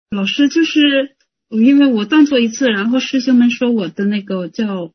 老师就是因为我断做一次，然后师兄们说我的那个叫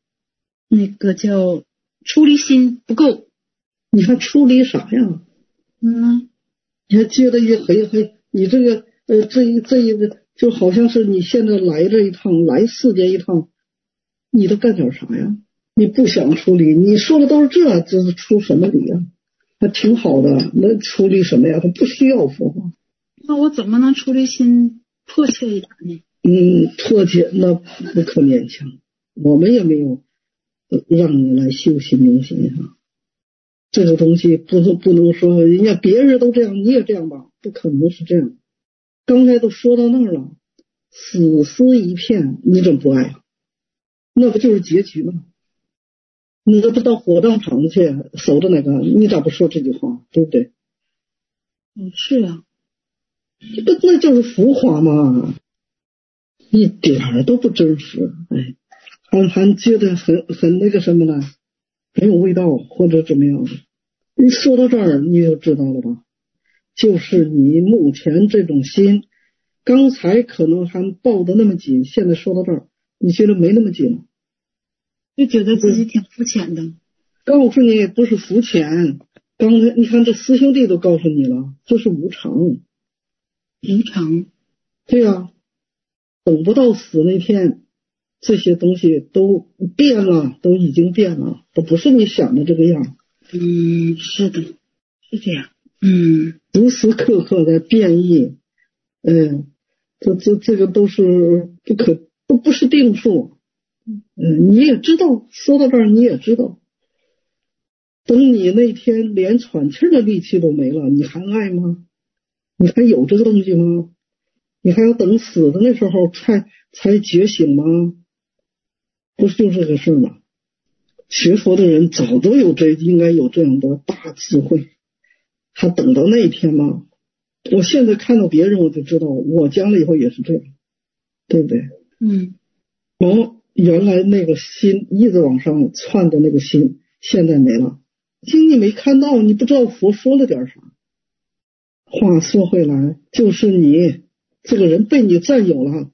出离心不够。 你还出离啥呀？你还接着一黑，你这个这一个就好像是你现在来这一趟，来世间一趟，你都干点啥呀？你不想出离，你说的都是这是出什么离啊？还挺好的，那出离什么呀？他不需要佛法。 那我怎么能出离心迫切一点呢？ 迫切那不可勉强，我们也没有让你来修心明心啊。这个东西不能说人家别人都这样，你也这样吧，不可能是这样。刚才都说到那儿了，死尸一片，你怎么不爱啊？那不就是结局吗？你都不到火葬场去守着那个，你咋不说这句话，对不对？ 是啊， 那就是浮华嘛，一点都不真实。还觉得很那个什么呢？很有味道或者怎么样的。你说到这儿你就知道了吧，就是你目前这种心，刚才可能还抱得那么紧，现在说到这儿你觉得没那么紧了， 就觉得自己挺肤浅的。 告诉你不是肤浅，刚才你看这师兄弟都告诉你了，这是无常。 无常。 对啊，等不到死那天，这些东西都变了，都已经变了，都不是你想的这个样。 是的，是这样。 时时刻刻在变异。这个都是都不是定数。你也知道，说到这儿你也知道，等你那天连喘气的力气都没了，你还爱吗？你还有这个东西吗？你还要等死的那时候才觉醒吗？不是就这个事吗？学佛的人早都应该有这样的大智慧，还等到那一天吗？我现在看到别人我就知道，我将来以后也是这样，对不对？原来那个心一直往上窜的那个心，现在没了。经你没看到，你不知道佛说了点啥。话说回来，就是你这个人被你占有了，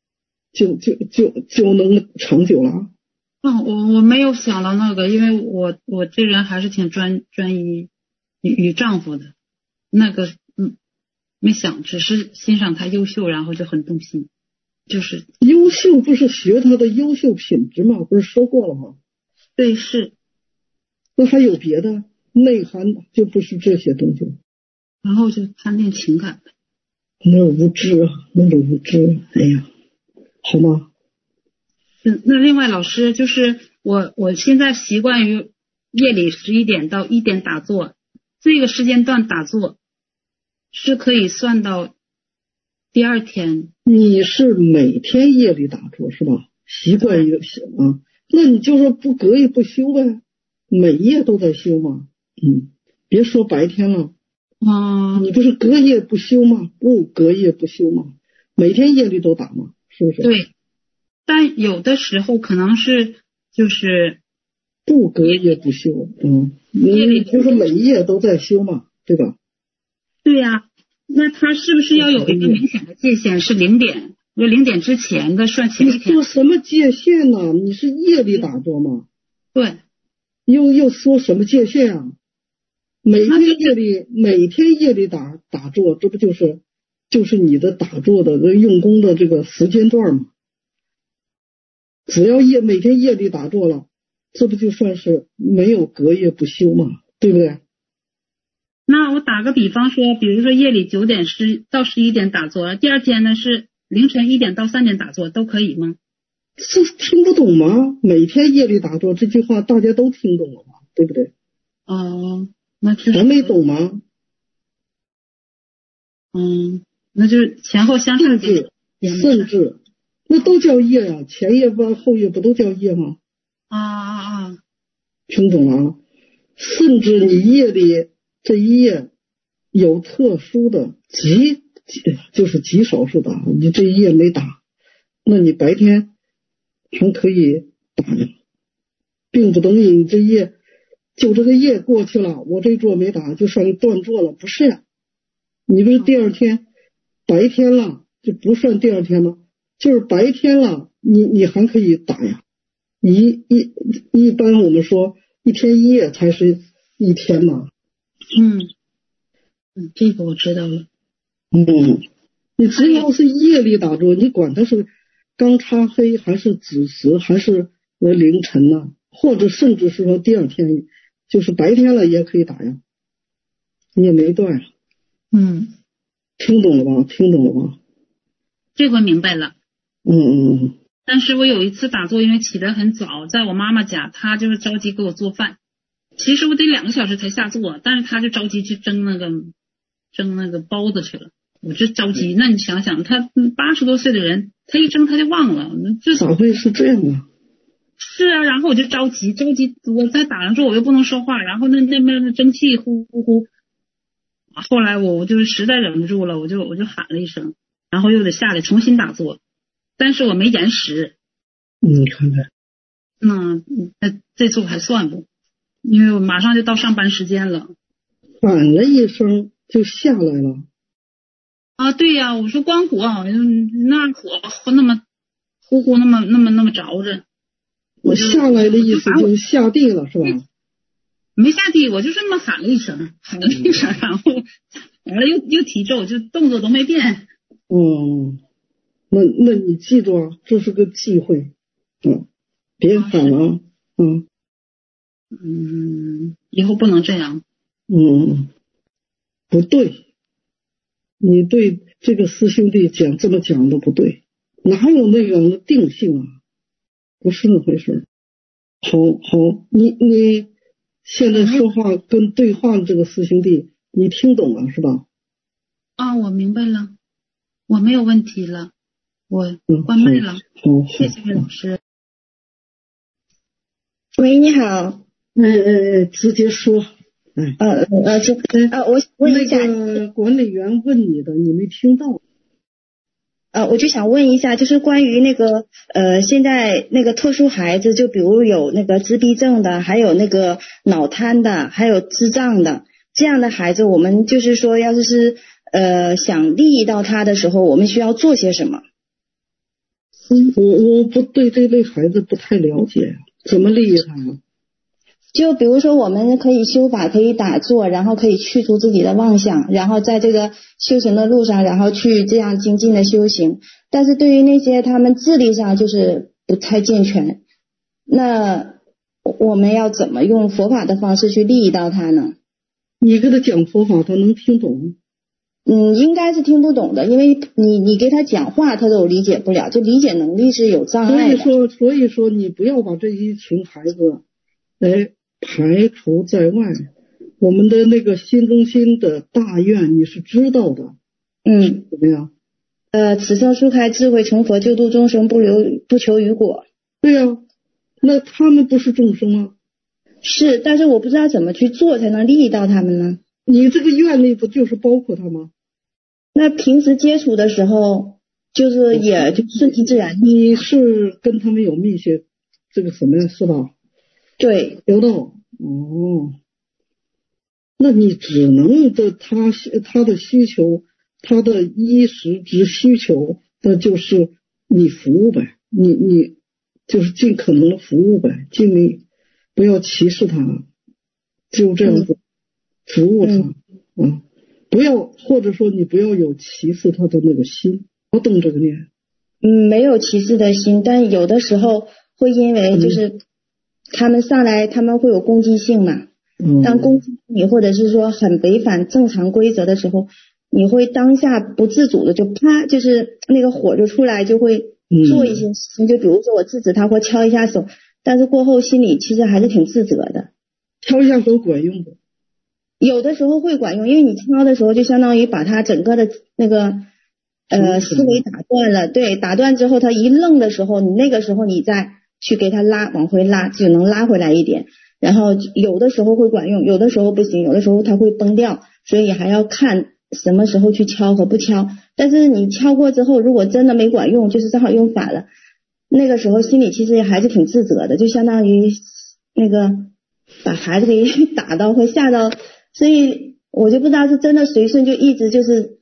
就能长久了。 我没有想到那个，因为我这人还是挺专一于丈夫的，那个没想，只是欣赏他优秀，然后就很动心。就是优秀不是学他的优秀品质吗？不是说过了吗？ 对，是。 那还有别的内涵，就不是这些东西。 然后就贪恋情感， 那无知啊，那种无知，哎呀，好吗？ 那另外老师就是我现在习惯于夜里11点到1点打坐，这个时间段打坐是可以算到第二天。 你是每天夜里打坐是吧？习惯于啊，那你就说不隔夜不休呗，每夜都在休嘛。别说白天了。你不是隔夜不休吗？不隔夜不休吗？每天夜里都打吗？是不是？ 对，但有的时候可能是就是不隔夜不休。你就是每夜都在休嘛，对吧？ 对呀，那他是不是要有一个明显的界限？是0点，就0点之前的算前一天。 你说什么界限呢？你是夜里打坐吗？ 对。 又说什么界限啊？每天夜里打坐，这不就是你的打坐的用功的这个时间段吗？只要每天夜里打坐了，这不就算是没有隔夜不休吗？对不对？ 那我打个比方说，比如说夜里9点到11点打坐，第二天呢是凌晨1点到3点打坐，都可以吗？ 这听不懂吗？每天夜里打坐这句话大家都听懂了吧？对不对？ 那就是还没懂吗？ 那就是前后相差甚至那都叫夜呀，前夜不后夜不都叫夜吗？听懂了啊？甚至你夜里这一夜有特殊的就是极少数的，你这一夜没打，那你白天还可以打呀，并不等于你这一夜就这个夜过去了，我这一坐没打就算断坐了，不是呀。你不是第二天白天了， 就不算第二天吗？就是白天了，你还可以打呀。一般我们说一天一夜才是一天嘛。 这个我知道了。 你只要是夜里打坐，你管它是刚擦黑还是子时还是凌晨呢，或者甚至是说第二天，就是白天了也可以打呀，你也没断。听懂了吧？ 这回明白了。 嗯。 但是我有一次打坐，因为起得很早，在我妈妈家，她就是着急给我做饭。其实我得2个小时才下座，但是她就着急去蒸那个包子去了。我就着急，那你想想，她80多岁的人，她一蒸她就忘了，这咋会是这样啊？ 是啊，然后我就着急，我在打上坐我又不能说话，然后那边的蒸汽呼呼呼。后来我就是实在忍不住了，我就喊了一声，然后又得下来重新打坐，但是我没延时。 你看看， 这次我还算不，因为我马上就到上班时间了。 喊了一声就下来了。 啊，对呀，我说关火，那火那么呼呼那么着着。 我下来的意思就是下地了是吧？ 没下地，我就是那么喊了一声，然后完了又提咒，就动作都没变。 那你记住啊，这是个忌讳，别喊了。 以后不能这样。 不对，你对这个师兄弟这么讲的不对，哪有那样的定性啊？不是那回事。好，你现在说话跟对话的这个师兄弟，你听懂了是吧？ 我明白了，我没有问题了，我关麦了。 好， 谢谢魏老师。 喂，你好。 直接说。 我问一下， 那个管理员问你的，你没听到。 我就想问一下，就是关于那个现在那个特殊孩子，就比如有那个自闭症的，还有那个脑瘫的，还有智障的这样的孩子，我们就是说，要是想利益到他的时候，我们需要做些什么？ 我不对这类孩子不太了解，怎么利益他呢？ 就比如说我们可以修法，可以打坐，然后可以去除自己的妄想，然后在这个修行的路上，然后去这样精进的修行。但是对于那些他们智力上就是不太健全，那我们要怎么用佛法的方式去利益到他呢？ 你跟他讲佛法，他能听懂？ 应该是听不懂的，因为你给他讲话，他都理解不了，就理解能力是有障碍的。 所以说你不要把这一群孩子来排除在外。我们的那个心中心的大愿你是知道的。怎么样？ 此生速开智慧成佛，救度众生，不求于果。 对呀，那他们不是众生吗？ 是，但是我不知道怎么去做才能利益到他们呢？ 你这个愿力不就是包括他吗？ 那平时接触的时候，就是也就顺其自然。 你是跟他们有密切这个什么是吧？ 对， 流动。那你只能的他的需求，他的衣食之需求，那就是你服务呗，你就是尽可能的服务呗，尽力不要歧视他，就这样子服务他。不要，或者说你不要有歧视他的那个心，不动这个念。 没有歧视的心，但有的时候会因为就是他们上来他们会有攻击性嘛。当攻击你或者是说很违反正常规则的时候，你会当下不自主的就啪，就是那个火就出来，就会做一些事情，就比如说我制止他或敲一下手，但是过后心里其实还是挺自责的。 敲一下手管用不？ 有的时候会管用，因为你敲的时候就相当于把他整个的那个思维打断了。对，打断之后他一愣的时候，你那个时候你再去给他往回拉，就能拉回来一点。然后有的时候会管用，有的时候不行，有的时候它会崩掉，所以还要看什么时候去敲和不敲。但是你敲过之后，如果真的没管用，就是正好用反了，那个时候心里其实还是挺自责的，就相当于那个把孩子给打到或吓到，所以我就不知道是真的随顺就一直就是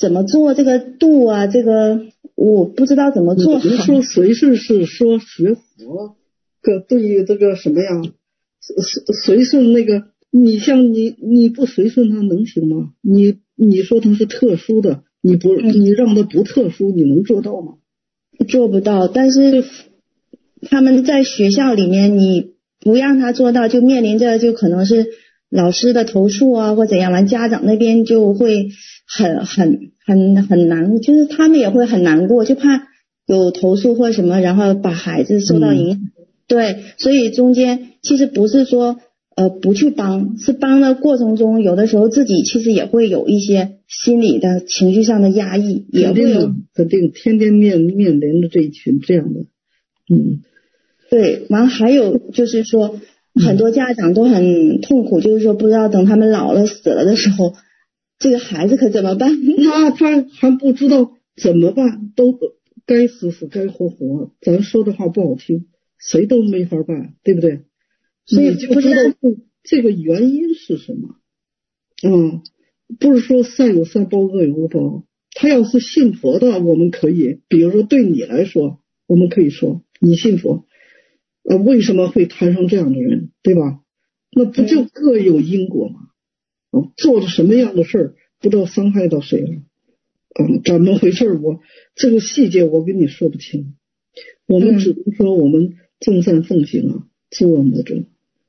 怎么做这个度啊，这个我不知道怎么做好。 你说随顺是说学佛，对于这个什么呀？随顺那个，你像你不随顺他能行吗？你说他是特殊的，你让他不特殊，你能做到吗？ 做不到，但是他们在学校里面，你不让他做到，就面临着就可能是老师的投诉啊，或怎样，完家长那边就会很难，就是他们也会很难过，就怕有投诉或什么，然后把孩子受到影响。对，所以中间其实不是说不去帮，是帮的过程中，有的时候自己其实也会有一些心理的情绪上的压抑，也会有肯定天天面临着这一群这样的。 对，完还有就是说很多家长都很痛苦，就是说不知道等他们老了死了的时候，这个孩子可怎么办？ 那他还不知道怎么办，都该死死该活活，咱说的话不好听，谁都没法办，对不对？ 所以你就知道这个原因是什么。不是说善有善报恶有恶报，他要是信佛的，我们可以，比如说对你来说，我们可以说你信佛，为什么会摊上这样的人，对吧？那不就各有因果吗？做了什么样的事儿，不知道伤害到谁了。怎么回事？这个细节我跟你说不清，我们只能说我们众善奉行啊，诸恶莫作。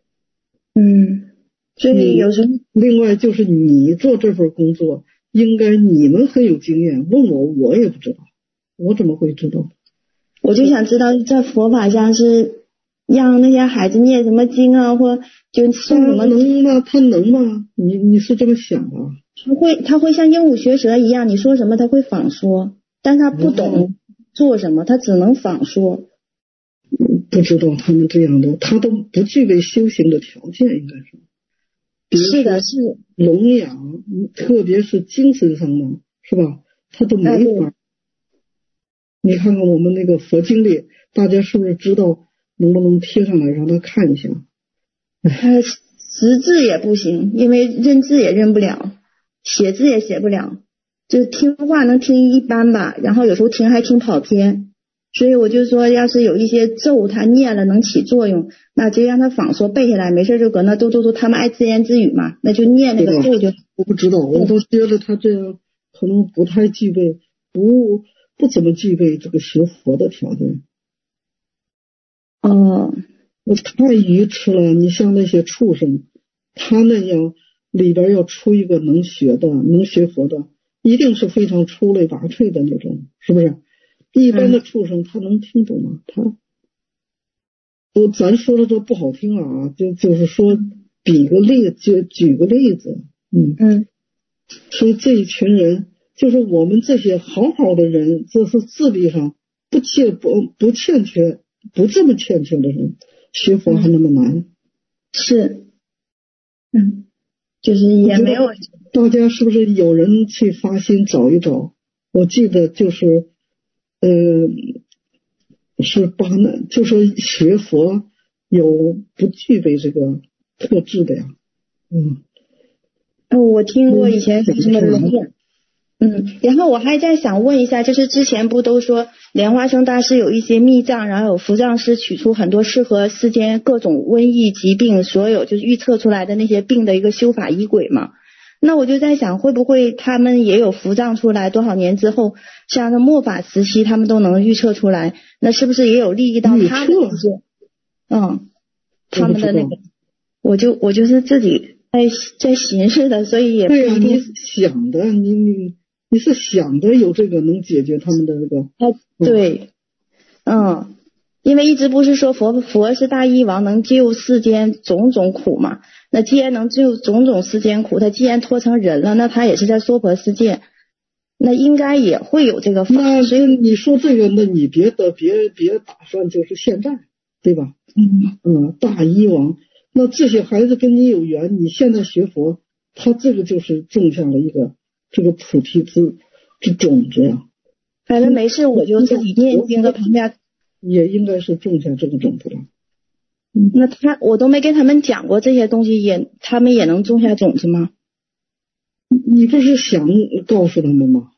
所以有时候另外就是你做这份工作，应该你们很有经验，问我也不知道，我怎么会知道？ 我就想知道在佛法上是让那些孩子念什么经啊，或就送什么能吗？他能吗？你是这么想的？ 他会像鹦鹉学舌一样，你说什么他会仿说，但他不懂做什么，他只能仿说。 不知道他们这样的，他都不具备修行的条件，应该是。 是的，是聋哑，特别是精神上的，是吧？他都没法。你看看我们那个佛经里，大家是不是知道？能不能贴上来让他看一下？ 识字也不行，因为认字也认不了，写字也写不了，就听话能听一般吧，然后有时候听还听跑偏。所以我就说，要是有一些咒他念了能起作用，那就让他仿说背下来，没事就搁那嘟，他们爱自言自语嘛，那就念那个咒就。 我不知道，我都觉得他这样可能不太具备，不怎么具备这个学佛的条件。我太愚痴了！你像那些畜生，他那样里边要出一个能学佛的，一定是非常出类拔萃的那种，是不是？一般的畜生他能听懂吗？咱说的这不好听啊，就是说举个例子，所以这一群人就是我们这些好好的人，这是智力上不欠缺，不这么欠缺的人，学佛还那么难。 是，就是也没有。 大家是不是有人去发心找一找？我记得就是是巴南，就说学佛有不具备这个特质的呀。 我听过以前什么聋哑。然后我还在想问一下，就是之前不都说莲花生大师有一些密藏，然后有伏藏师取出很多适合世间各种瘟疫疾病，所有就是预测出来的那些病的一个修法仪轨嘛？那我就在想，会不会他们也有伏藏出来，多少年之后，像是末法时期，他们都能预测出来？那是不是也有利益到他们这些？他们的那个，我就是自己在寻思的，所以也对呀，你想的，你是想的有这个能解决他们的这个？ 对，因为一直不是说佛是大医王，能救世间种种苦嘛。那既然能救种种世间苦，他既然脱成人了，那他也是在娑婆世界，那应该也会有这个法。 那所以你说这个，那你别打算就是现在，对吧？大医王，那这些孩子跟你有缘，你现在学佛，他这个就是种下了一个这个菩提之种子呀。 反正没事，我就自己念经在旁边。 也应该是种下这个种子了。 那我都没跟他们讲过这些东西，他们也能种下种子吗？ 你不是想告诉他们吗？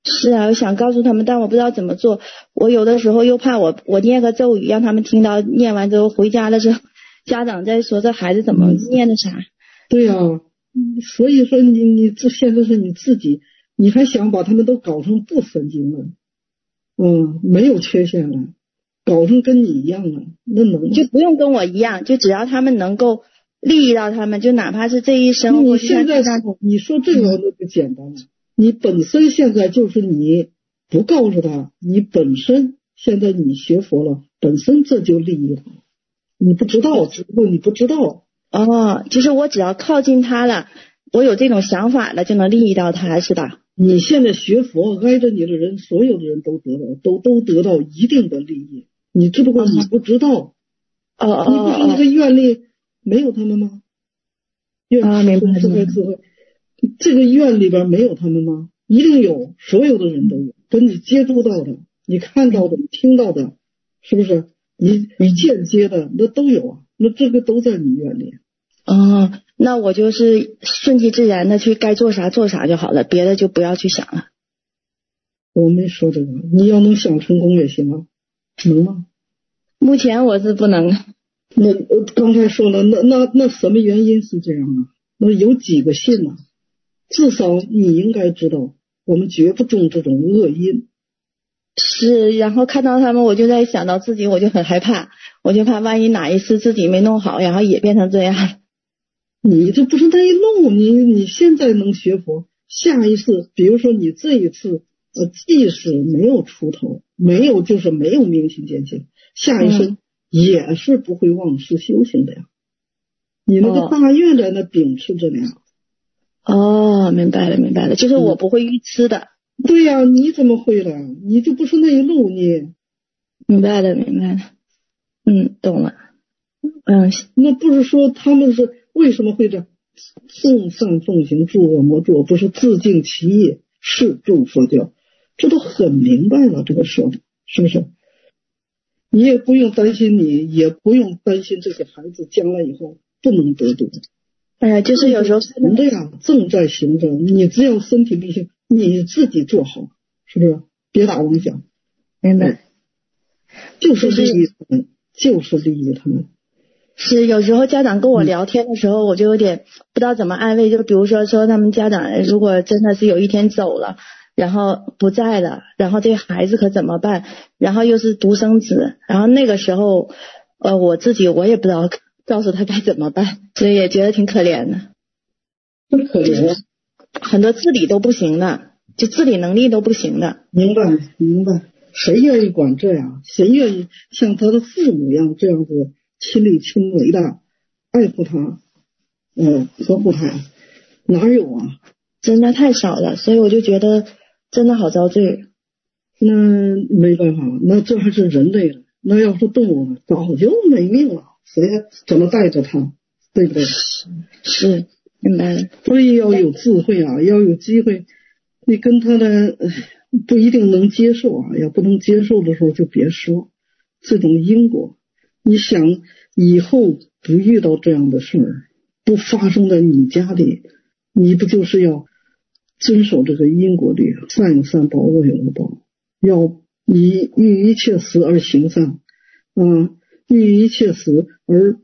是啊，我想告诉他们，但我不知道怎么做。我有的时候又怕我念个咒语让他们听到，念完之后回家了之后，家长在说这孩子怎么念的啥。 对呀，所以说你这现在是你自己，你还想把他们都搞成不神经了，没有缺陷了，搞成跟你一样了，那能就不用跟我一样，就只要他们能够利益到他们，就哪怕是这一生。 你现在你说这个那就简单了，你本身现在就是你不告诉他，你本身现在你学佛了，本身这就利益他，你不知道，只不过你不知道。 就是我只要靠近他了，我有这种想法了，就能利益到他，是吧？ 你现在学佛，挨着你的人，所有的人都得到一定的利益，你只不过你不知道。你不是那个愿力没有他们吗？明白智慧，这个愿里边没有他们吗？一定有，所有的人都有，跟你接触到的，你看到的，你听到的，是不是？你间接的那都有啊，那这个都在你愿里。 那我就是顺其自然的去该做啥做啥就好了，别的就不要去想了。 我没说这个，你要能想成功也行啊，能吗？ 目前我是不能。 那刚才说了，那什么原因是这样啊？那有几个信啊？至少你应该知道，我们绝不种这种恶因。 是，然后看到他们，我就在想到自己，我就很害怕，我就怕万一哪一次自己没弄好，然后也变成这样。 你这不是那一路，你现在能学佛，下一次，比如说你这一次，即使没有出头，没有明心见性，下一次也是不会忘失修行的呀。你那个大愿在那秉持着呢。 明白了，就是我不会愚痴的。 对呀，你怎么会了？你就不是那一路，你明白了，懂了。 那不是说他们是为什么会这众善奉行，诸恶莫作，不是自净其业，是诸佛教，这都很明白了，这个说的是不是？你也不用担心也不用担心这个孩子将来以后不能得度。 就是有时候对呀，正在行着，你只要身体力行，你自己做好，是不是？别打妄想。 明白。 就是利益他们，就是利益他们。 是，有时候家长跟我聊天的时候，我就有点不知道怎么安慰，就比如说他们家长如果真的是有一天走了，然后不在了，然后这孩子可怎么办？然后又是独生子，然后那个时候我自己我也不知道告诉他该怎么办，所以也觉得挺可怜的。 不可怜， 很多自理都不行的，就自理能力都不行的。 明白。谁愿意管这样？谁愿意像他的父母一样这样子亲力亲为的爱护他，呵护他？哪有啊？ 真的太少了，所以我就觉得真的好遭罪。 那没办法，那这还是人类了，那要是动物了，早就没命了，谁还怎么带着他？对不对？ 是，明白了。 所以要有智慧啊，要有机会，你跟他的不一定能接受啊，要不能接受的时候就别说这种因果。你想以后不遇到这样的事儿，不发生在你家里，你不就是要遵守这个因果律，善有善报，恶有恶报，要以欲一切时而行善，欲一切时而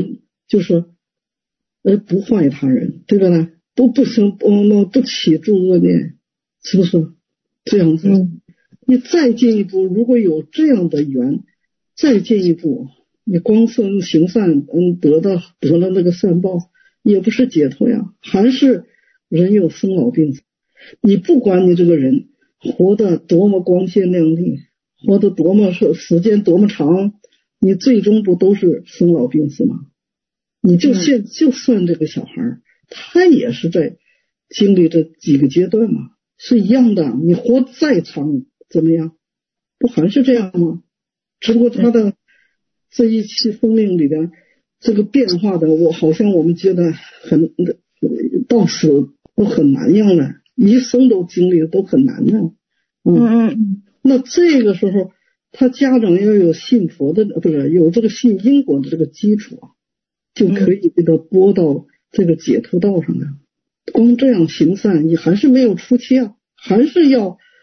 不坏他人，对不对？不起诸恶念，是不是这样子？你再进一步，如果有这样的缘，再进一步，你光是行善，得了那个善报，也不是解脱呀，还是人有生老病死。你不管你这个人活得多么光鲜亮丽，活得多么时间多么长，你最终不都是生老病死吗？你就算这个小孩，他也是在经历这几个阶段嘛，是一样的。你活再长怎么样，不还是这样吗？只不过他的这一期生命里边这个变化的，好像我们觉得到死都很难样了，一生都经历的都很难的。那这个时候他家长要有信佛的，不是有这个信因果的这个基础啊，就可以给他拨到这个解脱道上来。光这样行善，你还是没有出期啊，还是要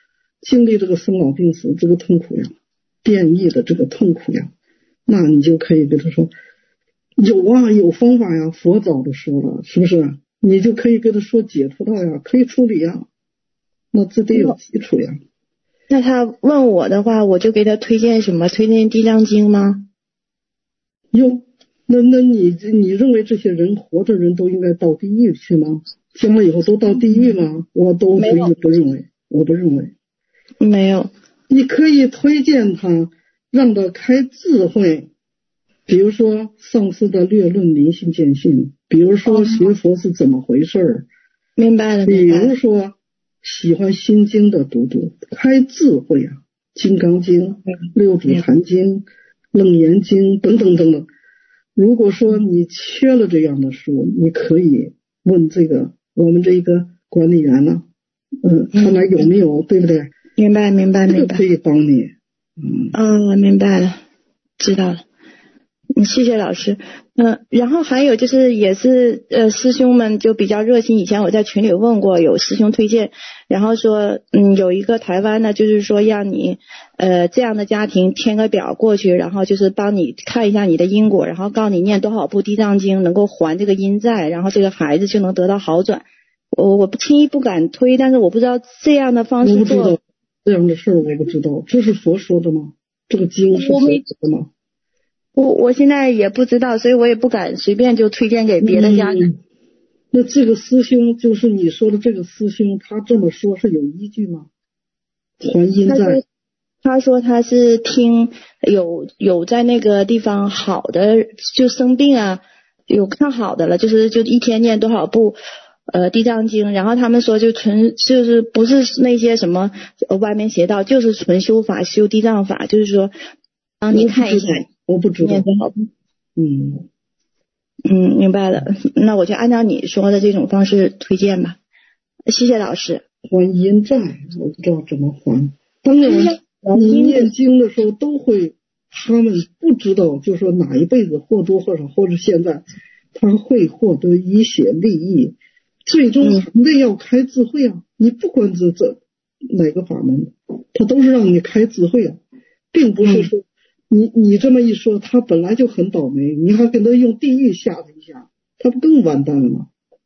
经历这个生老病死这个痛苦呀，变异的这个痛苦呀，那你就可以跟他说有啊，有方法呀，佛早就说了，是不是？你就可以跟他说解脱道呀，可以处理呀，那这得有基础呀。 那他问我的话，我就给他推荐什么？推荐地藏经吗？ 哟，那你认为这些人活着人都应该到地狱去吗？将来以后都到地狱吗？我都不认为，我不认为。 没有。 你可以推荐他，让他开智慧，比如说上师的略论灵性见性，比如说学佛是怎么回事， 明白了。 比如说喜欢心经的读，开智慧啊，金刚经、六祖坛经、楞严经等等等等。如果说你缺了这样的书，你可以问这个我们这个管理员呢，看来有没有，对不对？ 明白。 这个可以帮你。 明白了，知道了。谢谢老师。然后还有就是也是师兄们就比较热心，以前我在群里问过，有师兄推荐，然后说有一个台湾呢，就是说让你这样的家庭填个表过去，然后就是帮你看一下你的因果，然后告诉你念多少部地藏经能够还这个阴债，然后这个孩子就能得到好转。我不轻易不敢推，但是我不知道这样的方式做。 这样的事我不知道，这是佛说的吗？这个经是佛说的吗？ 我现在也不知道，所以我也不敢随便就推荐给别的家长。 那这个师兄就是你说的这个师兄，他这么说是有依据吗？还阴债？ 他说他是听有在那个地方好的就生病啊，有看好的了，就一天念多少部地藏经，然后他们说就是不是那些什么外面邪道，就是纯修法修地藏法，就是说帮你看一下。 我不知道。 明白了，那我就按照你说的这种方式推荐吧。谢谢老师。 还阴债我不知道怎么还，当然你念经的时候都会，他们不知道就是说哪一辈子或多或少或者现在他会获得一些利益，最终还得要开智慧啊。你不管这哪个法门，他都是让你开智慧啊，并不是说你这么一说他本来就很倒霉，你还给他用地狱吓他一下，他不更完蛋了吗？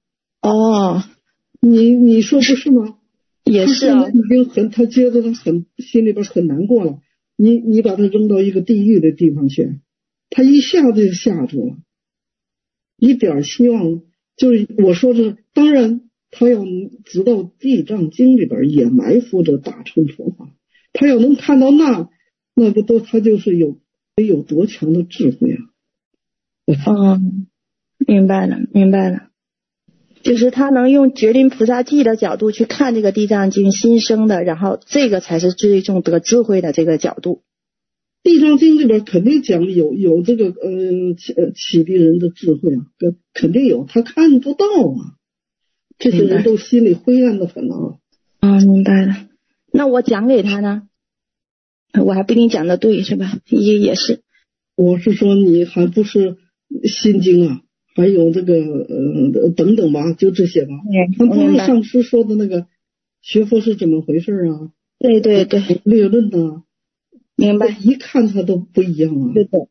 你说不是吗？ 也是啊， 他觉得他心里边很难过了，你把他扔到一个地狱的地方去，他一下子就吓住了，一点希望就是我说的，当然他要知道地藏经里边也埋伏着大乘佛法，他要能看到那个都他就是有多强的智慧啊。 明白了。就是他能用觉林菩萨记的角度去看这个地藏经新生的，然后这个才是最终得智慧的这个角度。 地藏经里边肯定讲有这个启迪人的智慧啊，肯定有，他看不到啊，这些人都心里灰暗的很啊。 明白了。那我讲给他呢，我还不一定讲的对，是吧？也是。 我是说你还不是心经啊，还有这个等等吧，就这些吧。还不是上师说的那个学佛是怎么回事啊？ 对， 略论啊， 明白。 一看他都不一样啊。 对的。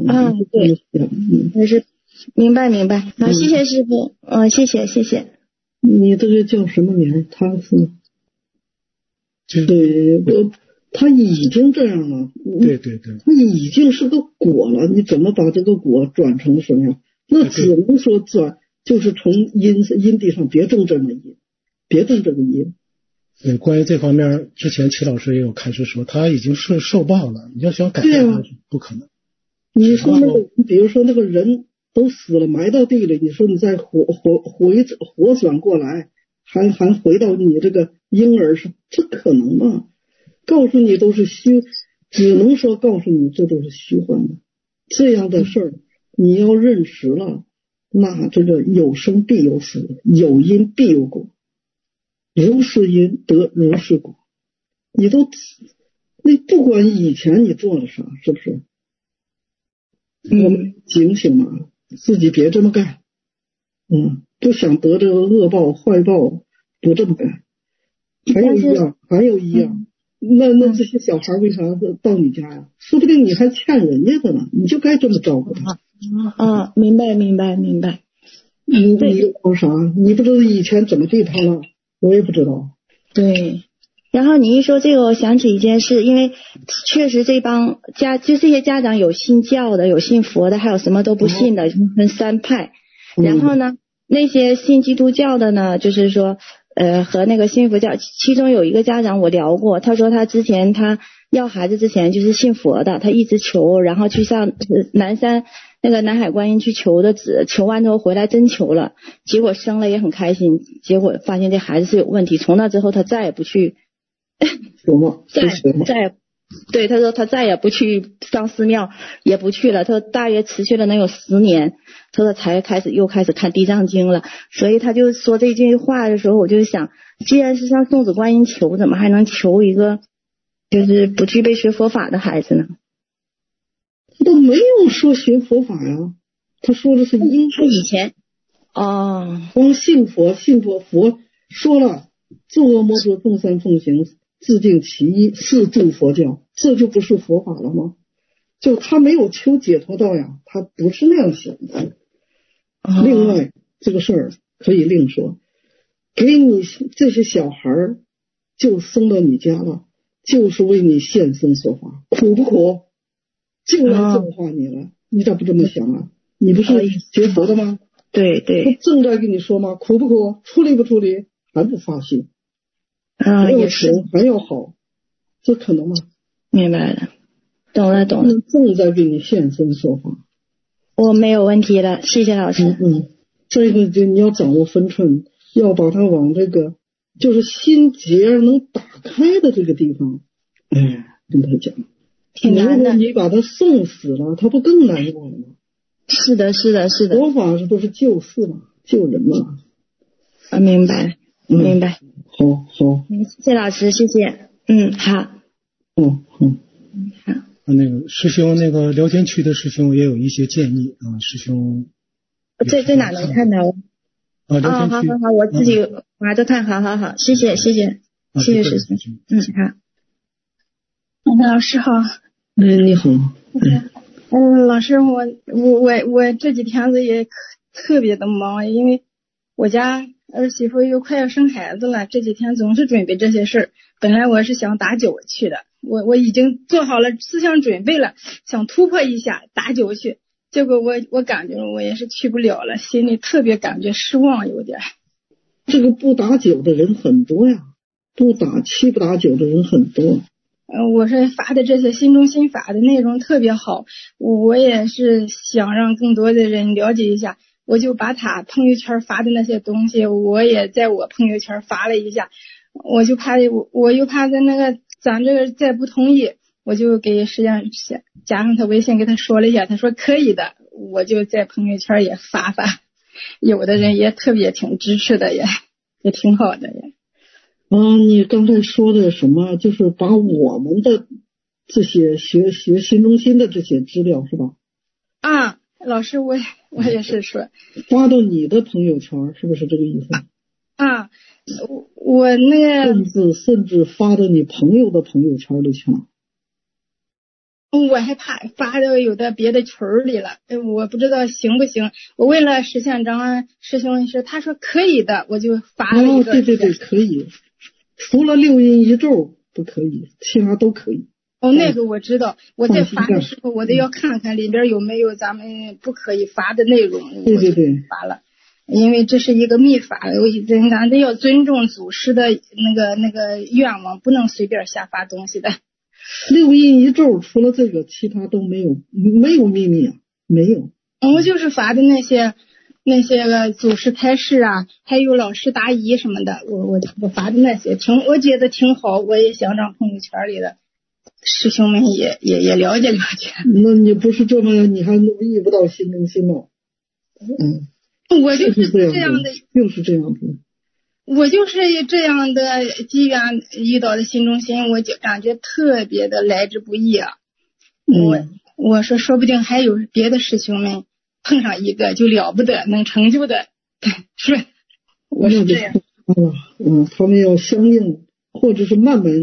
对，是明白。好，谢谢师父。谢谢。 你这个叫什么名？他是对，他已经这样了。 对， 他已经是个果了，你怎么把这个果转成什么样？那只能说转就是从因地上别种这个因。 对，关于这方面，之前齐老师也有开始说，他已经是受报了，你要想改变他是不可能。 你说比如说那个人都死了埋到地里，你说你再活转过来，还回到你这个婴儿上，这可能吗？告诉你都是只能说告诉你这都是虚幻的。这样的事儿你要认识了，那这个有生必有死，有因必有果，如是因得如是果。你不管以前你做了啥，是不是？我们警醒嘛，自己别这么干。不想得这个恶报坏报，不这么干。还有一样， 那这些小孩为啥到你家呀？说不定你还欠人家的呢，你就该这么照顾他。 明白。 你说啥？你不知道以前怎么对他了？我也不知道。 对。然后你一说这个，我想起一件事，因为确实这帮就这些家长有信教的，有信佛的，还有什么都不信的，分三派。然后呢，那些信基督教的呢，就是说和那个信佛教，其中有一个家长我聊过，他说他之前他要孩子之前就是信佛的，他一直求，然后去上南山那个南海观音去求的纸，求完之后回来真求了，结果生了也很开心，结果发现这孩子是有问题，从那之后他再也不去对，他说他再也不去上寺庙，也不去了，他说大约持续了能有10年，他说才又开始看地藏经了。所以他就说这句话的时候，我就想，既然是向送子观音求，怎么还能求一个就是不具备学佛法的孩子呢？ 他都没有说学佛法呀，他说的是因。 他以前光信佛说了，诸恶莫作，众善奉行，自净其意，是诸佛教，这就不是佛法了吗？就他没有求解脱道呀，他不是那样想的。另外这个事儿可以另说，给你这些小孩就生到你家了，就是为你现身说法，苦不苦？就来净化你了，你咋不这么想啊？你不是学佛的吗？ 对， 他正在跟你说吗？苦不苦？处理不处理？还不发心也是还要好，这可能吗？ 明白了，懂了。 正在给你现身说法， 我没有问题了，谢谢老师。 这个就你要掌握分寸，要把它往这个就是心结能打开的这个地方，跟他讲。 挺难的。 你把他送死了，他不更难过了吗？是的。佛法都是救世嘛，救人嘛。 明白。 好。 谢谢老师，谢谢。好。 好。 那个师兄，那个辽天区的师兄也有一些建议啊，师兄。 在哪能看到？ 辽天区。 好，我自己拿着看。好，谢谢师兄。好。 老师好。 你好。 老师，我这几天子也特别的忙，因为我家儿媳妇又快要生孩子了，这几天总是准备这些事儿。本来我是想打9去的，我已经做好了思想准备了，想突破一下打9去，结果我感觉我也是去不了了，心里特别感觉失望有点。 这个不打9的人很多呀，不打7不打9的人很多。 我是发的这些心中心法的内容特别好，我也是想让更多的人了解一下，我就把他朋友圈发的那些东西，我也在我朋友圈发了一下，我就怕我又怕咱这个再不同意，我就给实际上加上他微信给他说了一下，他说可以的，我就在朋友圈也发，有的人也特别挺支持的，也挺好的也。 你刚才说的什么？就是把我们的这些学新中心的这些资料是吧？ 老师，我也是说发到你的朋友圈，是不是这个意思？ 我那个甚至发到你朋友的朋友圈里去了。 我还怕发到有的别的群里了，我不知道行不行。我问了石县长师兄是，他说可以的，我就发了一个。 对，可以。除了6音1咒不可以，其他都可以。 那个我知道，我在发的时候我都要看看里边有没有咱们不可以发的内容。 对， 发了，因为这是一个秘法，咱得要尊重祖师的那个愿望，不能随便瞎发东西的。 6音1咒除了这个，其他都没有秘密啊，没有。 我就是发的那些个祖师开示还有老师答疑什么的，我发的那些我觉得挺好，我也想让朋友圈里的师兄们也了解了解。 那你不是这么，你还努力不到新中心吗？ 我就是这样的， 就是这样子。 我就是这样的机缘遇到的新中心，我就感觉特别的来之不易啊。我说不定还有别的师兄们碰上一个就了不得，能成就的，是我是这样。 他们要相应，或者是慢慢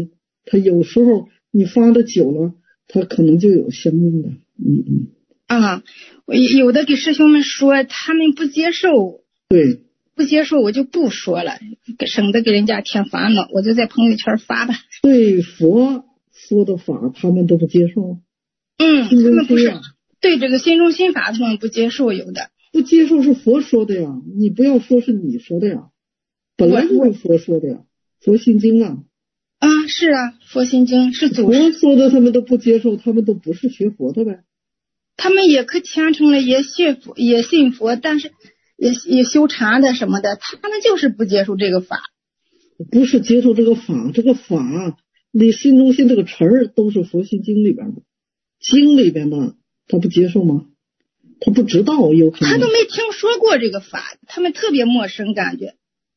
他有时候你发的久了，他可能就有相应的。 我有的给师兄们说，他们不接受。 对， 不接受我就不说了，省得给人家添烦恼，我就在朋友圈发吧。 对佛说的法他们都不接受。 他们不是对这个心中心法他们不接受，有的不接受是佛说的呀，你不要说是你说的呀，本来就是佛说的呀，佛心经啊。 是啊，佛心经是祖师佛说的，他们都不接受，他们都不是学佛的呗。 他们也可虔诚了，也信佛，但是也修禅的什么的，他们就是不接受这个法。 不是接受这个法，这个法你心中心这个词儿都是佛心经里边的，经里边的他不接受吗？他不知道，有可能他都没听说过这个法，他们特别陌生感觉。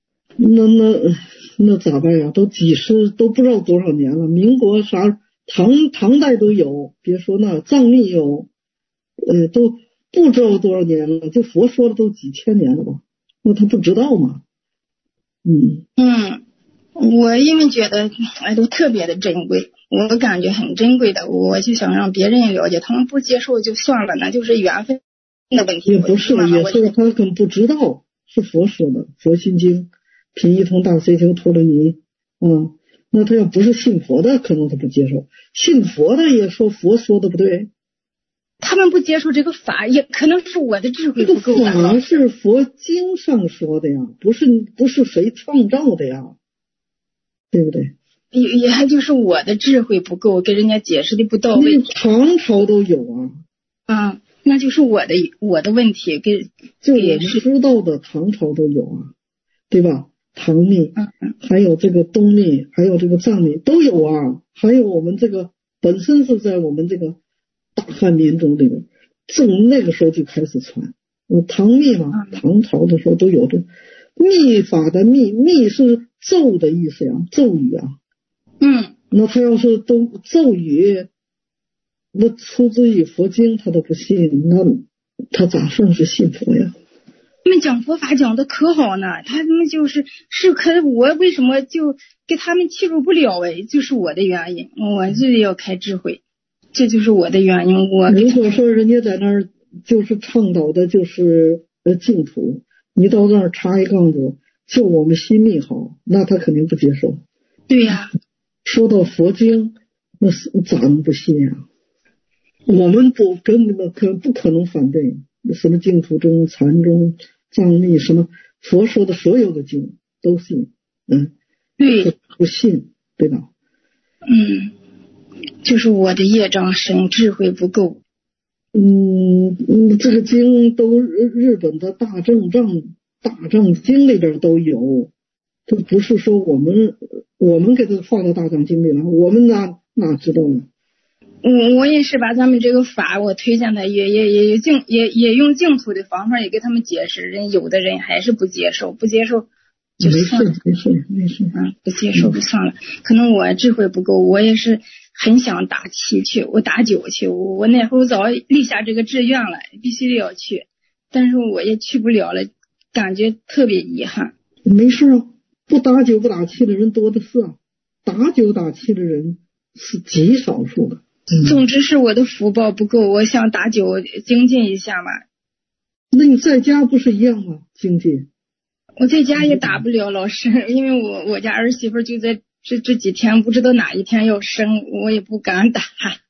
那咋办呀？都不知道多少年了，民国啥唐代都有，别说那藏密有，都不知道多少年了，就佛说的都几千年了吧？那他不知道吗？ 我因为觉得都特别的珍贵，我感觉很珍贵的，我就想让别人也了解，他们不接受就算了，那就是缘分的问题。 也不是，也是他根本不知道是佛说的，佛心经品一通大随求陀罗尼。那他要不是信佛的，可能他不接受；信佛的也说佛说的不对。 他们不接受这个法，也可能是我的智慧不够。 这个法是佛经上说的呀，不是谁创造的呀，对不对？ 也还就是我的智慧不够，给人家解释的不到位。 唐朝都有啊。 那就是我的问题， 就我们知道的唐朝都有啊，对吧？唐密，还有这个东密，还有这个藏密都有啊，还有我们这个本身是在我们这个大汉民族里面，从那个时候就开始传。唐密嘛，唐朝的时候都有的。密法的密是咒的意思呀，咒语啊。那他要是都咒语，那出自于佛经他都不信，那他咋算是信佛呀？ 他们讲佛法讲的可好呢，他们可我为什么就给他们契入不了就是我的原因，我就要开智慧，这就是我的原因。 如果说人家在那儿就是倡导的就是净土，你到那儿插一杠子，就我们心密好，那他肯定不接受。 对呀， 说到佛经，那咋能不信呀？我们根本不可能反对什么净土宗、禅宗、藏密，什么佛说的所有的经都信。 对， 不信，对吧？ 就是我的业障深，智慧不够。 这个经都日本的大藏经里边都有，这不是说我们给它放到大藏经里了，我们哪知道呢？ 我也是把咱们这个法我推荐他，也用净土的方法也给他们解释，有的人还是不接受就算了。 没事不接受就算了。可能我智慧不够，我也是很想打七去，我打九去，我那会儿早立下这个志愿了，必须要去，但是我也去不了了，感觉特别遗憾。 没事啊，不打九不打七的人多的是啊，打九打七的人是极少数的。 总之是我的福报不够，我想打九精进一下嘛。 那你在家不是一样吗？精进？ 我在家也打不了，老师，因为我家儿媳妇就在这几天，不知道哪一天要生，我也不敢打。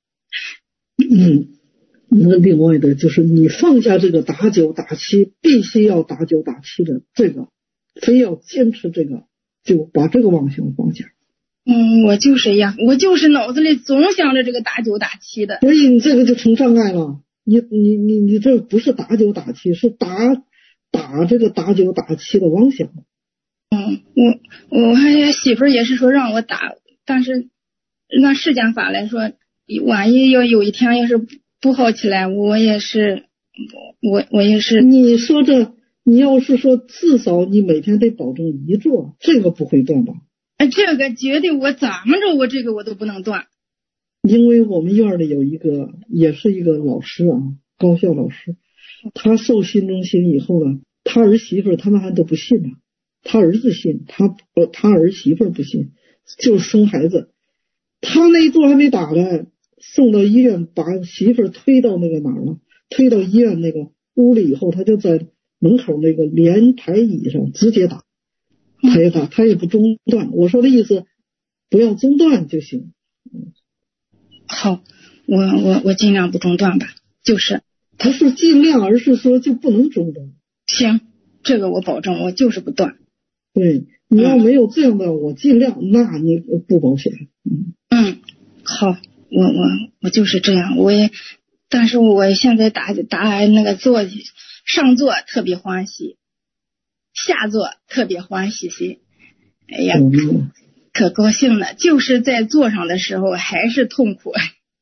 那另外的就是你放下这个打九打七，必须要打九打七的这个，非要坚持这个，就把这个妄想放下。 我就是呀，我就是脑子里总想着这个打九打七的， 所以你这个就成障碍了。你这不是打九打七，是打这个打九打七的妄想。 我还媳妇也是说让我打，但是那释迦法来说，万一要有一天要是不好起来，我也是。 你说你要是说至少你每天得保证一坐，这个不会断吧？ 这个绝对，我怎么着我这个我都不能断。 因为我们院里有一个也是一个老师啊，高校老师，他受心中心以后呢，他儿媳妇他们还都不信呢，他儿子信，他儿媳妇不信，就生孩子， 他那一座还没打开，送到医院，把媳妇儿推到那个哪儿了？推到医院那个屋里以后，他就在门口那个连排椅上直接打，他也打，他也不中断。我说的意思，不要中断就行。 好，我尽量不中断吧，就是不是尽量，而是说就不能中断。 行，这个我保证，我就是不断。 对，你要没有这样的，我尽量，那你不保险。 好，我就是这样，但是我现在打那个上座特别欢喜，下座特别欢喜些，哎呀，可高兴了，就是在座上的时候还是痛苦。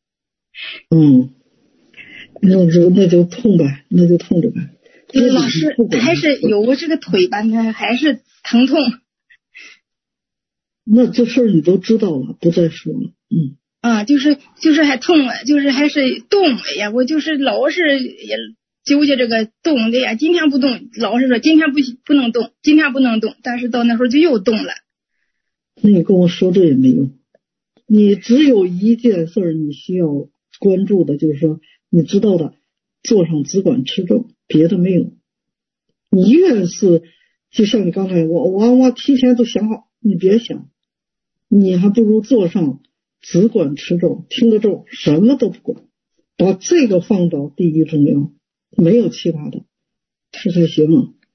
那就痛呗，那就痛着呗。 老师还是有这个腿吧，那还是疼痛。 那这事儿你都知道了，不再说了。 就是还痛了，就是还是动。哎呀，我就是老是也纠结这个动的呀，今天不动，老是说今天不能动，今天不能动，但是到那时候就又动了。 那你跟我说这也没用，你只有一件事儿你需要关注的，就是说你知道的，坐上只管吃肉，别的没有。你越是就像你刚才我提前都想好，你别想，你还不如坐上只管吃肉，听个咒，什么都不管，把这个放到第一重要，没有其他的，这才行。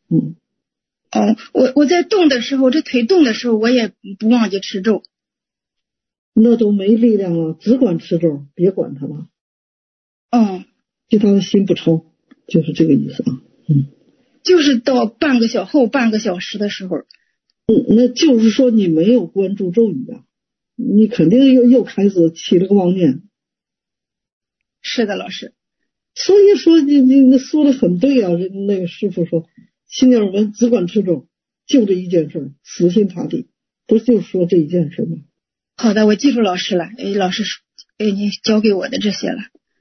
我在动的时候，这腿动的时候，我也不忘记吃咒。 那都没力量了，只管吃咒，别管它了。其他的心不抽，就是这个意思啊。 就是到后半个小时的时候。 那就是说你没有关注咒语啊，你肯定又开始起了个妄念。 是的，老师。 所以说你说的很对啊，那个师傅说心念文只管吃咒，就这一件事，死心塌地，不就说这一件事吗？ 好的，我记住老师了。老师你教给我的这些了。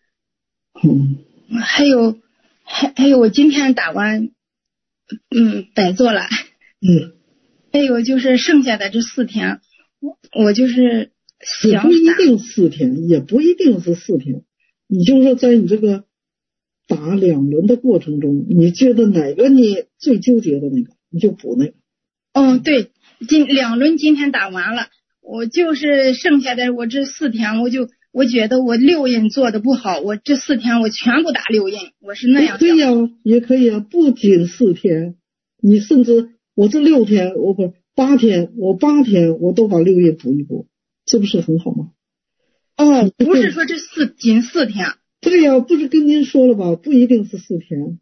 还有我今天打完摆坐了。还有就是剩下的这4天，我就是想也不一定4天，也不一定是4天，你就说在你这个打2轮的过程中，你觉得哪个你最纠结的那个，你就补那个。 对，2轮今天打完了，我就是剩下的我这4天，我觉得我6印做的不好，我这4天我全部打6印，我是那样想。 对呀，也可以啊，不仅4天，你甚至我这6天，8天，我8天我都把6印补一补，这不是很好吗？ 不是说这仅4天。 对呀，不是跟您说了吧，不一定是4天。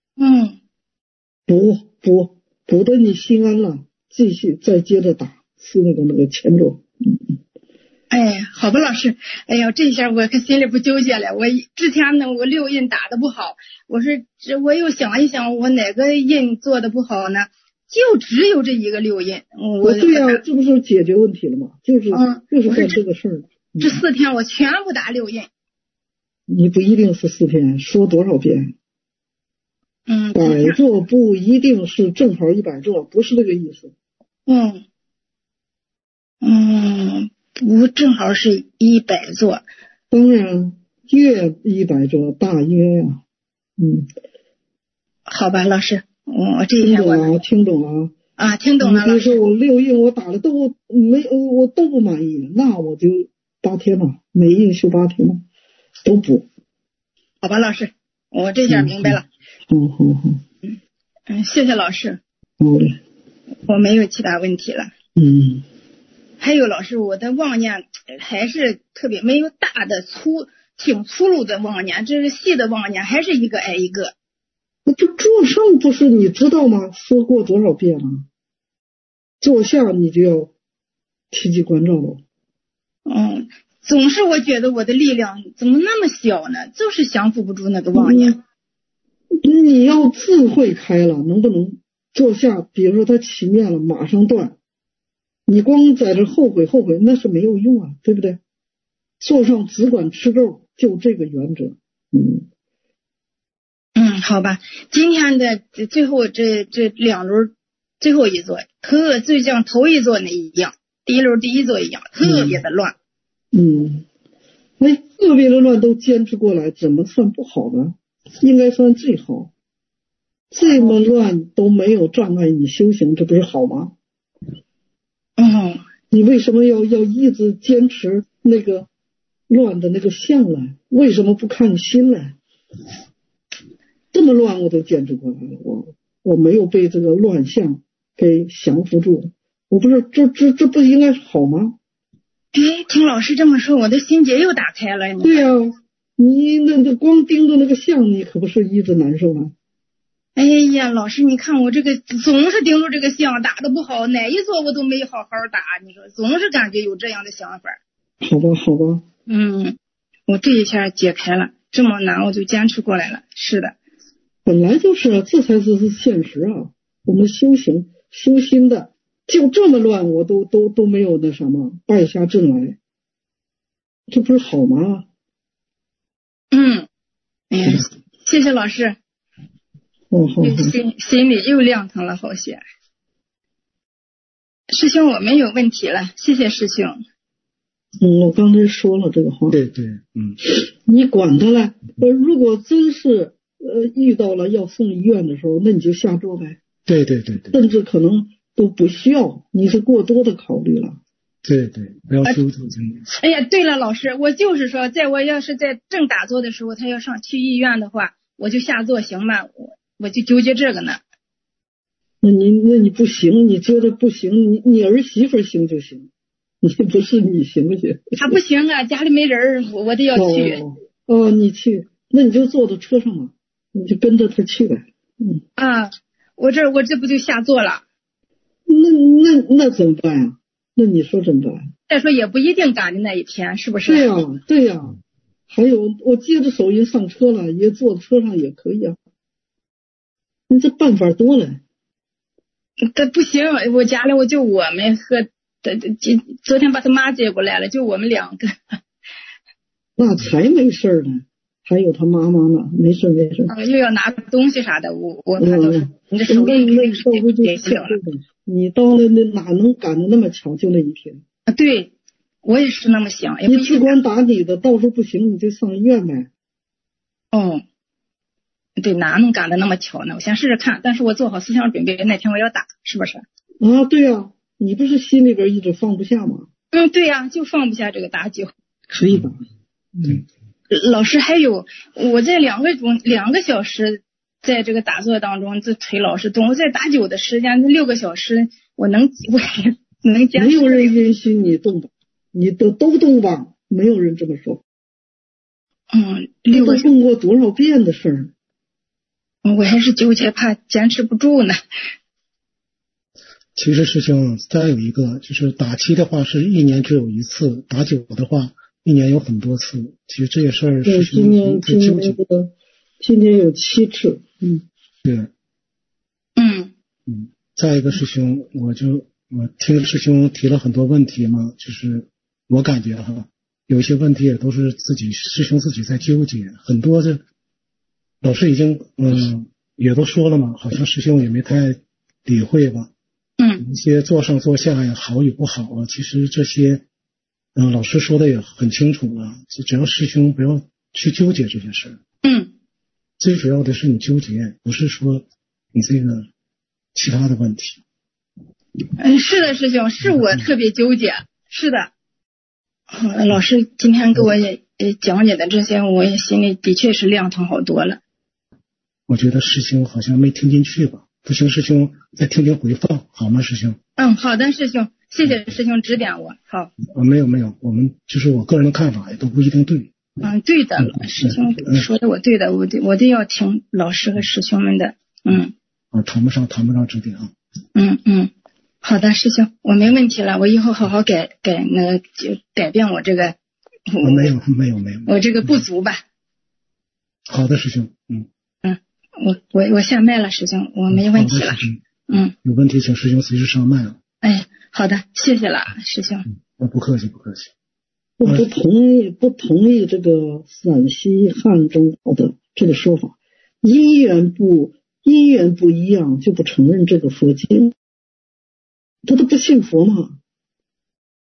补的你心安了，继续再接着打，是那个前咒。 好吧，老师。哎呀，这下我可心里不纠结了。我之前呢，我6印打的不好，我又想一想，我哪个印做的不好呢？就只有这一个6印。 对呀，这不是解决问题了吗？就是干这个事儿。 这4天我全部打6印。 你不一定是4天，说多少遍？摆坐不一定是正好100坐，不是这个意思。 不正好是100坐。 当然，越100坐大约呀。 好吧，老师，我这一天听懂了啊？ 听懂了。 比如说我6印我打的我都不满意，那我就8天嘛，每印休8天嘛，都补。 好吧，老师，我这下明白了。谢谢老师。 好的， 我没有其他问题了。还有老师，我的妄念还是特别没有大的挺粗鲁的妄念，这是细的妄念还是一个挨一个。 那就坐上不是你知道吗？说过多少遍了？坐下你就要提起关照了。 总是我觉得我的力量怎么那么小呢？就是降服不住那个妄念。 你要智慧开了，能不能坐下？比如说他起念了，马上断。你光在这后悔，那是没有用啊，对不对？坐上只管吃肉，就这个原则。 好吧，今天的最后这2轮最后一座就像头一座那一样，第一轮第一座一样，特别的乱。 个别的乱都坚持过来，怎么算不好呢？应该算最好。这么乱都没有障碍你修行，这不是好吗？你为什么要一直坚持那个乱的那个相呢？为什么不看心呢？这么乱我都坚持过来了，我没有被这个乱象给降服住，我不是这不应该是好吗？ 听老师这么说，我的心结又打开了。 对呀，你那光盯着那个相，你可不是一直难受吗？ 哎呀，老师，你看我这个总是盯着这个相，打得不好，哪一座我都没好好打，你说总是感觉有这样的想法。 好吧。 我这一下解开了，这么难我就坚持过来了。是的， 本来就是啊，这才是现实啊。我们修行修心的，就这么乱，我都没有那什么败下阵来，这不是好吗？ 哎呀，谢谢老师。 好， 心里又亮堂了好些。师兄，我没有问题了，谢谢师兄。 我刚才说了这个话。 对， 你管他了。如果真是遇到了要送医院的时候，那你就下咒呗。 对， 甚至可能都不需要，你是过多的考虑了。 对，不要纠结。 哎呀，对了，老师，我就是说，在我要是在正打坐的时候，他要去医院的话，我就下坐行吗？我就纠结这个呢。 那你不行，你觉得不行，你儿媳妇行就行，你不是你行不行？ 他不行啊，家里没人，我得要去。 你去，那你就坐到车上嘛，你就跟着他去呗。 我这不就下坐了？ 那怎么办呀？那你说怎么办？ 再说也不一定赶的那一天，是不是？ 对呀。还有，我接着手印上车了，也坐车上也可以啊。你这办法多了。 这不行，我家里就我们和昨天把他妈接过来了，就我们两个。 那才没事呢，还有他妈妈呢，没事。 又要拿东西啥的，我看都是你这手印那稍微就行了。你到了那哪能赶得那么巧，就那一天。 对，我也是那么想。 你只管打你的，到时候不行你就上医院呗。 对，哪能赶得那么巧呢？我先试试看，但是我做好思想准备，那天我要打，是不是？ 对呀，你不是心里边一直放不下吗？ 对呀，就放不下这个打酒。 可以打。 老师，还有我在2个小时在这个打坐当中，这腿老是动。我在打酒的时间6个小时，我能坚持。 没有人允许你动吧？你都动吧？没有人这么说。 6个动过多少遍的事儿？ 我还是纠结，怕坚持不住呢。 其实师兄，再有一个就是打七的话是1年只有1次，打九的话1年有很多次。其实这些事儿师兄今年有7次。 对。再一个师兄，我听师兄提了很多问题嘛，就是我感觉有一些问题也都是师兄自己在纠结，很多的老师已经也都说了嘛，好像师兄也没太理会吧。一些坐上坐下呀，好与不好啊，其实这些老师说的也很清楚了，只要师兄不要去纠结这件事。最主要的是你纠结，不是说你这个其他的问题。 是的，师兄，是我特别纠结。是的。老师今天给我也讲解的这些，我也心里的确是亮堂好多了。 我觉得师兄好像没听进去吧？不行，师兄再听听回放好吗？师兄。 好的，师兄，谢谢师兄指点我。好。 没有，我们就是我个人的看法也都不一定对。 对的，师兄说的我对的，我得要听老师和师兄们的。 谈不上指点啊。 好的，师兄，我没问题了，我以后好好改就改变我这个。 没有。 我这个不足吧。 好的，师兄。 我下麦了，师兄，我没问题了。 有问题请师兄随时上麦了。 好的，谢谢了，师兄。 不客气。 我不同意这个陕西汉中的这个说法，因缘不一样就不承认这个佛经，他都不信佛嘛。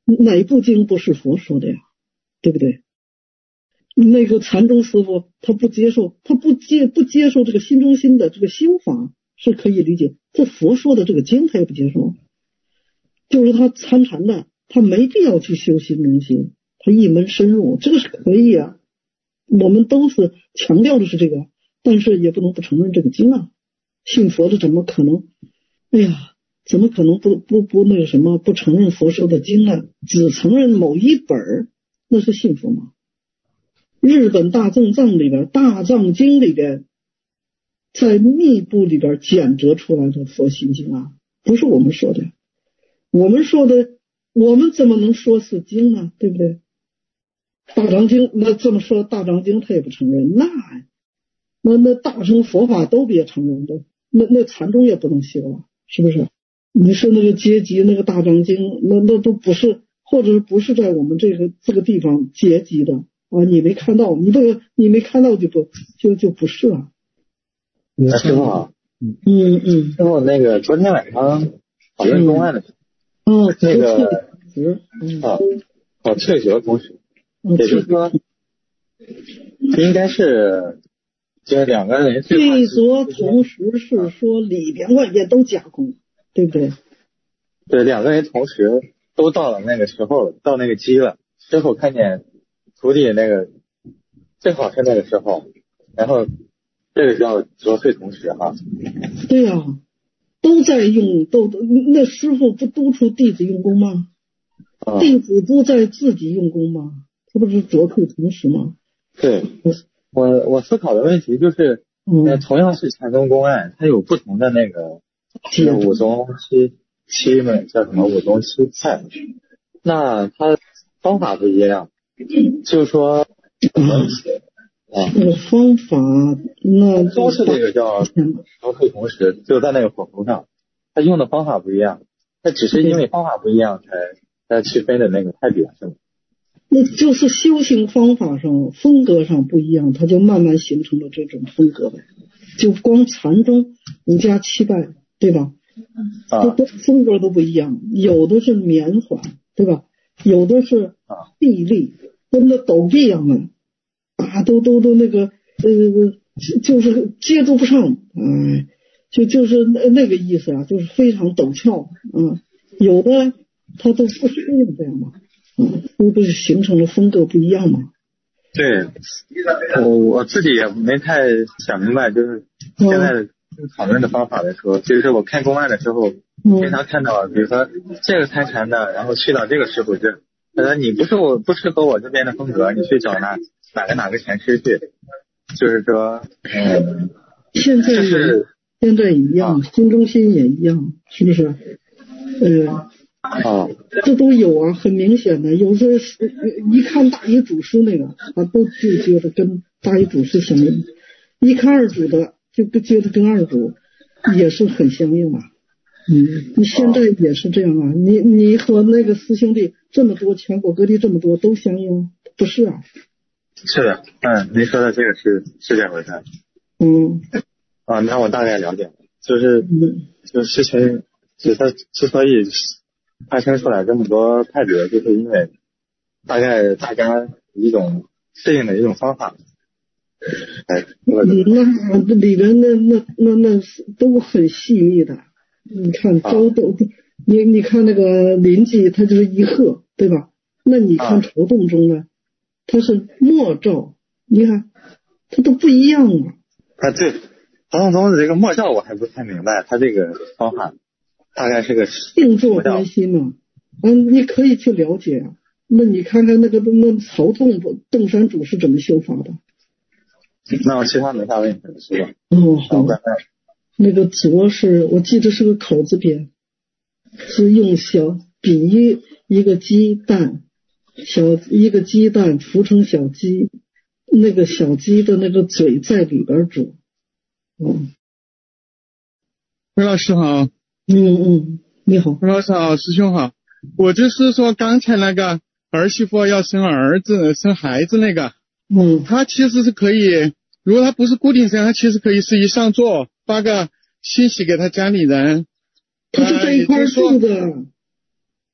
哪部经不是佛说的呀？对不对？那个禅宗师傅他不接受这个心中心的这个修法是可以理解，这佛说的这个经他也不接受，就是他参禅的，他没必要去修心中心，他一门深入，这个是可以啊。我们都是强调的是这个，但是也不能不承认这个经啊。信佛的怎么可能？哎呀，怎么可能不那个什么不承认佛说的经呢？只承认某一本，那是信佛吗？日本大正藏里边，大藏经里边，在密部里边简折出来的佛心经啊，不是我们说的。我们说的，我们怎么能说是经呢？对不对？大藏经，那这么说，大藏经他也不承认，那大乘佛法都别承认的，那禅宗也不能修啊，是不是？你说那个阶级那个大藏经，那都不是，或者不是在我们这个地方阶级的啊，你没看到，你没看到就不是了。 师傅好，师傅那个昨天晚上讨论公案的时候，那个翠学同学，也就是说应该是这两个人翠学同时是说里边外边都加工，对不对？ 对，两个人同时都到了那个时候，到那个机了，师傅看见徒弟那个正好是那个时候，然后这个叫卓翠同时哈。 对呀，都在用，那师傅不督促弟子用功吗？弟子不在自己用功吗？这不是卓翠同时吗？ 对，我思考的问题就是，同样是禅宗公案，它有不同的那个五宗七门叫什么五宗七派，那它方法不一样，就是说方法那都是这个叫卓翠同时，就在那个火候上，他用的方法不一样，他只是因为方法不一样才区分的那个派别是吗？ 那就是修行方法上风格上不一样，它就慢慢形成了这种风格呗。就光禅宗五家七拜，对吧？都风格都不一样，有的是绵缓，对吧？有的是臂力，跟那陡壁一样的啊，都那个就是接触不上，就是那个意思啊，就是非常陡峭，有的它都不适应这样嘛。不是形成了风格不一样吗？ 对，我自己也没太想明白，就是现在讨论的方法来说，就是我看公案的时候，经常看到，比如说这个参禅的，然后去到这个师傅这，他说你不适合我这边的风格，你去找哪个禅师去，就是说， 现在一样，心中心也一样，是不是？这都有啊，很明显的。有时候一看大一祖师那个都就觉得跟大一祖师相应，一看二祖的就觉得跟二祖也是很相应啊。你现在也是这样啊？你和那个师兄弟这么多，全国各地这么多都相应，不是啊？ 是的，您说的这个是这回事。那我大概了解了，就是事情，他之所以派生出来这么多派别，就是因为大概大家一种适应的一种方法。那里边那都很细腻的。你看周董，你看那个临济，他就是一鹤，对吧？那你看曹洞中呢，他是默照，你看他都不一样啊。 对，曹洞中的这个默照我还不太明白，他这个方法。大概是个静坐关系嘛，你可以去了解啊。那你看看那曹洞山主是怎么修法的？ 那我其他没啥问题了，是吧？ 好。那个左是我记得是个口字边，是用小比一个鸡蛋，一个鸡蛋浮成小鸡，那个小鸡的那个嘴在里边煮。 魏老师好。 你好， 老师好，师兄好。我就是说刚才那个儿媳妇要生孩子那个，他其实是可以，如果他不是固定生，他其实可以是一上座发个信息给他家里人。 他是在一块住的。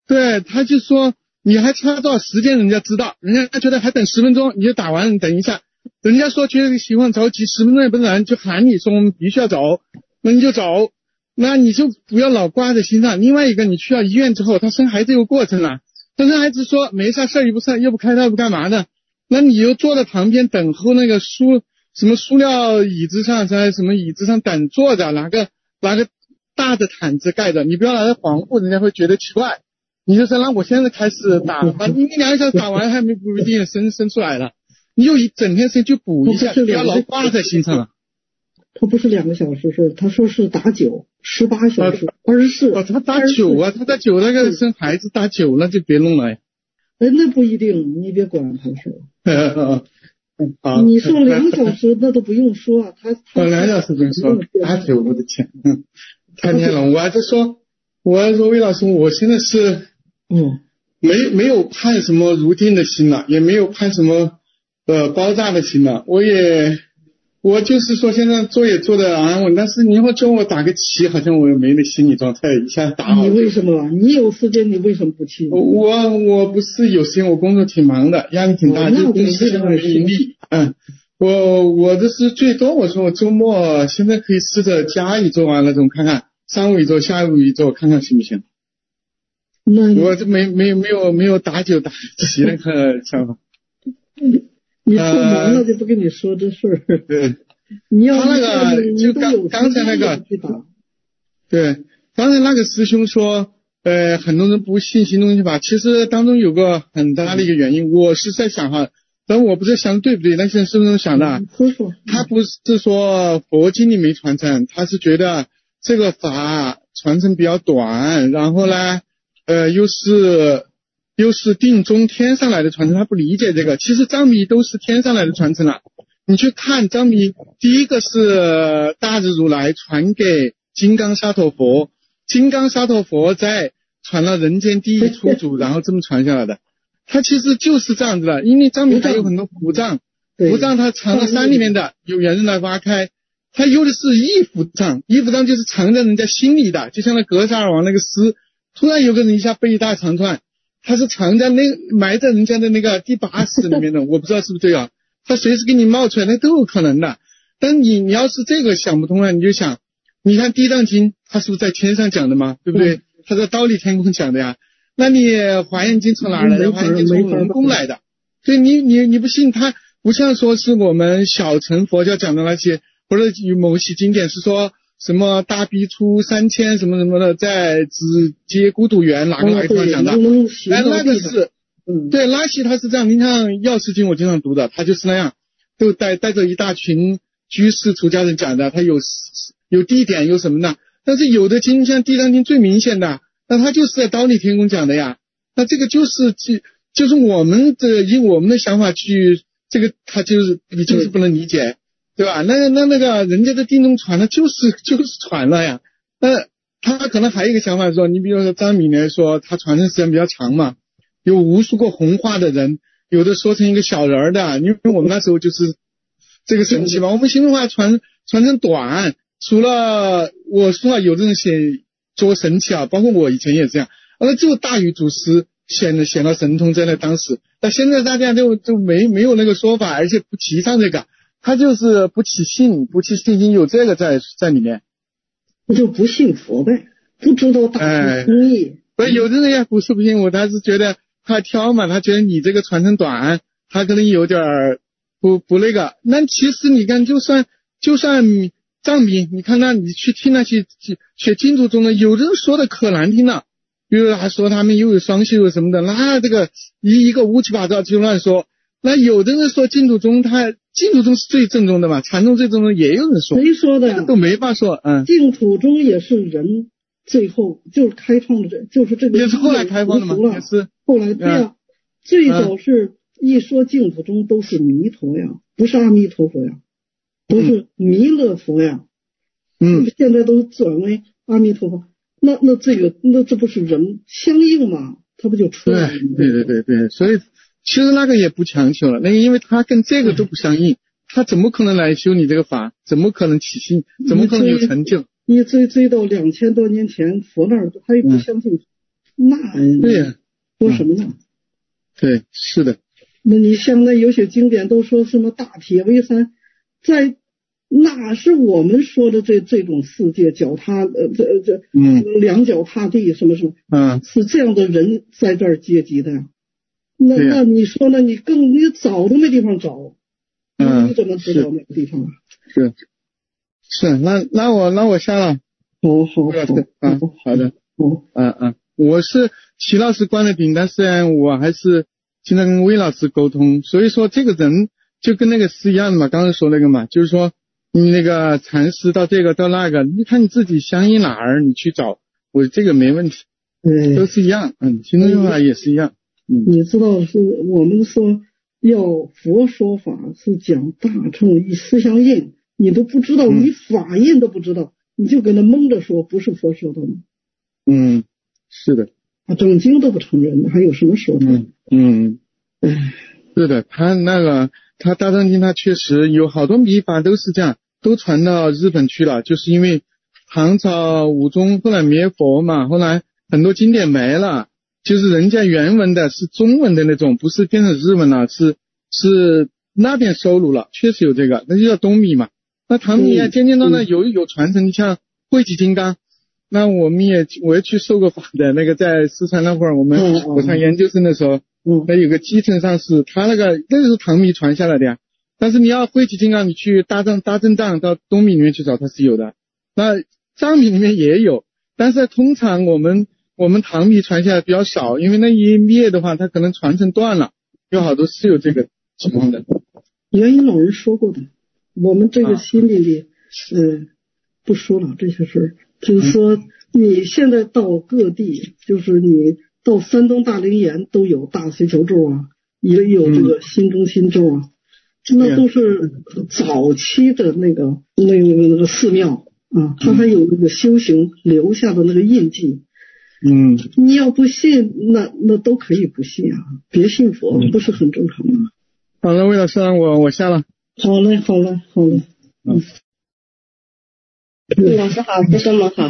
对，他就说你还差多少时间人家知道，人家觉得还等10分钟，你就打完，你等一下。人家说觉得情况着急，10分钟也不能，就喊你说我们必须要走，那你就走，那你就不要老挂在心上。另外一个，你去到医院之后，他生孩子有过程了，他生孩子说没啥事儿，又不开刀不干嘛的，那你就坐在旁边等候那个什么塑料椅子上，在什么椅子上等坐着，拿个大的毯子盖着，你不要拿着防护，人家会觉得奇怪。你就说让我现在开始打，你2个小时打完还不一定生出来了，你就一整天时间就补一下，不要老挂在心上了。 他不是2个小时，他说是打9 18小时24。 他打9啊，他打9那个生孩子打9了就别弄了。 那不一定，你别管他是。 你说2小时那都不用说，他 2小时不用说，打9我的天，太厉害了。我还说魏老师，我现在是没有盼什么如定的心了，也没有盼什么爆炸的心了。我就是说现在做也做得安稳，但是你以后叫我打个棋，好像我也没那心理状态，一下打好。 你为什么？你有时间你为什么不去？ 我不是有时间，我工作挺忙的，压力挺大，就公司现在没盈利。我这是最多，我说我周末现在可以试着加一周啊那种，看看上午一周下午一周看看行不行。我这没有打9打棋那个想法。 你说忙了就不跟你说这事儿。 对， 你要他那个就刚才那个，对，刚才那个师兄说，很多人不信新东西法，其实当中有个很大的一个原因，我是在想哈，但我不知道想对不对，那些人是不是想的？他不是说佛经里没传承，他是觉得这个法传承比较短，然后呢，又是定中天上来的传承，他不理解这个。其实藏密都是天上来的传承了。你去看藏密，第一个是大日如来传给金刚沙陀佛，金刚沙陀佛再传了人间第一出祖，然后这么传下来的。它其实就是这样子的，因为藏密还有很多伏藏，伏藏它藏在山里面的，有缘人来挖开。它有的是一伏藏，一伏藏就是藏在人家心里的，就像那格萨尔王那个诗，突然有个人一下背一大长串。他是藏在埋在人家的那个第8室里面的，我不知道是不是这样，他随时给你冒出来，那都有可能的。但你要是这个想不通了，你就想，你看地藏经，它是不是在天上讲的嘛，对不对？它在忉利天宫讲的呀。那你华严经从哪儿来的？华严经从龙宫来的。所以你不信，它不像说是我们小乘佛教讲的那些，或者有某些经典是说什么大比丘3000什么什么的，在只接孤独园，哪个来突然讲的？那个是，对，拉稀他是这样。你看药师经我经常读的，他就是那样，都带着一大群居士出家人讲的，他有地点有什么的。但是有的经像地藏经最明显的，那他就是在忉利天宫讲的呀。那这个就是我们以我们的想法去，这个他你就是不能理解。对吧？那个人家的定中传了就是传了呀。他可能还有一个想法说，你比如说张敏来说，他传承时间比较长嘛，有无数个弘化的人，有的说成一个小人的，因为我们那时候就是这个神奇嘛。我们新文化传承短，除了我说啊，有的人说神奇啊，包括我以前也这样，就大禹祖师显了神通在那当时。但现在大家都没有那个说法，而且不提倡这个。他就是不起信心，有这个在里面， 那就不信佛呗，不知道大慈公义。 有的人也不是不信我，他是觉得他挑嘛，他觉得你这个传承短，他可能有点不那个。那其实你看，就算藏密，你看你去听那些学净土宗的，有的人说的可难听了，比如还说他们又有双修什么的，那这个一个乌七八糟就乱说。那有的人说净土宗是最正宗的嘛，禅宗最正宗也有人说， 谁说的呀？ 都没法说。 净土宗也是人最后就是开创的，就是这个也是后来开放的嘛，也是后来对呀。最早是一说净土宗都是弥陀呀，不是阿弥陀佛呀，都是弥勒佛呀。现在都转为阿弥陀佛，那这不是人相应吗？他不就出来了吗？ 对，所以。其实那个也不强求了，因为他跟这个都不相应，他怎么可能来修你这个法？怎么可能起信？怎么可能有成就？ 你追到2000多年前佛那儿，他也不相信。 那对呀， 说什么呢？ 对，是的。 那你像那有些经典都说什么大铁围山，在哪是我们说的这种世界脚踏两脚踏地什么什么，是这样的人在这儿阶级的呀。那你说呢？你找都没地方找，你怎么知道那个地方啊？ 是，那我下了。好的。我是齐老师关了顶，但是我还是经常跟魏老师沟通，所以说这个人就跟那个是一样的嘛，刚才说那个嘛，就是说你那个禅师到这个到那个，你看你自己相应哪儿你去找，我这个没问题，都是一样，行动法也是一样。 你知道是我们说要佛说法是讲大乘思想印，你都不知道，你法印都不知道，你就跟他蒙着说不是佛说的吗？ 是的。 整经都不承认，还有什么说的？ 是的，他大乘经他确实有好多秘法都是这样，都传到日本去了，就是因为唐朝武宗后来灭佛嘛，后来很多经典没了，就是人家原文的是中文的那种，不是变成日文了，是那边收录了，确实有这个，那就叫东密嘛。那唐密啊，渐渐的呢有传承，像慧集金刚，那我也去受过法的，那个在四川那会儿，我上研究生的时候，那有个基层上师，他那是唐密传下来的呀。但是你要慧集金刚，你去大正藏到东密里面去找，它是有的。那藏密里面也有，但是通常我们唐密传下来比较少，因为那一灭的话，它可能传承断了，有好多是有这个情况的。 元音老人说过的，我们这个心里不说了这些事儿，就是说你现在到各地，就是你到山东大灵岩都有大随求咒啊，也有这个心中心咒啊，那都是早期的那个寺庙啊，它还有那个修行留下的那个印记。你要不信，那都可以不信啊，别信佛不是很正常吗？ 好了，魏老师，我下了。 好嘞。 老师好，师兄们好。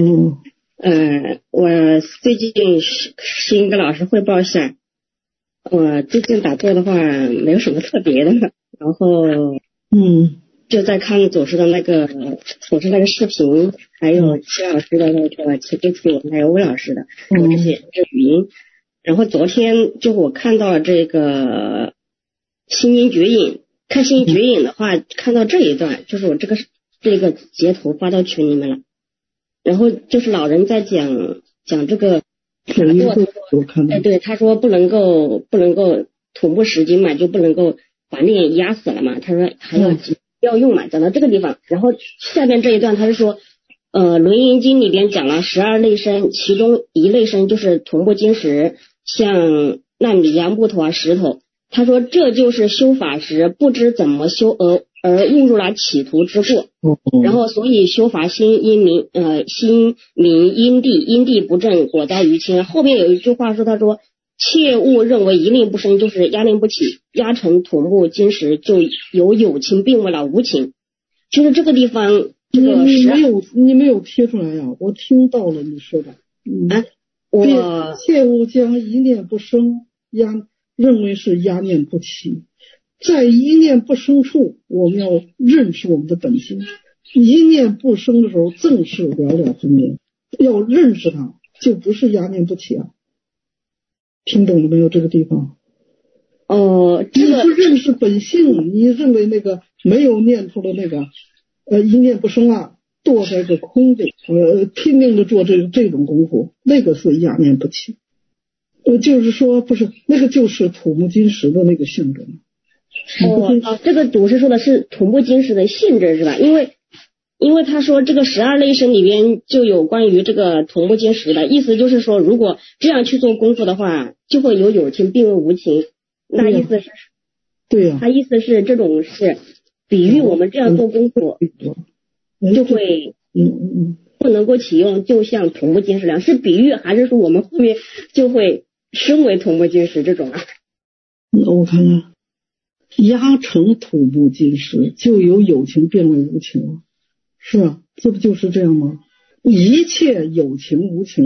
我最近先跟老师汇报一下，我最近打坐的话没有什么特别的，然后就在看祖师的那个视频，还有齐老师的那个奇迹图，还有魏老师的这些语音。然后昨天就我看到了这个心经绝影，看心经绝影的话，看到这一段，就是我这个截图发到群里面了。然后就是老人在讲这个打坐，对，他说不能够土木十经嘛，就不能够把念压死了嘛，他说还要用嘛，讲到这个地方。然后下面这一段他是说轮音经里边讲了12类身，其中一类身就是土木金石，像纳米呀、木头啊、石头。他说这就是修法时不知怎么修而误入了企图之过，然后所以修法心明因地不正，果遭于轻。后面有一句话说，他说切勿认为一令不生就是压令不起，压成土木金石就有情并未了无情。就是这个地方，这个你没有贴出来呀？我听到了你说的。我切勿将一念不生认为是压念不起。在一念不生处，我们要认识我们的本心。一念不生的时候，正是了了分明。要认识它，就不是压念不起啊。听懂了没有？这个地方。你不认识本性，你认为那个没有念头的那个一念不生啊，堕在个空里，拼命的做这种功夫，那个是压念不起。就是说不是那个，就是土木金石的那个象征。 这个祖师说的是土木金石的性质是吧？因为他说这个12类身里边就有关于这个土木金石的意思，就是说如果这样去做功夫的话，就会有情并无情。那意思是， 对呀， 他意思是这种是比喻我们这样做功夫就会不能够启用，就像土木金石一样，是比喻还是说我们后面就会升为土木金石这种啊？ 我看看。压成土木金石，就有情变为无情了。是啊，这不就是这样吗？一切有情无情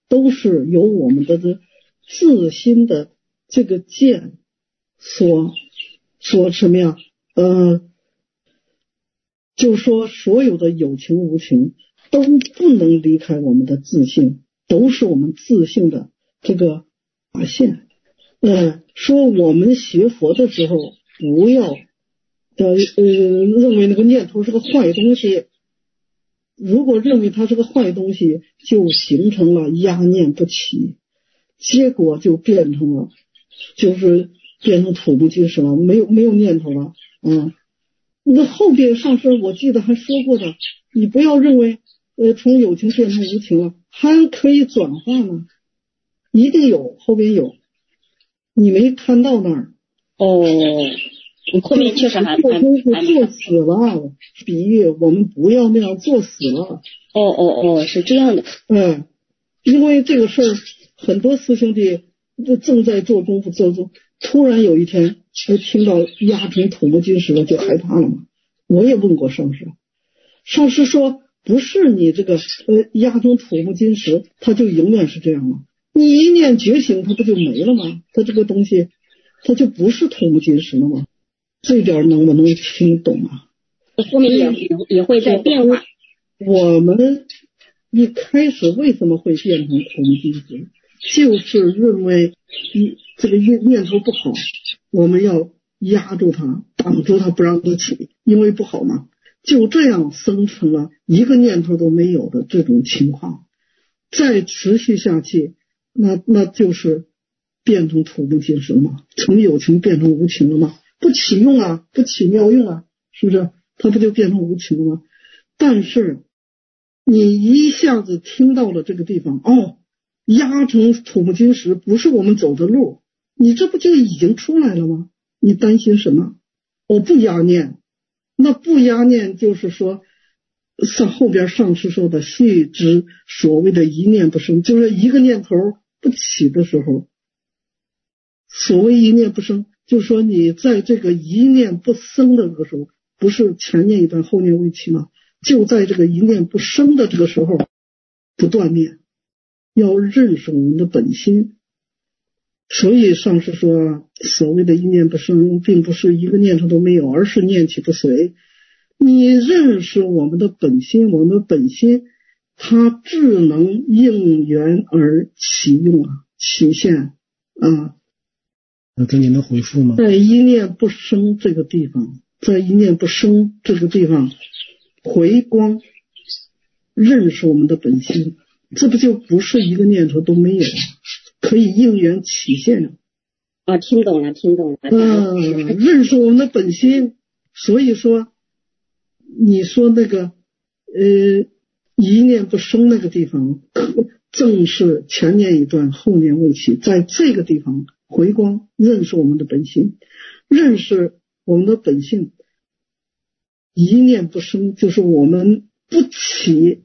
都是由我们的自心的这个见所什么呀？就是说所有的有情无情都不能离开我们的自性，都是我们自性的这个发现。说我们学佛的时候不要认为那个念头是个坏东西，如果认为它是个坏东西，就形成了压念不起，结果就变成了土木金石了，没有念头了。那后边上师我记得还说过的，你不要认为从有情变成无情了，还可以转化呢，一定有，后边有，你没看到那儿。 后面确实还做功夫做死了，比喻我们不要那样做死了。 是这样的。 因为这个事儿，很多师兄弟正在做功夫突然有一天听到压成土木金石了，就害怕了嘛。我也问过上师，上师说不是你这个压成土木金石，它就永远是这样了。你一念觉醒，它不就没了吗？它这个东西，它就不是土木金石了吗？这点能不能听懂啊？ 后面也会在变化。 我们一开始为什么会变成土木金石？就是认为这个念头不好，我们要压住它，挡住它，不让它起，因为不好嘛。就这样生成了一个念头都没有的这种情况，再持续下去，那就是变成土木金石了嘛，从有情变成无情了嘛，不起用啊，不起妙用啊，是不是？它不就变成无情了吗？但是你一下子听到了这个地方，压成土木金石不是我们走的路，你这不就已经出来了吗？你担心什么？我不压念，那不压念就是说后边上师说的续之所谓的一念不生，就是一个念头不起的时候，所谓一念不生，就是说你在这个一念不生的这个时候，不是前念一段后念未起吗？就在这个一念不生的这个时候不断念，要认识我们的本心。所以上师说所谓的一念不生，并不是一个念头都没有，而是念起不随。你认识我们的本心，我们的本心它智能应缘而起用起现给您的回复吗？ 在一念不生这个地方，回光认识我们的本心，这不就不是一个念头都没有，可以应缘起现。 听懂了。 认识我们的本心，所以说你说那个一念不生那个地方，正是前念一段后念未起，在这个地方回光认识我们的本心，认识我们的本性，一念不生，就是我们不起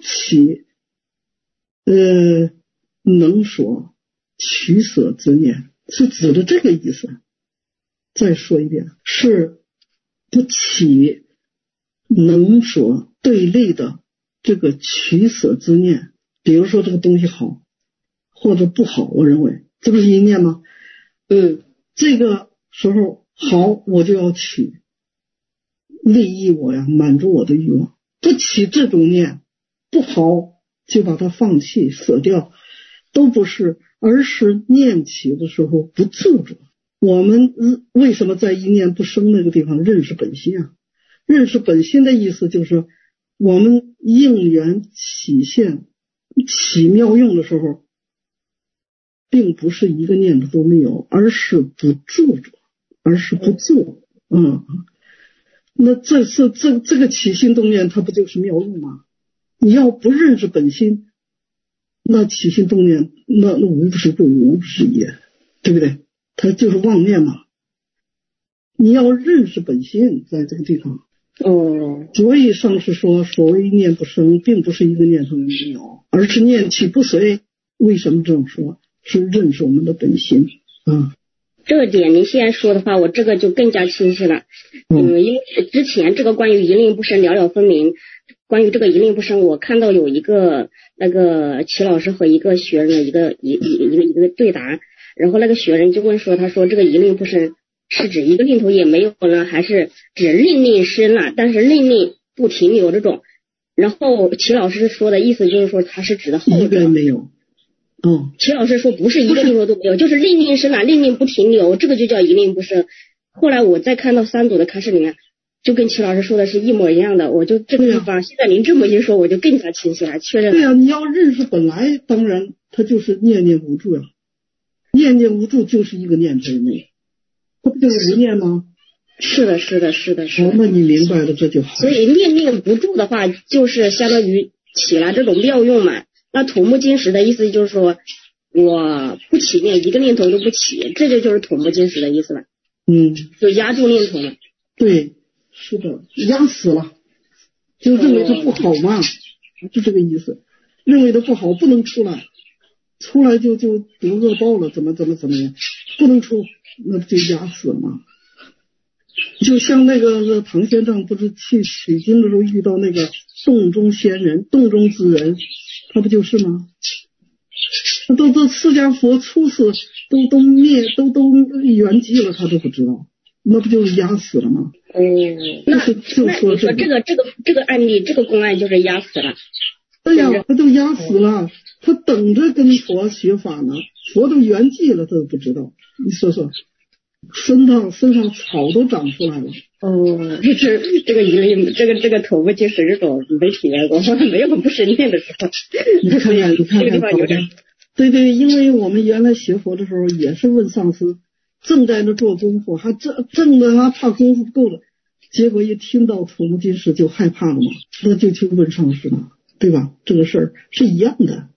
能所取舍之念，是指的这个意思。再说一遍，是不起能所对立的这个取舍之念。比如说这个东西好或者不好，我认为这不是一念吗？这个时候好我就要取，利益我呀，满足我的欲望。不起这种念，不好就把它放弃舍掉，都不是，而是念起的时候不自主。我们为什么在一念不生那个地方认识本心啊？认识本心的意思就是我们应缘起现起妙用的时候，并不是一个念头都没有，而是不住着，而是不做。那这个起心动念，它不就是妙用吗？你要不认识本心，那起心动念，那无不是不无不是也，对不对？它就是妄念嘛。你要认识本心，在这个地方。所以上师说，所谓念不生，并不是一个念头没有，而是念起不随。为什么这么说？是认识我们的本心。 这个点您现在说的话，我这个就更加清晰了。因为之前这个关于一念不生了了分明， 关于这个一令不生，我看到有一个那个齐老师和一个学员的一个对答，然后那个学员就问说，他说这个一令不生是指一个念头也没有呢，还是指令生了，但是令不停留这种？然后齐老师说的意思就是说，他是指的后者。 一个没有。 齐老师说不是一个念头都没有，就是令生了，令不停留，这个就叫一令不生。后来我再看到三组的开示里面，就跟齐老师说的是一模一样的，我就这个地方，现在您这么一说，我就更加清晰了，确认了。 对呀，你要认识本来，当然它就是念念无助呀，念念无助就是一个念头没有，它不就是无念吗？ 是的。 那你明白了这就好。 所以念念不住的话，就是相当于起了这种妙用嘛。那土木金石的意思就是说，我不起念，一个念头都不起，这就是土木金石的意思了。就压住念头了。 对，是的，压死了，就认为它不好嘛，就这个意思。认为它不好，不能出来，出来就得恶报了，怎么样，不能出，那不就压死了吗？就像那个唐玄奘不是去取经的时候遇到那个洞中仙人、洞中之人，他不就是吗？都释迦佛初次都圆寂了，他都不知道，那不就是压死了吗？ 那你说这个案例，这个公案就是压死了。 对呀，他都压死了，他等着跟佛学法呢，佛都圆寂了，他都不知道。你说说，身上草都长出来了。 这个一令，这个土木金石这种没体验过，没有不是念的时候。 你看看，对，因为我们原来学佛的时候也是问上师，正在那做功夫，还正的还怕功夫不够了，结果一听到土木金石就害怕了嘛，那就去问上师嘛，对吧？这个事儿是一样的。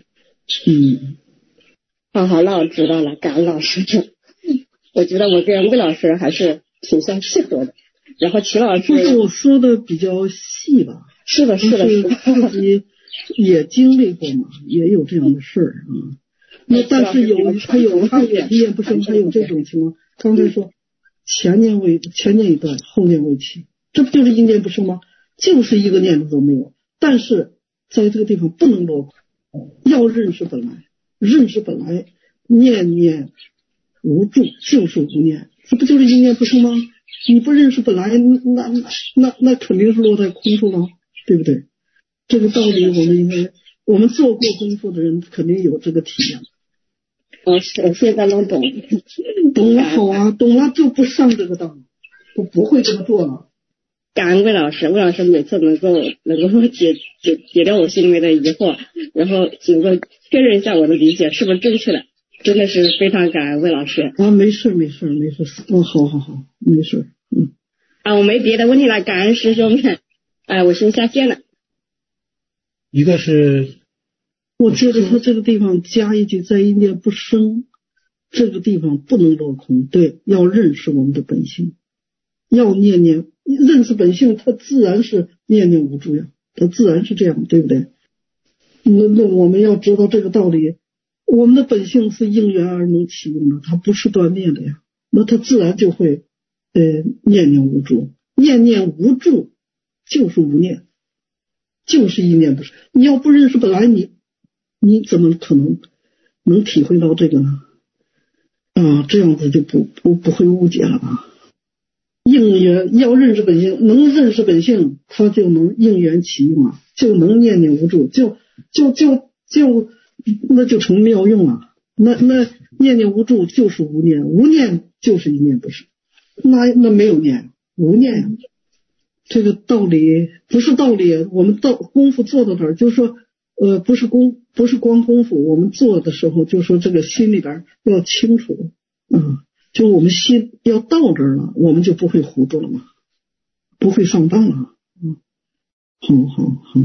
好，那我知道了，感恩老师。我觉得我跟魏老师还是挺相契合的。然后齐老师， 就是我说的比较细吧。 是的， 自己也经历过嘛，也有这样的事儿啊。那但是他也念不生，还有这种情况。刚才说前念一段，后念未起，这不就是一念不生吗？就是一个念头都没有。但是在这个地方不能落空，要认识本来，念念无助就是无念，这不就是一念不生吗？你不认识本来，那肯定是落在空处了，对不对？这个道理我们做过功夫的人肯定有这个体验。 我现在能懂了好啊，懂了就不上这个当，不会这么做了。 感恩魏老师每次能够解掉我心里面的疑惑，然后能够确认一下我的理解是不是正确的，真的是非常感恩魏老师。 没事，好，没事。 我没别的问题了，感恩师兄们。我先下线了。 一个是， 我觉得他这个地方加一句，在一念不生，这个地方不能落空。对，要认识我们的本性，要认识本性，它自然是念念无助呀，它自然是这样，对不对？那我们要知道这个道理，我们的本性是应缘而能起用的，它不是断灭的呀，那它自然就会念念无助，念念无助就是无念，就是一念不生。你要不认识本来，你怎么可能体会到这个呢？这样子就不会误解了吧？应缘要认识本性，能认识本性，它就能应缘起用啊，就能念念无助，那就成妙用了。那念念无助就是无念，无念就是一念不生。那没有念，无念，这个道理不是道理。我们功夫做到哪儿，就是说不是光功夫，我们做的时候就说这个心里边要清楚就我们心要到这儿了，我们就不会糊涂了嘛，不会上当了。好。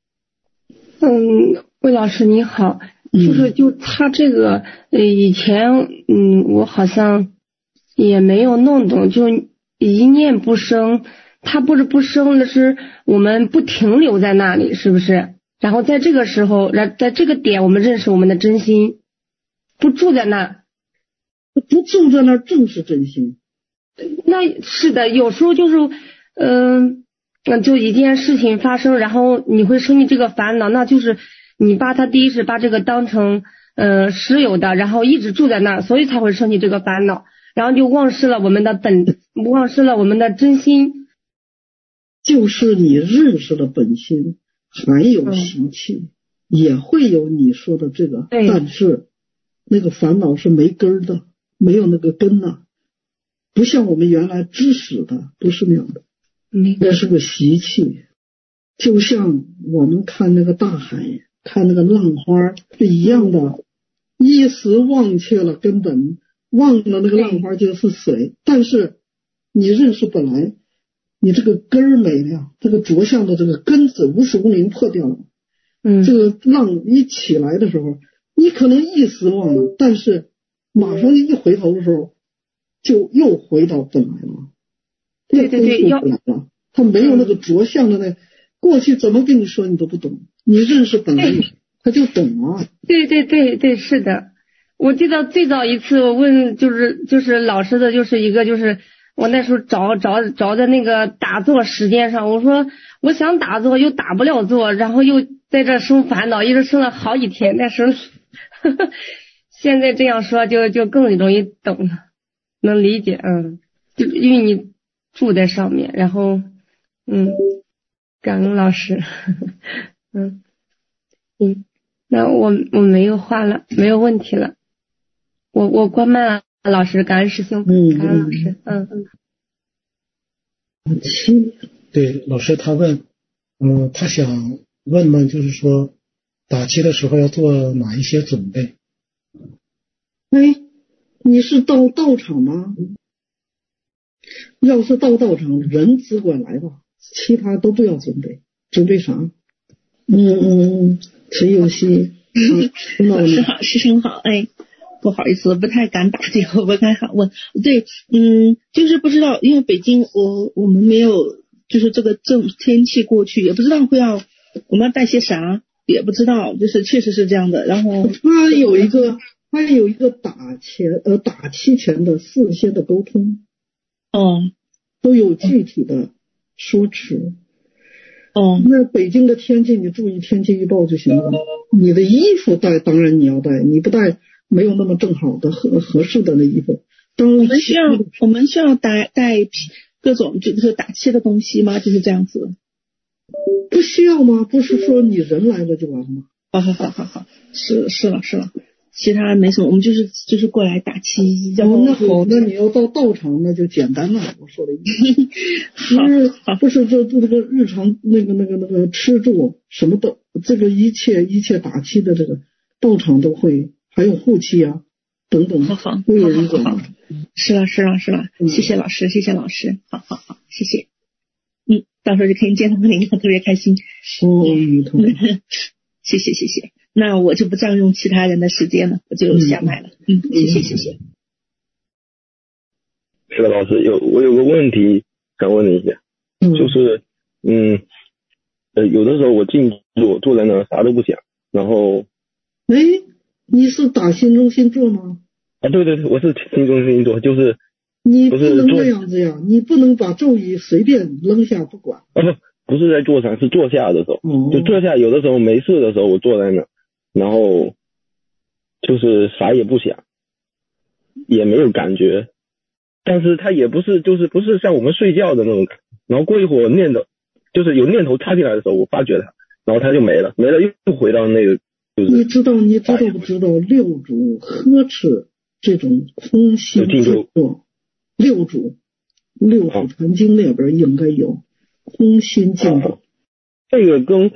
魏老师你好，就他这个以前我好像也没有弄懂，就一念不生，他不是不生的是我们不停留在那里，是不是？然后在这个时候，在这个点我们认识我们的真心，不住在那。 不住在那正是真心。 那是的，有时候就是就一件事情发生，然后你会生起这个烦恼，那就是你把他第一是把这个当成实有的，然后一直住在那儿，所以才会生起这个烦恼，然后就忘失了我们的忘失了我们的真心。 就是你认识了本心，还有习气，也会有你说的这个，但是那个烦恼是没根的，没有那个根呐，不像我们原来知识的，不是那样的，那是个习气。就像我们看那个大海，看那个浪花是一样的，一时忘却了根本，忘了那个浪花就是水，但是你认识本来你这个根儿没了，这个着相的这个根子无始无明破掉了。这个浪一起来的时候，你可能一时忘了，但是马上一回头的时候，就又回到本来了。 对， 要本来了，他没有那个着相的那过去怎么跟你说你都不懂，你认识本来他就懂啊。 对，是的。我记得最早一次我问就是老师的就是一个就是我那时候找在那个打坐时间上，我说我想打坐又打不了坐，然后又在这生烦恼，一直生了好几天。那时候现在这样说就更容易懂了，能理解。就因为你住在上面，然后感恩老师。那我没有话了，没有问题了，我关麦了。老师，感恩师兄，感恩老师。 对，老师他问，他想问问，就是说打七的时候要做哪一些准备？ 你是到道场吗？要是到道场，人只管来吧，其他都不要准备。准备啥？陈有希， 老师好，师兄好，不好意思，不太敢打这个，不太敢问。对，就是不知道，因为北京我们没有，就是这个天气过去，也不知道我们要带些啥，也不知道，就是确实是这样的。然后他有一个打七前的事先的沟通，都有具体的说辞。那北京的天气你注意天气预报就行了。你的衣服带当然你要带，你不带没有那么正好的合适的那衣服。 我们需要带各种就是打气的东西吗？就是这样子。 不需要吗？不是说你人来了就完了吗？ 好，是了。其他没什么，我们就是过来打气。 那好，那你要到道场那就简单了。我说的意思，不是这个日常那个吃住什么的，这个一切打气的这个道场都会，还有护气啊等等，都有人管。 是了，谢谢老师，好，谢谢。到时候就可以见到您，特别开心。谢谢。那我就不占用其他人的时间了，我就下麦了。谢谢。 是的，老师我有个问题想问你一下，就是有的时候我静坐在那啥都不想，然后你是打心中心坐吗？ 对，我是心中心坐，就是你不能这样子呀，你不能把咒语随便扔下不管。 不是在坐上，是坐下的时候，就坐下，有的时候没事的时候我坐在那，然后就是啥也不想，也没有感觉，但是它也不是像我们睡觉的那种感觉，然后过一会儿念头就是有念头插进来的时候，我发觉它，然后它就没了又回到那个就是你知道不知道六祖呵斥这种空心静坐？六祖坛经那边应该有空心静坐。 这个跟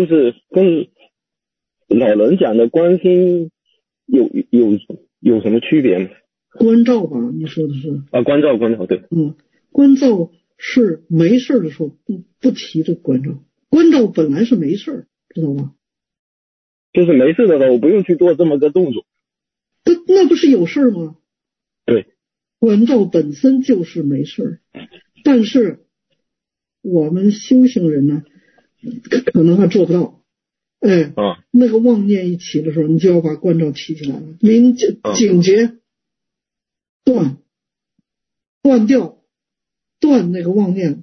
老人讲的观心有什么区别吗？ 关照吧，你说的是关照对。 关照是没事的时候不提这个关照，关照本来是没事，知道吧？ 就是没事的时候我不用去做这么个动作。 那不是有事吗？ 对， 关照本身就是没事，但是我们修行人呢可能还做不到。那个妄念一起的时候，你就要把关照提起来了，警觉断掉那个妄念，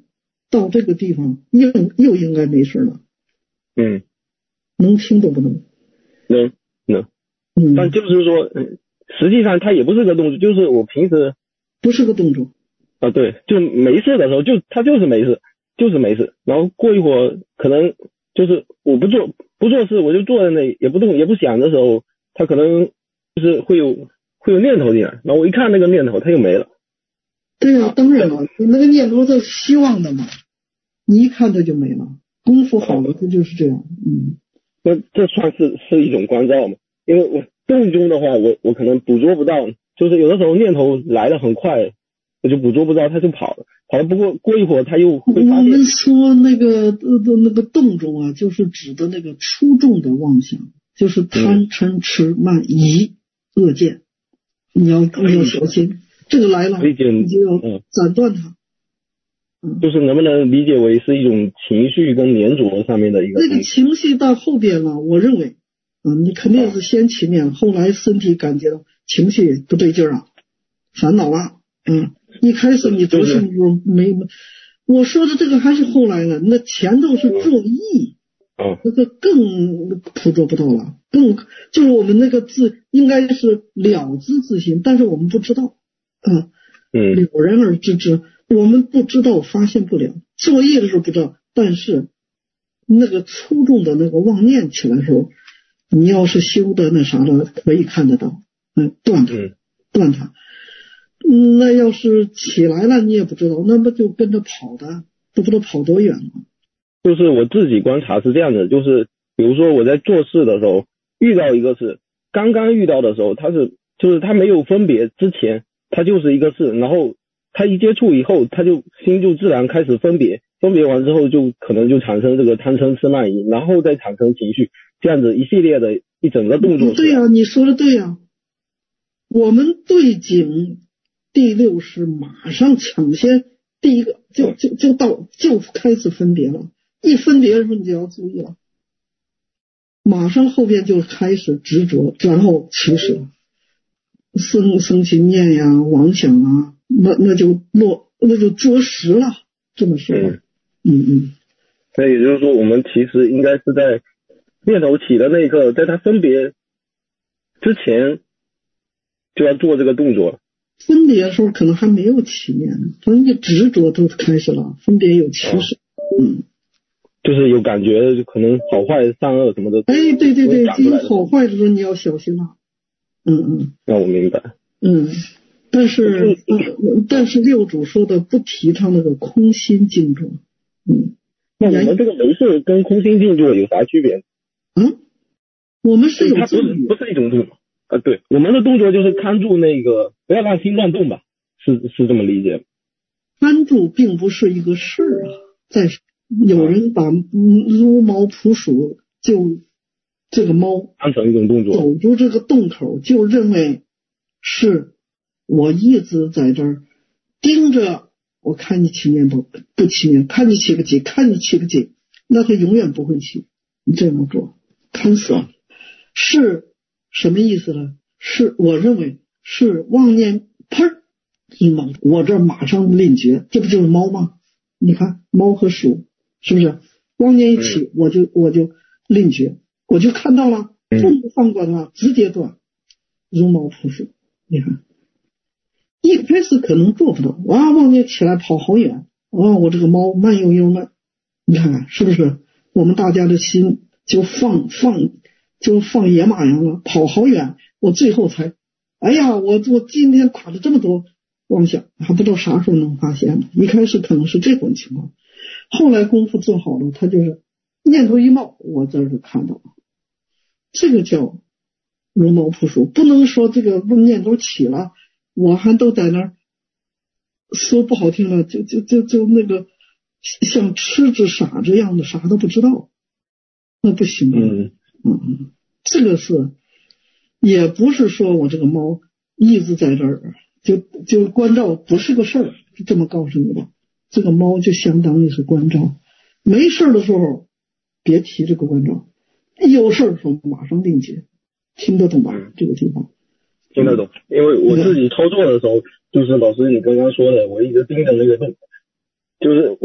到这个地方又应该没事了。能听都不能。 能。但就是说，实际上它也不是个动作，就是我平时不是个动作。 啊，对，就没事的时候，它就是没事，然后过一会儿可能就是我不做事，我就坐在那里也不动也不想的时候，它可能就是会有念头进来，然后我一看那个念头，它又没了。 对啊，当然了，那个念头是希望的嘛，你一看它就没了。功夫好了，它就是这样。 那这算是一种关照嘛？因为我动中的话，我可能捕捉不到，就是有的时候念头来得很快，我就捕捉不到，它就跑了。不过一会儿它又会发现。 我们说那个动中啊，就是指的那个出众的妄想，就是贪嗔痴慢疑恶见，你要小心。这个来了，你就要斩断它。 就是能不能理解为是一种情绪跟粘着上面的一个？ 那个情绪到后边了，我认为，你肯定是先起面，后来身体感觉到情绪不对劲了，烦恼了，一开始你不是没，我说的这个还是后来了，那前头是作意，那个更捕捉不到了，就是我们那个字应该是了知自心，但是我们不知道，了然而知之。我们不知道，发现不了。作业的时候不知道，但是那个粗重的那个妄念起来的时候，你要是修的那啥了，可以看得到，断它。那要是起来了，你也不知道，那么就跟着跑的，都不知道跑多远了。 就是我自己观察是这样的，就是比如说我在做事的时候遇到一个事，刚刚遇到的时候，就是他没有分别之前，他就是一个事，然后他一接触以后，他就心就自然开始分别完之后，就可能就产生这个贪嗔痴慢疑，然后再产生情绪，这样子一系列的一整个动作。 对呀，你说的对呀。我们对景第六识马上抢先第一个就开始分别了，一分别的时候你就要注意了，马上后边就开始执着，然后起始了，生起念呀、妄想啊。那就着实了，这么说。 那也就是说，我们其实应该是在念头起的那一刻，在它分别之前就要做这个动作。 分别的时候可能还没有起念，反正执着都开始了，分别有起始。 就是有感觉，就可能好坏善恶什么的。 对，有好坏的时候你要小心了。 那我明白。 但是六祖说的不提倡那个空心静坐。 那我们这个没事跟空心静坐有啥区别？ 我们是有它不是一种动作对，我们的动作就是看住那个，不要让心乱动吧，是这么理解。 看住并不是一个事儿啊，有人把如毛捕鼠，就这个猫当成一种动作， 走出这个洞口，就认为是我一直在这儿盯着，我看你起念不起念，看你起个几，看你起个几，那他永远不会起。你这么做，看死了，是什么意思呢？是我认为是妄念，砰一猛，我这马上令觉，这不就是猫吗？你看猫和鼠是不是？妄念一起，我就令觉，我就看到了，不放过它，直接断，如毛捕鼠。你看。一开始可能做不到，妄念起来跑好远，我这个猫慢悠悠的，你看看是不是？我们大家的心就放野马羊了，跑好远，我最后才，我今天打了这么多妄想，还不知道啥时候能发现呢。一开始可能是这种情况，后来功夫做好了，他就是念头一冒，我这就看到了，这个叫如毛捕鼠。不能说这个念头起了，我还都在那儿说不好听了，就那个像痴子傻子样的，啥都不知道，那不行。这个是也不是说我这个猫一直在这儿就关照不是个事儿，就这么告诉你吧。这个猫就相当于是关照，没事的时候别提这个关照，有事的时候马上令觉，听得懂吧？这个地方听得懂，因为我自己操作的时候，就是老师你刚刚说的，我一直盯着那个洞，就是我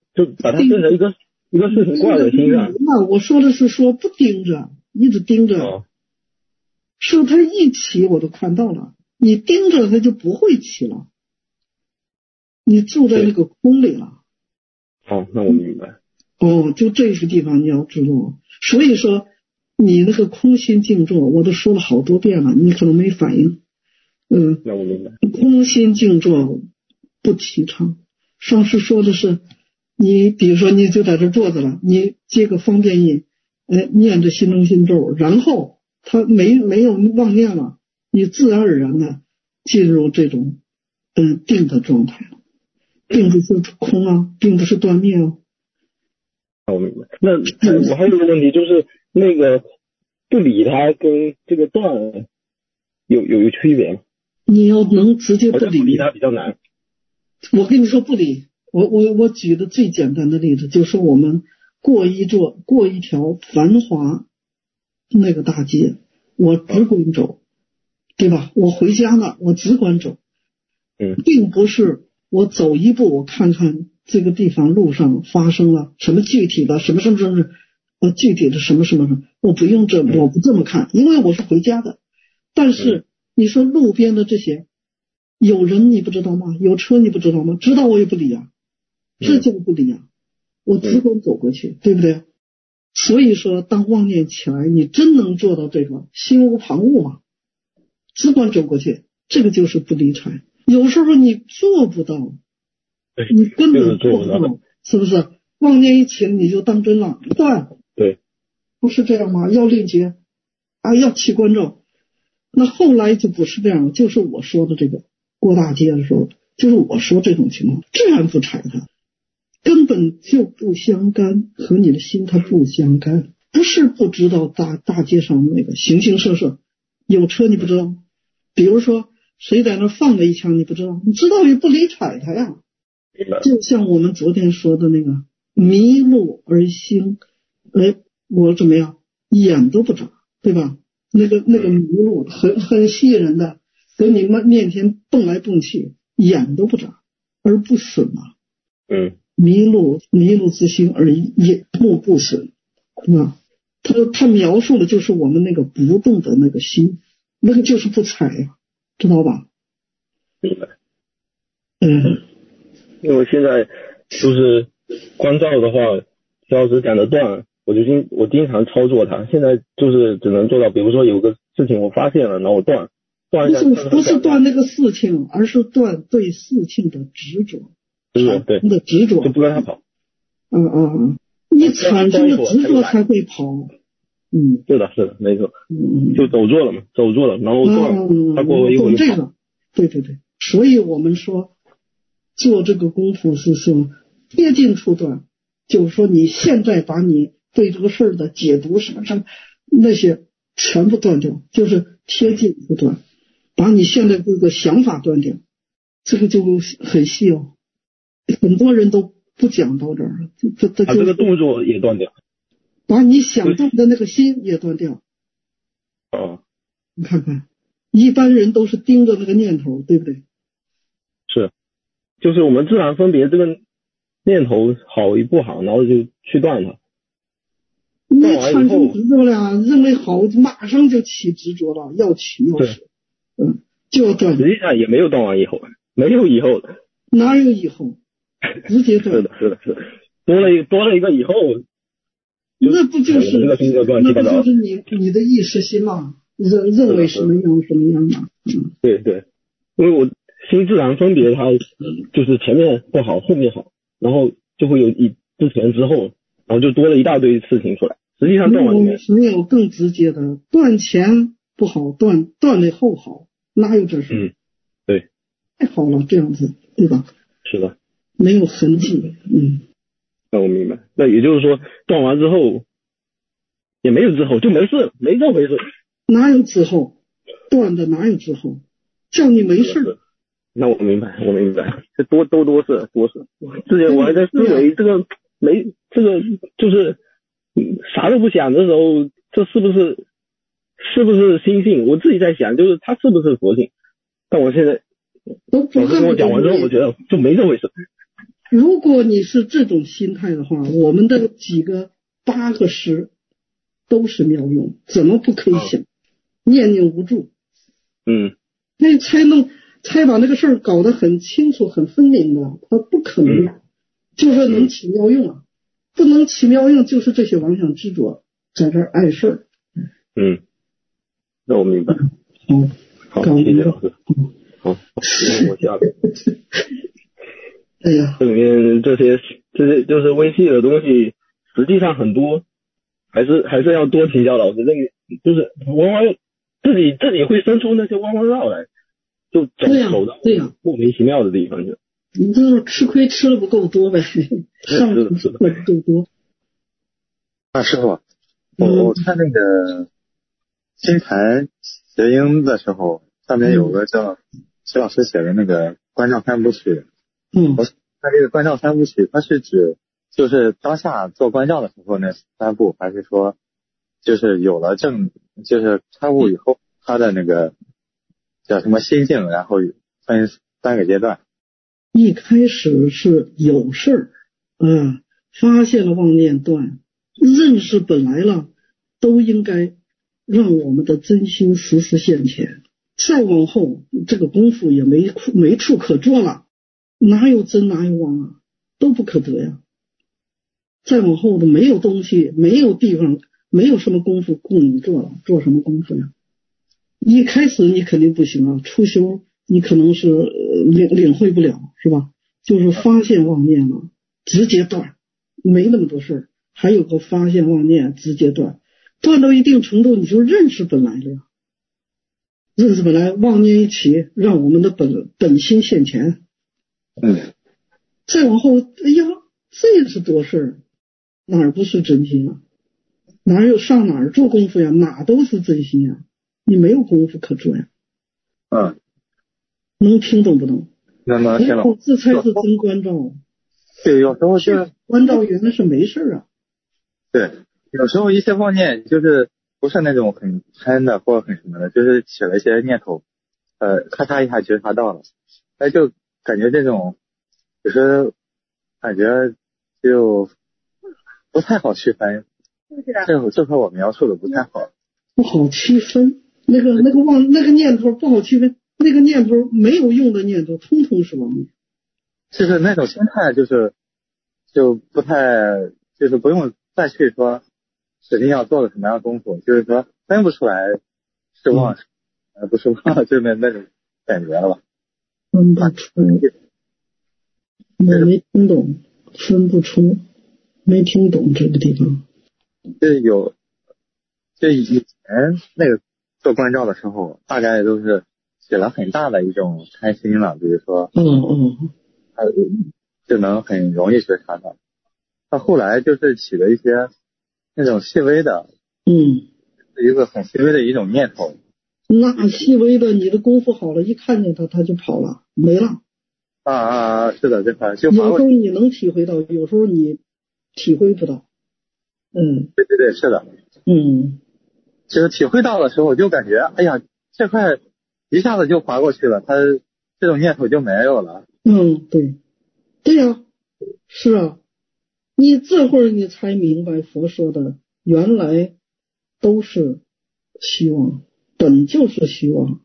就把它变成一个事情挂在心上。 那我说的是说不盯着，一直盯着，说它一起我都看到了，你盯着它就不会起了，你住在那个空里了。 那我明白。 就这个地方你要知道，所以说你那个空心静坐，我都说了好多遍了，你可能没反应。 那我明白。 空心静坐不提倡。上次说的是，你比如说你就在这坐着了，你接个方便印，念着心中心咒，然后他没有妄念了，你自然而然的进入这种定的状态了，并不是空啊，并不是断灭啊。 我明白。那我还有一个问题，就是那个不理他跟这个断有区别吗？ 你要能直接不理他比较难。 我跟你说不理，我举的最简单的例子，就是我们过一条繁华那个大街，我只管走，对吧？我回家呢，我只管走，并不是我走一步，我看看这个地方路上发生了什么具体的什么具体的什么，我不用我不这么看，因为我是回家的。但是你说路边的这些。有人你不知道吗？有车你不知道吗？知道我也不理啊，这就不理啊，我只管走过去，对不对？所以说当妄念起来，你真能做到这个心无旁骛嘛，只管走过去，这个就是不理睬。有时候你做不到，你根本做不到，是不是？妄念一起你就当真了，断， 对， 不是这样吗？要令结要起观照，那后来就不是这样，就是我说的这个过大街的时候，就是我说这种情况，自然不睬他，根本就不相干，和你的心它不相干。不是不知道大街上那个形形色色，有车你不知道，比如说谁在那放了一枪你不知道，你知道也不理睬他呀。就像我们昨天说的那个迷路而行，我怎么样，眼都不眨，对吧？那个迷路很吸引人的，搁你们面前蹦来蹦去，眼都不眨，而不损啊。迷路之心而眼目不损，对吧？他描述的就是我们那个不动的那个心，那个就是不睬呀，知道吧？ 明白。因为我现在就是关照的话，徐老师讲的断，我经常操作它，现在就是只能做到，比如说有个事情我发现了，然后我断一下， 不是断那个事情，而是断对事情的执着。 对， 的执着就不让他跑。 你产生的执着才会跑。 是的，没错。就走错了，然后断，他过了一会儿就跑。 对，所以我们说做这个功夫是说贴近处断，就是说你现在把你对这个事儿的解读什么那些全部断掉，就是贴近处断，把你现在这个想法断掉，这个就很细哦。很多人都不讲到这儿， 把这个动作也断掉， 把你想动的那个心也断掉。你看看，一般人都是盯着那个念头，对不对？ 是，就是我们自然分别这个念头好与不好，然后就去断它。 你产生执着了，认为好，马上就起执着了，要取要舍，就要断。 实际上也没有断完以后，没有以后的。 哪有以后？直接断。 是的，多了一个以后， 那不就是你的意识心嘛？认为什么样嘛？ 对，因为我心自然分别，它就是前面不好，后面好，然后就会有之前之后，然后就多了一大堆事情出来。实际上断完没有更直接的，断前不好，断了后好，哪有这事？ 对， 太好了，这样子，对吧？ 是的， 没有痕迹。 那我明白。那也就是说，断完之后也没有之后，就没事，没这回事。 哪有之后？断的哪有之后？叫你没事。 那我明白，这多事。之前我还在思维这个就是啥都不想的时候，这是不是心性？我自己在想，就是他是不是佛性？但我现在老师跟我讲完之后，我觉得就没这回事。 如果你是这种心态的话，我们的8个诗都是妙用，怎么不可以想？念念无助。那才把那个事儿搞得很清楚很分明的，他不可能就说能起妙用啊，不能起妙用就是这些妄想执着在这儿碍事儿。 那我明白。好，谢谢老师。好，我下面。 哎呀， 这里面这些就是微细的东西，实际上很多还是要多请教老师。这个就是往往自己会生出那些弯弯绕来，就走到莫名其妙的地方去。 你就是吃亏吃了不够多呗，上不够多。 师傅，我看那个新禅谐音的时候，上面有个叫徐老师写的那个关照三部曲。我看这个关照三部曲，它是指就是当下做关照的时候那3步，还是说就是有了就是开悟以后他的那个叫什么心境，然后分3个阶段？ 一开始是有事儿，发现了妄念断，认识本来了，都应该让我们的真心时时现前。再往后，这个功夫也没处可做了，哪有真哪有妄啊，都不可得呀。再往后的没有东西，没有地方，没有什么功夫供你做了，做什么功夫呀？一开始你肯定不行啊，初修你可能是领会不了，是吧？就是发现妄念了，直接断，没那么多事儿。还有个发现妄念直接断，断到一定程度你就认识本来了呀。认识本来，妄念一起，让我们的本心现前。再往后，哎呀，这是多事儿，哪儿不是真心啊？哪有上哪儿做功夫呀？哪都是真心呀，你没有功夫可做呀。能听懂不懂？ 能听懂。 这才是真关照。 对，有时候是关照原来是没事啊。 对，有时候一些妄念就是不是那种很贪的或者很什么的，就是起了一些念头，咔嚓一下觉察到了，就感觉这种有时感觉就不太好区分，这和我描述的不太好， 不好区分。那个念头不好区分，那个念头没有用的念头，通通是妄念。 就是那种心态，就不太，就是不用再去说指定要做个什么样的功夫，就是说分不出来是妄不是妄，就那种感觉了吧。 分不出，我没听懂，分不出，没听懂这个地方。 就以前那个做关照的时候，大概都是起了很大的一种贪心了，比如说，就能很容易觉察到。到后来就是起了一些那种细微的，一个很细微的一种念头。 那细微的，你的功夫好了，一看见它就跑了，没了。 是的，这块就有时候你能体会到，有时候你体会不到。 对，是的。就是体会到的时候，我就感觉，哎呀，这块一下子就划过去了，它这种念头就没有了。 对呀，是啊，你这会儿你才明白佛说的，原来都是希望，本就是希望。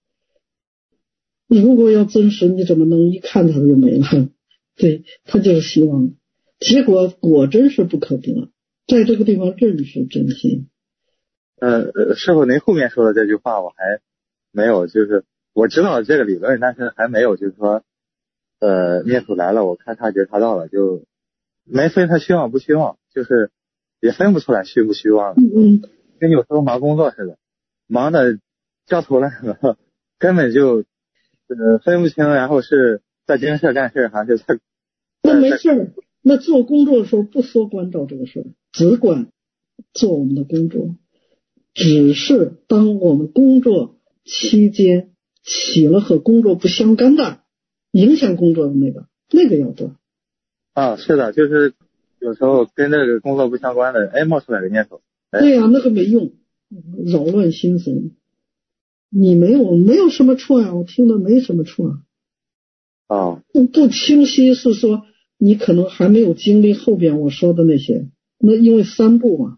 如果要真实，你怎么能一看它就没了？对，它就是希望，结果果真是不可得，在这个地方认识真心。 师傅您后面说的这句话我还没有，就是我知道这个理论，但是还没有就是说念头来了我看他觉察到了，就没分他虚妄不虚妄，就是也分不出来虚不虚妄，跟有时候忙工作似的，忙的焦头烂额，根本就分不清，然后是在精舍干事还是在那没事，那做工作的时候不说关照这个事儿，只管做我们的工作。只是当我们工作期间起了和工作不相干的影响工作的那个要断。 是的，就是有时候跟这个工作不相关的，冒出来个念头。 对呀，那个没用，扰乱心神。你没有什么错呀，我听的没什么错。不清晰是说你可能还没有经历后边我说的那些，那因为3步嘛，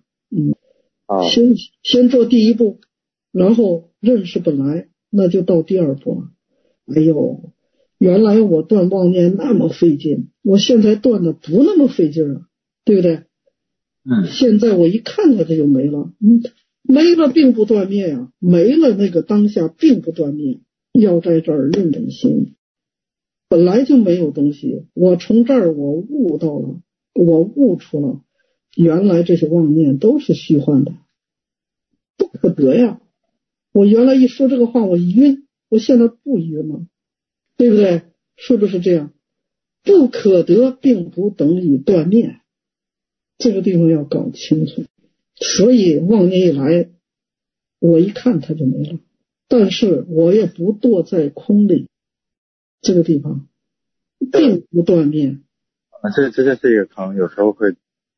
先做第1步，然后认识本来，那就到第2步了。哎呦，原来我断妄念那么费劲，我现在断的不那么费劲了，对不对？现在我一看它就没了，没了并不断灭呀，没了那个当下并不断灭，要在这儿认真心。本来就没有东西，我从这儿我悟到了，我悟出了，原来这些妄念都是虚幻的，不可得呀。我原来一说这个话我晕，我现在不晕了，对不对？是不是这样？不可得并不等于断灭，这个地方要搞清楚。所以妄念一来，我一看它就没了，但是我也不堕在空里，这个地方并不断灭。 这是一个坑，有时候会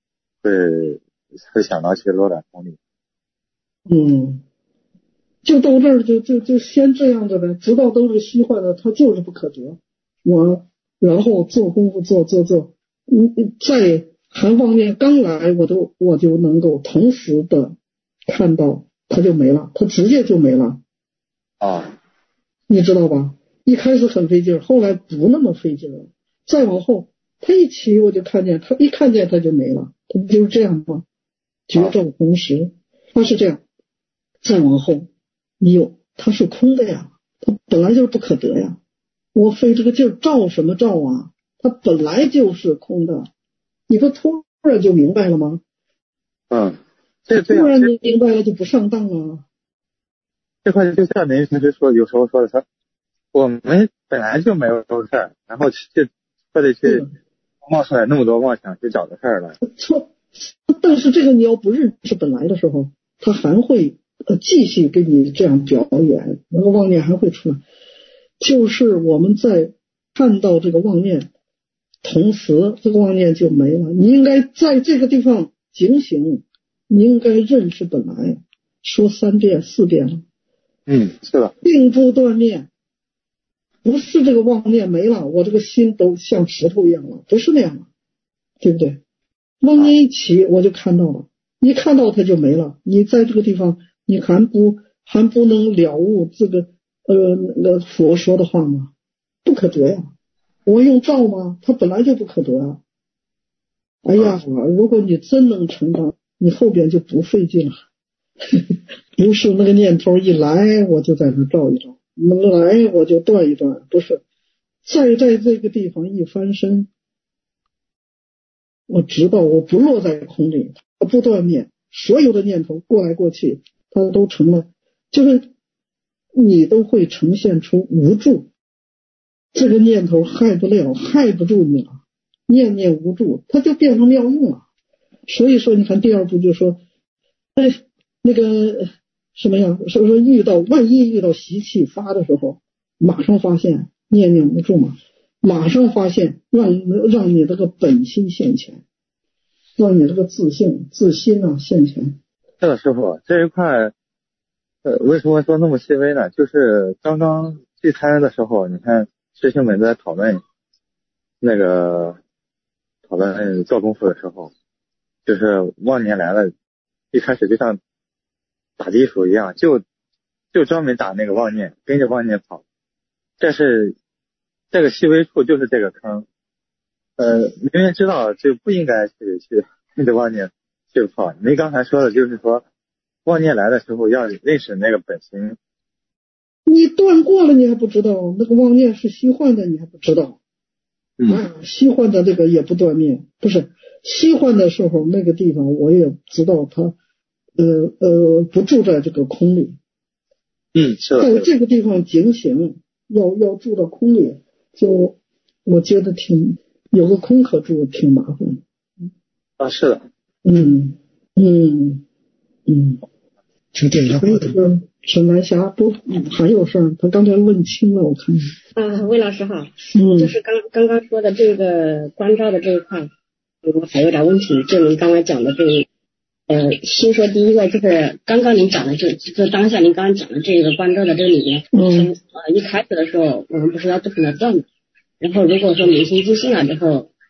想到去落在空里。 就到这儿就先这样的呗，直到都是虚幻的，它就是不可得。然后做功夫做，在含妄念刚来，我就能够同时的看到它就没了，它直接就没了。你知道吧？一开始很费劲，后来不那么费劲了。再往后，它一起我就看见，它一看见它就没了，它就是这样吗？觉照同时，它是这样。再往后，它是空的呀，它本来就是不可得呀。我费这个劲儿照什么照啊？它本来就是空的，你不突然就明白了吗？突然你明白了就不上当了。 这块就像您平时说，有时候说的他，我们本来就没有事儿，然后非得去冒出来那么多妄想去找个事儿来。 错，但是这个你要不认识本来的时候，他还会继续给你这样表演，那个妄念还会出来。就是我们在看到这个妄念，同时这个妄念就没了。你应该在这个地方警醒，你应该认识本来，说3遍4遍了。 是的， 并不断灭，不是这个妄念没了，我这个心都像石头一样了，不是那样了，对不对？妄念一起我就看到了，一看到它就没了。你在这个地方，你还不能了悟这个佛说的话吗？不可得呀！我用照吗？它本来就不可得啊！哎呀，如果你真能成长，你后边就不费劲了。不是那个念头一来我就在那照一照，来我就断一断，不是在这个地方一翻身，我知道我不落在空里，它不断灭，所有的念头过来过去，它都成了，就是你都会呈现出无助，这个念头害不住你了，念念无助，它就变成妙用了。所以说你看第2步就说那个什么呀，说万一遇到习气发的时候，马上发现念念无助嘛，马上发现让你这个本心现前，让你这个自信现前。 是的，师傅，这一块为什么说那么细微呢？就是刚刚聚餐的时候，你看师兄们在讨论做功夫的时候，就是妄念来了，一开始就像打地鼠一样，就专门打那个妄念，跟着妄念跑。但是这个细微处就是这个坑，明明知道就不应该去跟着妄念去跑。您刚才说的就是说，妄念来的时候要认识那个本心。 你断过了，你还不知道那个妄念是虚幻的，你还不知道。虚幻的这个也不断灭，不是虚幻的时候，那个地方我也知道它不住在这个空里。 是的。 在这个地方警醒，要住到空里，就我觉得有个空可住挺麻烦。 是的。 请点一下话题。 沈南霞还有事儿，他刚才问清了，我看魏老师好，就是刚刚说的这个关照的这一块，我还有点问题。就您刚才讲的先说第一个，就是刚刚您讲的就当下您刚刚讲的这个关照的这个里面，一开始的时候我们不是要不停的断，然后如果说明心见性了之后，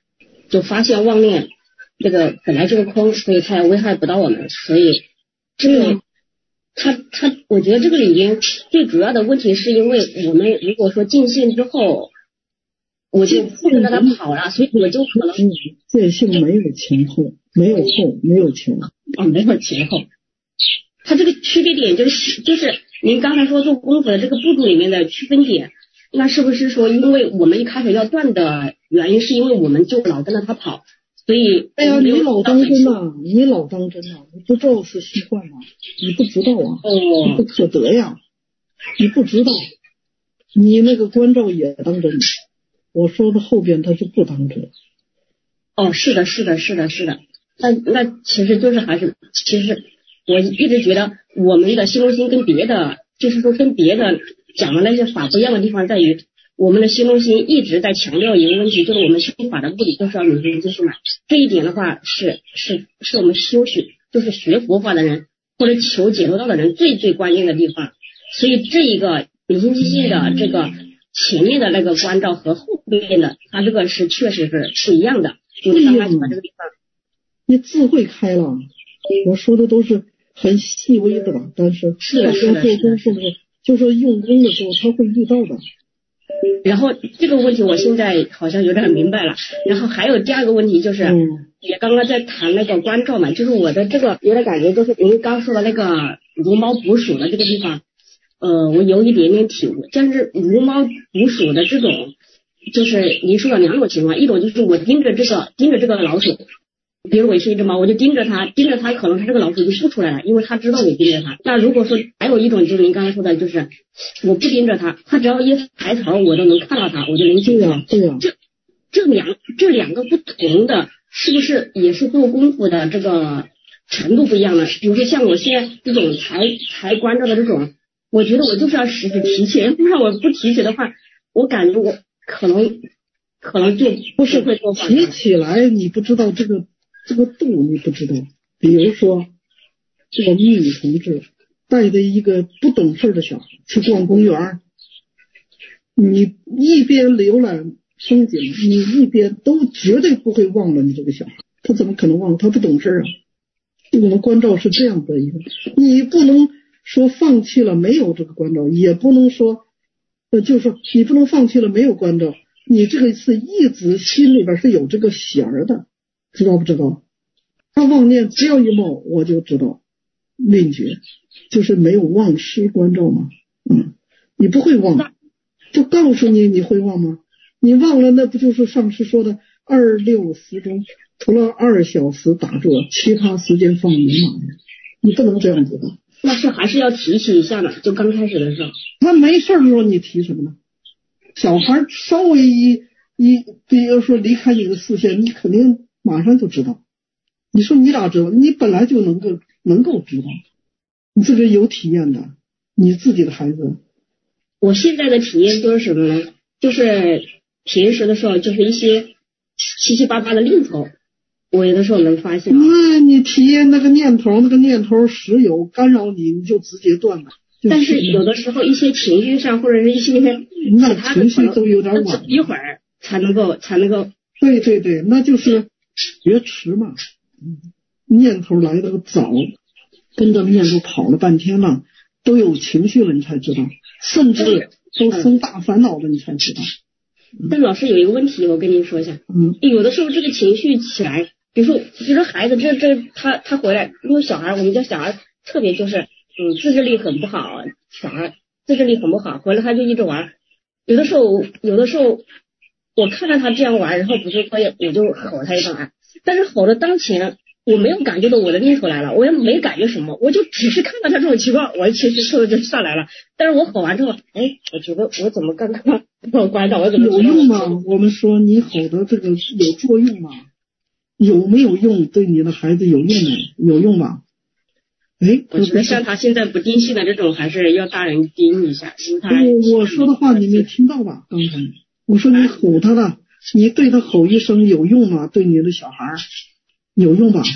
就发现妄念这个本来就是空，所以它也危害不到我们。所以这个我觉得这个里边最主要的问题是因为我们如果说尽兴之后，我就不能让他跑了，所以我就可能见性没有前后，没有后，没有前没有前后。它这个区别点就是您刚才说做功夫的这个步骤里面的区分点，那是不是说因为我们一开始要断的原因是因为我们就老跟着他跑，所以哎呀，你老当真呐，你不知道是习惯吗？你不知道啊，你不可得呀，你不知道，你那个关照也当真，我说的后边他就不当真。 是的。那其实就是其实我一直觉得我们的心中心跟别的，就是说跟别的讲的那些法不一样的地方在于，我们的心中心一直在强调一个问题，就是我们修法的目的就是要明心见性嘛。这一点的话是我们就是学佛法的人或者求解脱道的人最关键的地方。所以这一个明心见性的这个前面的那个关照和后面的，它这个是确实是不一样的。就是刚开始把这个地方， 你智慧开了，我说的都是很细微的吧，但是大家做功夫的时候，就是用功的时候他会遇到的。 然后这个问题我现在好像有点明白了。然后还有第二个问题就是，也刚刚在谈那个关照嘛，就是我的这个有点感觉就是您刚说的那个如猫捕鼠的这个地方，我有一点点体悟。但是如猫捕鼠的这种，就是您说的两种情况，一种就是我盯着这个老鼠，比如我是一只猫，我就盯着它，可能它这个老鼠就不出来了，因为它知道我盯着它。那如果说还有一种就是您刚才说的，就是我不盯着它，它只要一抬头我都能看到它，我就能盯着它。 对呀。 这两个不同的，是不是也是做功夫的这个程度不一样呢？比如说像我现在这种才关照的这种，我觉得我就是要时时提起，不然我不提起的话，我感觉我可能就不是会做法。 提起来你不知道这个度，你不知道。比如说这个秘密同志带着一个不懂事的小孩去逛公园，你一边浏览风景，你一边都绝对不会忘了你这个小孩，他怎么可能忘了？他不懂事啊。我们关照是这样的一个，你不能说放弃了没有这个关照，也不能说就是说你不能放弃了没有关照，你这个是一直心里边是有这个弦儿的，知道不知道？他妄念只要一冒，我就知道命绝，就是没有忘失关照嘛。你不会忘，就告诉你，你会忘吗？你忘了，那不就是上次说的26时中除了2小时打坐，其他时间放迷茫，你不能这样子的。 那是还是要提起一下的，就刚开始的时候。 他没事的时候你提什么呢？小孩稍微比如说离开你的视线，你肯定马上就知道。你说你咋知道？你本来就能够知道，你这个有体验的，你自己的孩子。 我现在的体验就是什么呢？就是平时的时候，就是一些七七八八的念头，我有的时候能发现。 那你体验那个念头时有干扰你，你就直接断了。 但是有的时候一些情绪上或者是一些那情绪都有点晚， 一会儿才能够。 对，那就是觉迟嘛。念头来的早，跟着念头跑了半天了，都有情绪了，你才知道，甚至都生大烦恼了，你才知道。 但老师有一个问题，我跟您说一下。有的时候这个情绪起来，比如说孩子他回来，因为小孩，我们家小孩特别就是自制力很不好，小孩自制力很不好，回来他就一直玩。有的时候我看到他这样玩，然后不是作业，我就吼他一顿。但是吼的当前，我没有感觉到我的念头来了，我也没感觉什么，我就只是看到他这种情况，我其实说的就上来了。但是我吼完之后，我觉得我怎么刚刚我关照，我怎么有用吗？我们说你吼的这个有作用吗？有没有用？对你的孩子有用吗？有用吗？ 我觉得像他现在不定性的这种，还是要大人盯一下。 我说的话你没听到吧？刚才我说你吼他了，你对他吼一声有用吗？对你的小孩有用吧？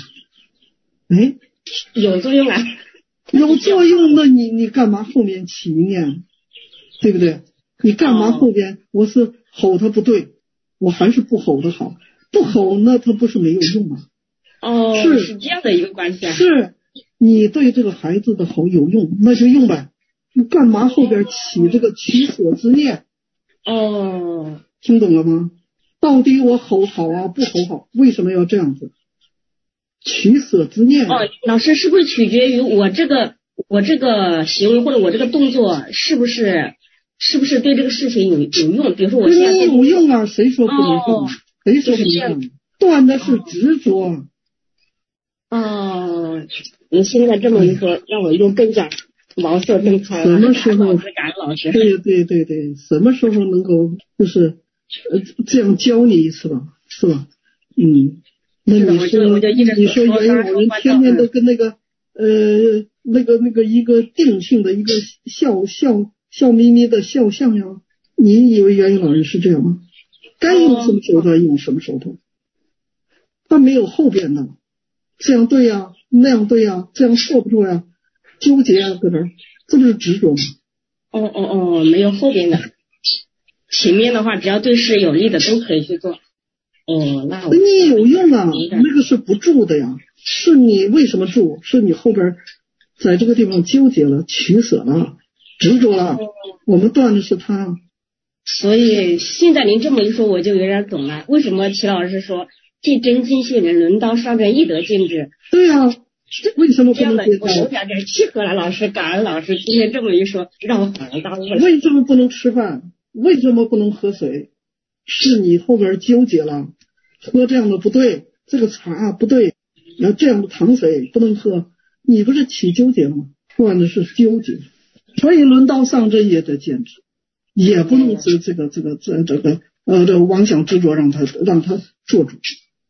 有作用啊。 有作用，那你干嘛后面起一念？对不对？你干嘛后边我是吼他不对，我还是不吼他好。 不吼那他不是没有用吗？ 哦，是这样的一个关系啊。 是你对这个孩子的吼有用，那就用呗。你干嘛后边起这个取舍之念？ 哦， 听懂了吗？到底我吼好啊，不吼好？为什么要这样子？取舍之念。 哦，老师是不是取决于我这个行为或者我这个动作是不是对这个事情有用？比如说我现在有用啊，谁说不能用？谁说不能用？断的是执着。 哦，你现在这么一说，让我又更加茅塞顿开了。 什么时候？ 感恩老师。 对，什么时候能够就是这样教你一次吧，是吧？那你说原老人天天都跟那个一个定性的一个笑眯眯的肖像呀？你以为原老人是这样吗？该用什么手段用什么手段，他没有后边的。这样对呀，那样对呀，这样错不错呀？纠结啊，搁这儿，这不是执着吗？ 没有后边的，前面的话只要对事有利的都可以去做。那你有用啊，那个是不住的呀，是你为什么住？是你后边在这个地方纠结了、取舍了、执着了，我们断的是他。 所以现在您这么一说，我就有点懂了，为什么齐老师说既真尽信人，轮到上边亦得尽之。 对呀，为什么不能接受？ 我有点契合了，老师，感恩老师今天这么一说，让我恍然大悟了。 为什么不能吃饭？为什么不能喝水？是你后边纠结了，喝这样的不对，这个茶不对，然后这样的糖水不能喝，你不是起纠结了吗？断的是纠结，所以轮到上这也得坚持，也不能是这个妄想执着让他做主。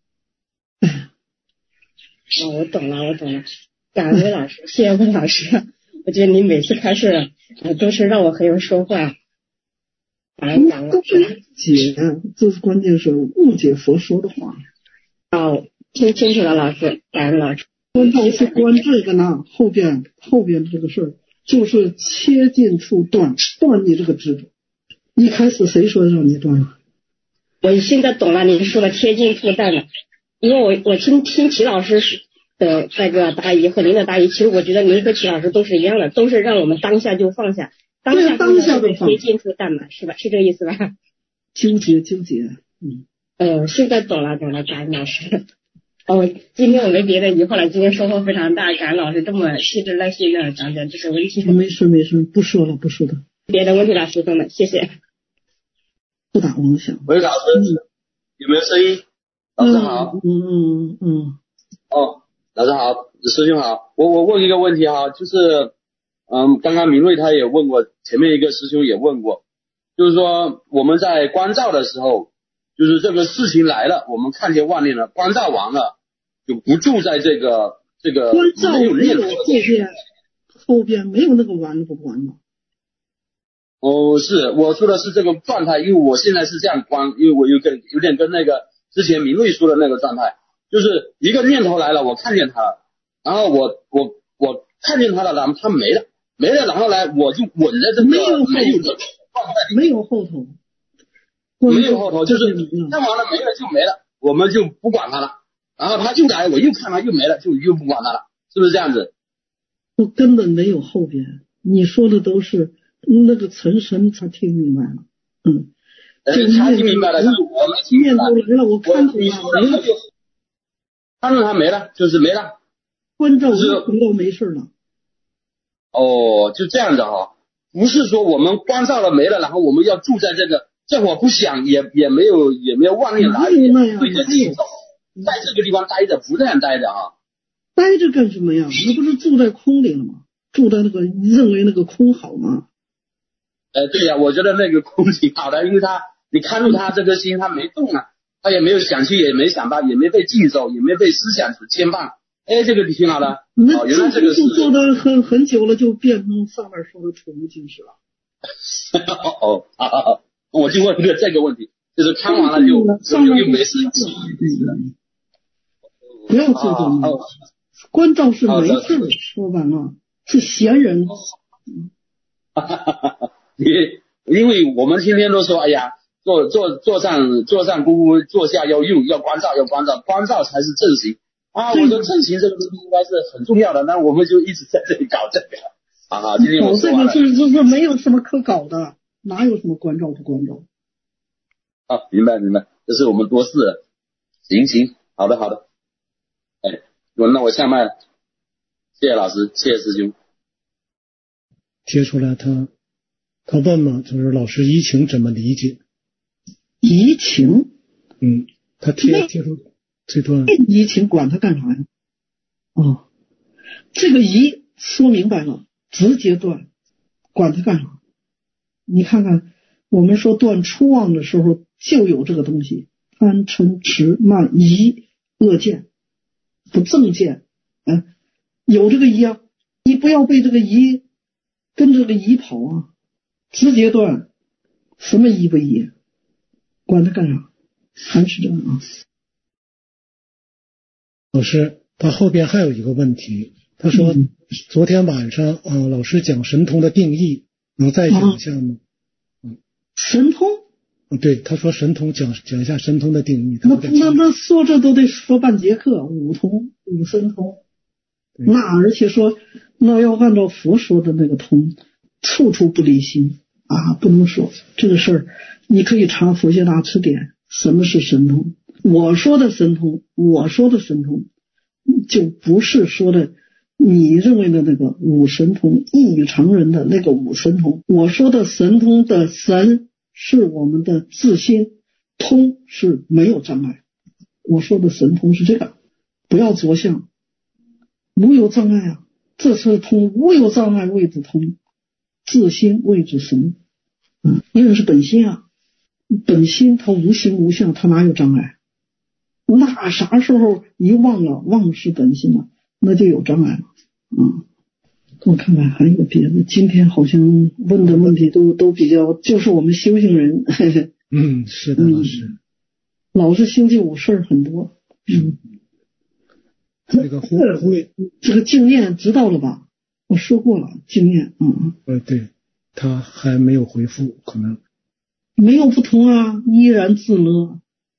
我懂了，感恩老师，谢谢温老师。我觉得你每次开示都是让我很有收获。感恩老师。 解，这是关键是误解佛说的话。 听清楚了，老师，感恩老师。 关是关这个呢，后边这个事儿就是切近处断你这个执着。一开始谁说让你断了？ 我现在懂了，您说的切近处断了。因为我听齐老师的那个答疑和您的答疑，其实我觉得您和齐老师都是一样的，都是让我们当下就放下，当下就切近处断嘛，是吧？是这个意思吧？ 纠结。 现在懂了，感恩老师。今天我没别的疑惑了，今天收获非常大，感恩老师这么细致耐心的讲这些问题。 没事，不说了。 别的问题了，师兄们，谢谢。 不打妄想。 喂，老师，有没有声音？老师好。老师好，师兄好。我问一个问题哈，就是刚刚明瑞他也问过，前面一个师兄也问过，就是说我们在观照的时候，就是这个事情来了，我们看见妄念了，观照完了就不住在这个观照没有后边没有那个完了不完了。 是我说的是这个状态，因为我现在是这样观，因为我有点跟那个之前明瑞说的那个状态，就是一个念头来了，我看见它了，然后我看见它了，然后它没了，然后呢我就稳在这个没有后头， 就是看完了没了就没了，我们就不管它了，然后它就来，我又看它又没了，就又不管它了，是不是这样子？ 我根本没有后边，你说的都是那个陈神他听明白了， 他听明白了，就是我们听明白了， 我看到了， 看到他没了，就是没了， 观照就回到没事了。 就这样的哈，不是说我们观照了没了，然后我们要住在这会儿不想也没有妄念来，对着地走，在这个地方待着，不这样待着啊。 待着干什么呀？你不是住在空里了吗？住在那个认为那个空好吗？ 对呀，我觉得那个空挺好的，因为你看住他这个心，他没动啊，他也没有想去，也没想到，也没被禁走，也没被思想所牵绊。这个挺好的。原来这个是做的很久了，就变成上面说的土木进去了。 我就问这个问题，就是看完了就没事。 不要做这个。观照是没事，说白了是闲人。 因为我们天天都说，哎呀， 坐上咕咕，坐下要用，要关照，关照才是正行啊！我说正行这个东西应该是很重要的，那我们就一直在这里搞这个。好，今天我说完了。 搞这个是没有什么可搞的，哪有什么关照不关照？ 好，明白，这是我们多事了。行，好的。哎，轮到我下麦了，谢谢老师，谢谢师兄。 贴出来他问嘛，就是老师移情怎么理解？ 移情？ 他贴出这段。 移情管他干啥呀？这个移说明白了，直接断，管他干啥？你看看，我们说断初妄的时候就有这个东西，贪嗔痴慢疑恶见不正见，有这个疑啊，你不要被这个疑跟这个疑跑啊，直接断，什么疑不疑？管他干啥？还是这样啊。 老师，他后边还有一个问题，他说昨天晚上老师讲神通的定义，能再讲一下吗？ 神通？ 对，他说神通讲一下神通的定义。 那说这都得说半节课，五神通。那而且说那要按照佛说的那个通，处处不离心啊，不能说这个事儿。你可以查佛学大辞典，什么是神通？我说的神通就不是说的你认为的那个五神通，异于常人的那个五神通。我说的神通的神是我们的自心，通是没有障碍。我说的神通是这个，不要着相，无有障碍啊，这是通，无有障碍谓之通，自心谓之神。因为是本心啊，本心它无形无相，它哪有障碍？那啥时候一忘了，忘是本心了，那就有障碍了。我看看还有别的，今天好像问的问题都比较，就是我们修行人。 是的，老师。 老是修就事儿很多。 这个这个净念知道了吧？我说过了，净念。 对，他还没有回复，可能没有不同啊，依然自乐。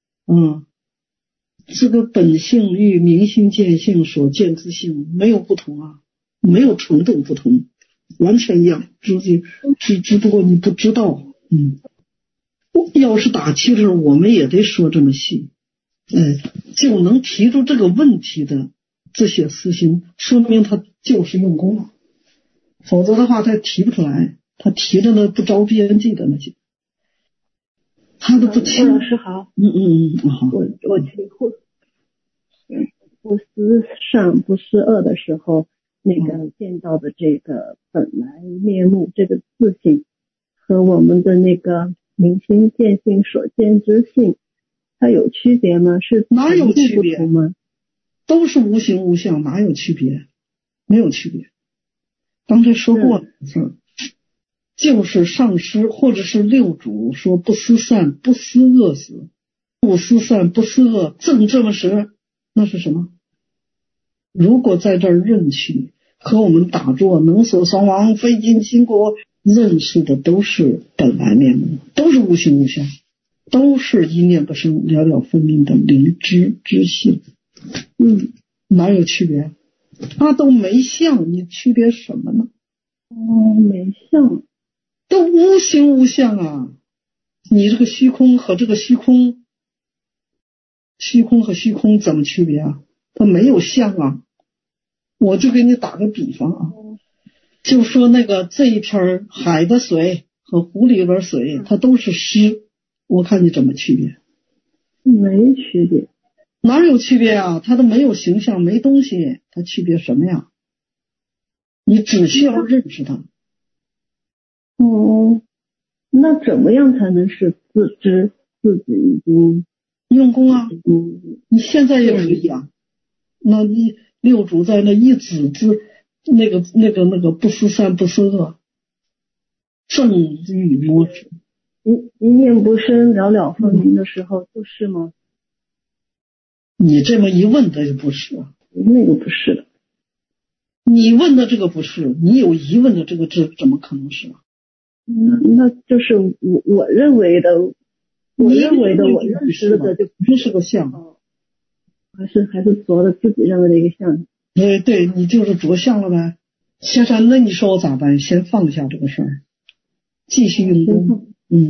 这个本性与明心见性所见之性没有不同啊，没有程度不同，完全一样，只不过你不知道。要是打七的时候我们也得说这么细，就能提出这个问题的这些思心，说明他就是用功了，否则的话他提不出来，他提的呢不着边际的那些，他都不清。 老师好。 好。 我提不思善不思恶的时候，那个见到的这个本来面目，这个自性和我们的那个明心见性所见之性，它有区别吗？是哪有区别吗？ 都是无形无相，哪有区别？没有区别。刚才说过了，就是上师或者是六祖说不思善不思恶时，不思善不思恶，正这么时，那是什么？如果在这儿认取和我们打坐能舍双亡费尽心国认识的都是本来面目，都是无形无相，都是一念不生了了分明的灵知之性。哪有区别？它都没相，你区别什么呢？ 没相， 都无形无相啊！你这个虚空和这个虚空，虚空和虚空怎么区别啊？它没有相啊！我就给你打个比方啊，就说那个这一片海的水和湖里边水，它都是湿，我看你怎么区别？ 没区别。 哪有区别啊？它都没有形象，没东西，它区别什么呀？你只需要认识它。 那怎么样才能是自知自己已经用功啊？你现在也可以啊。那你六祖在那一指之那个不思善不思恶，正欲摸指， 一念不生了了分明的时候，就是吗？ 你这么一问，这就不是啊。 那个不是的。 你问的这个不是，你有疑问的这个怎么可能是啊？ 那就是我认为的我认为的，我认识的就不是个相，还是着了自己认为的一个相。 对，你就是着相了呗。先生，那你说我咋办？先放下这个事儿，继续运动。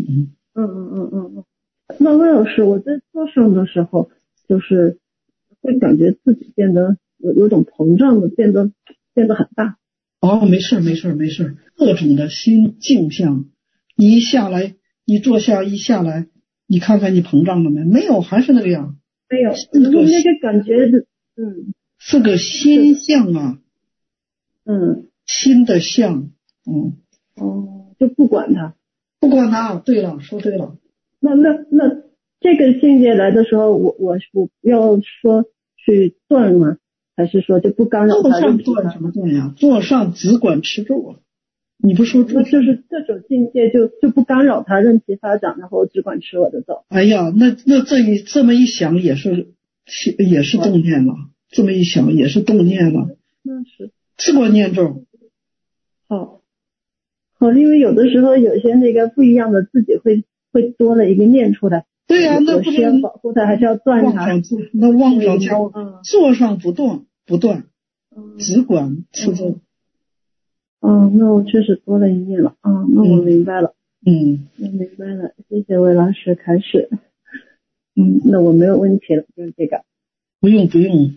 那魏老师，我在做声的时候，就是会感觉自己变得有种膨胀的，变得很大。 哦，没事，各种的心镜像，你一下来，你坐下一下来，你看看你膨胀了没？没有，还是那个样。 没有，那个感觉的， 是个心相啊。心的相。 就不管它。 对了，说对了。 那这个境界来的时候，我要说去断吗？还是说就不干扰它？ 上断什么断呀？坐上只管持住啊！你不说住？ 那就是这种境界就不干扰它，任其发展，然后只管持我的走。 哎呀，那这么一想也是动念了，这么一想也是动念了。 那是只管念咒。 好，因为有的时候有些那个不一样的自己会多了一个念出来。 对呀，那不是要保护它，还是要断它？ 那妄上教，坐上不断，只管持咒。 那我确实多了一念了。那我明白了。我明白了，谢谢魏老师开始。那我没有问题了，就是这个。 不用。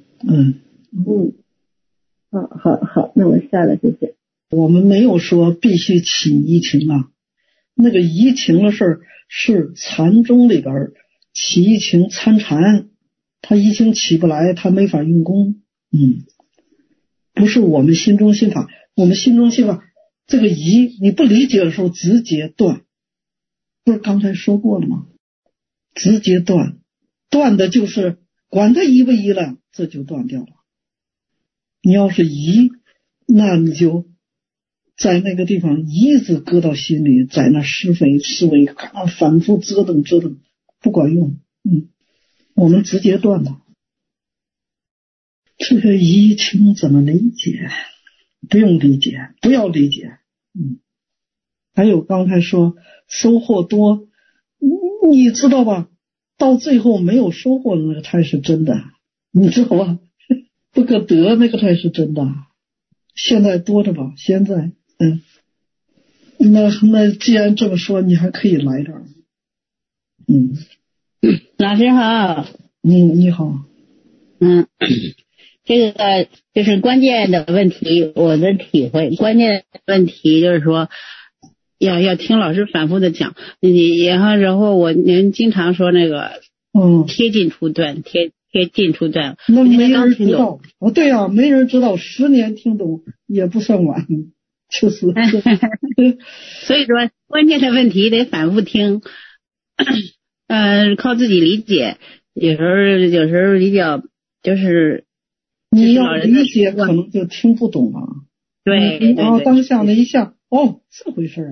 好，那我下了，谢谢。 我们没有说必须起移情啊，那个移情的事儿是禅宗里边起移情参禅，他移情起不来，他没法用功。不是我们心中心法，我们心中心法这个移你不理解的时候直接断，不是刚才说过了吗？直接断的就是管他移不移了，这就断掉了。你要是移，那你就在那个地方一直搁到心里，在那思维反复折腾不管用。我们直接断了。这个移情怎么理解？不用理解，不要理解。还有刚才说收获多，你知道吧？到最后没有收获的那个才是真的，你知道吧？不可得那个才是真的。现在多着吧，现在那既然这么说，你还可以来这儿。 老师好。 你好。 这个就是关键的问题，我的体会，关键问题就是说要听老师反复的讲，然后我您经常说那个贴近出断，贴近出断， 那没人知道。对啊，没人知道，10年听懂也不算晚，就是。 所以说关键的问题得反复听，靠自己理解，有时候比较就是你要理解可能就听不懂了。 对， 然后当下的一下，这回事啊。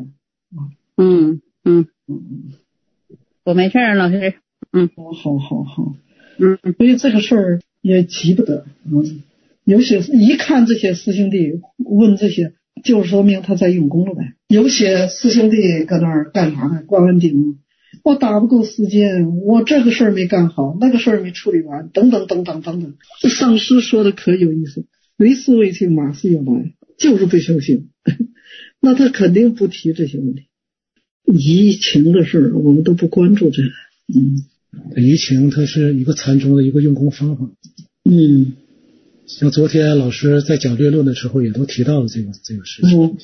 我没事老师。 好。所以这个事儿也急不得。有些一看这些师兄弟问这些，就说明他在用功了呗。有些师兄弟搁那儿干啥呢？关完顶，我打不够时间，我这个事儿没干好，那个事儿没处理完，等等。上师说的可有意思，为师为情，马师有来，就是不修行。那他肯定不提这些问题。移情的事我们都不关注这个。 移情它是一个禅宗的一个用功方法。像昨天老师在讲略论的时候也都提到了这个事情。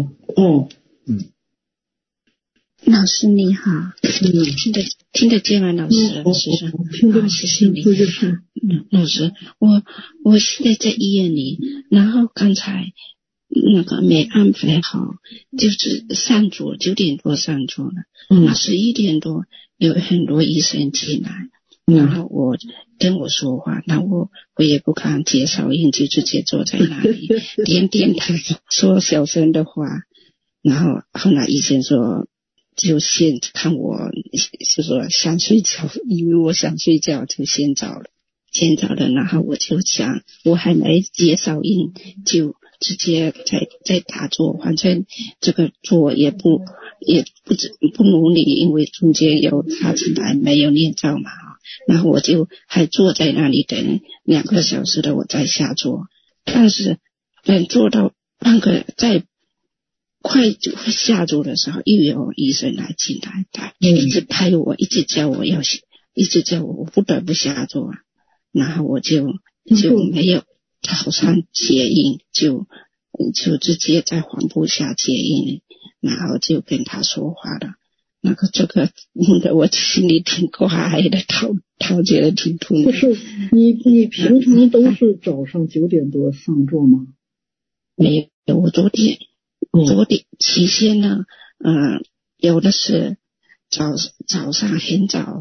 老师你好。听得见吗？老师听得谢谢你。老师，我现在在医院里，然后刚才那个没安排好，就是上桌9点多上桌了，11点多有很多医生进来，然后我跟我说话，那我也不看介绍印，就直接坐在那里点头说小声的话，然后后来医生说就先看我，就说想睡觉，因为我想睡觉就先找了，然后我就想我还没介绍印就直接在打坐，反正这个坐也不努力，因为中间有他进来没有念咒嘛，然后我就还坐在那里等2个小时的我再下坐，但是等坐到在快就会下坐的时候，又有医生来进来，他一直拍我，一直叫我我不得不下坐，然后我就没有早上接应，就直接在黄布下接应，然后就跟他说话了。这个弄得我心里挺怪的，陶觉得挺痛苦。 不是你平常都是早上9点多上座吗？ 没有，我昨天期间呢，有的是早上很早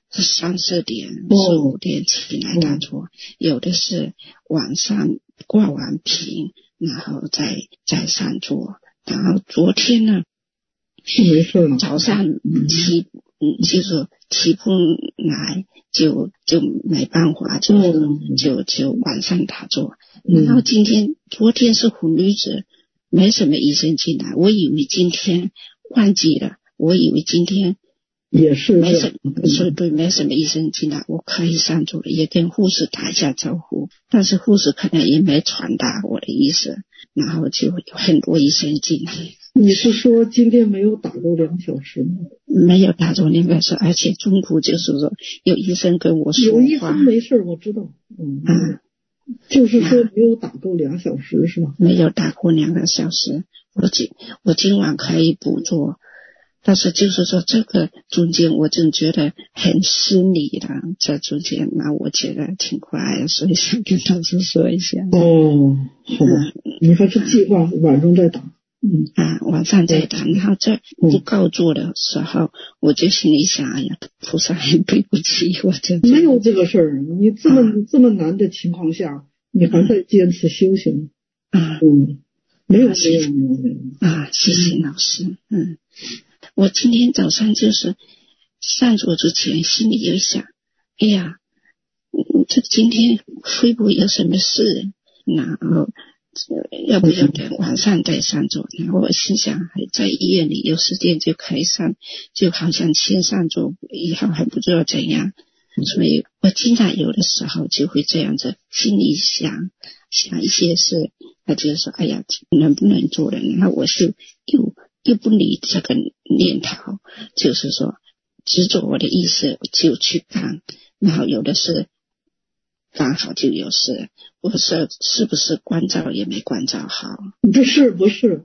，3、4点、4、5点起来打坐，有的是晚上挂完屏，然后再上座。然后昨天呢， 没事了， 早上就是起不来，就没办法，就晚上打坐。然后昨天是红日子，没什么医生进来，我以为今天忘记了，我以为今天也是没什么医生进来，我可以上座了，也跟护士打一下招呼，但是护士可能也没传达我的意思，然后就有很多医生进来。 你是说今天没有打够2小时吗？ 没有打够2小时，而且中途就是说有医生跟我说话。 有医生没事，我知道。就是说没有打够2小时是吧？ 没有打过2个小时，我今晚可以补做，但是就是说这个中间我真觉得很失礼的，在中间那我觉得挺快的，所以想跟老师说一下。 好吧，你还是计划晚上再打。 晚上再打，然后在不告座的时候，我就心里想，哎呀，菩萨很对不起我， 没有这个事儿，你这么难的情况下，你还在坚持修行，没有，谢谢老师，我今天早上就是上座之前，心里有想，哎呀，这今天会不会有什么事？然后要不要等晚上再上座？然后我心想，还在医院里有时间就可以上，就好像先上座，以后还不知道怎样。所以我经常有的时候就会这样子，心里想一些事，那就是说，哎呀，能不能做的？然后我是又不理这个念头，就是说执着我的意思就去干，然后有的是刚好就有事，我说是不是关照也没关照好？ 不是不是，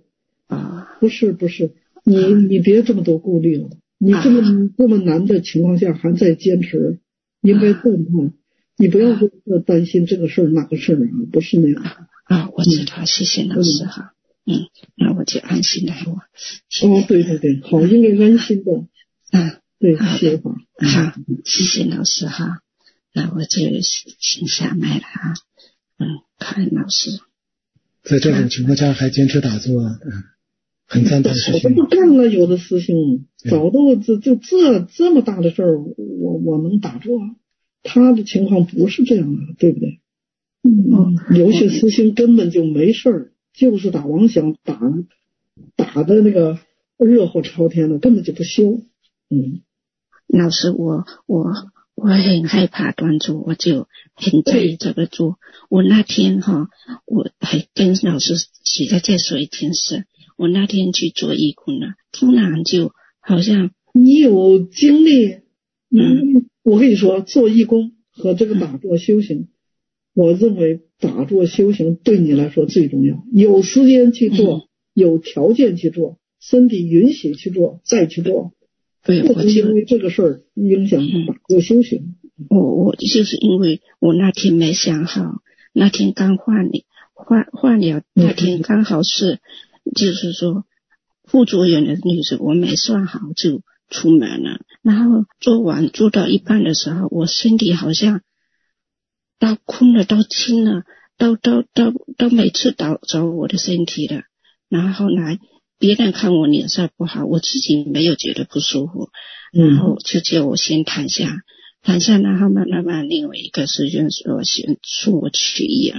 你别这么多顾虑了，你这么难的情况下还在坚持，应该赞叹，你不要说担心这个事儿那个事儿不是那样。 我知道，谢谢老师哈。那我就安心了。 对，好，应该安心的。对，谢谢好， 谢谢老师哈。那我就先下麦了啊。看老师， 在这种情况下还坚持打坐，很赞叹师兄。 我都干了，有的师兄早都就这么大的事儿，我能打坐，他的情况不是这样的，对不对？有些师兄根本就没事儿，就是打妄想，打的那个热火朝天的，根本就不修。 老师，我很害怕断坐，我就很在意这个坐。我那天我还跟老师实在再说一件事，我那天去做义工了，突然就好像你有经历，我跟你说，做义工和这个打坐修行，我认为打坐修行对你来说最重要，有时间去做，有条件去做，身体允许去做，再去做。 对， 不能因为这个事儿影响打坐修行。 我就是因为我那天没想好，那天刚换了，那天刚好是就是说副作用的日子，我没算好就出门了。然后做到一半的时候，我身体好像到空了，到轻了，到每次找我的身体了。然后来别人看我脸色不好，我自己没有觉得不舒服，然后就叫我先躺下，然后慢慢另外一个师兄说先送我去医院，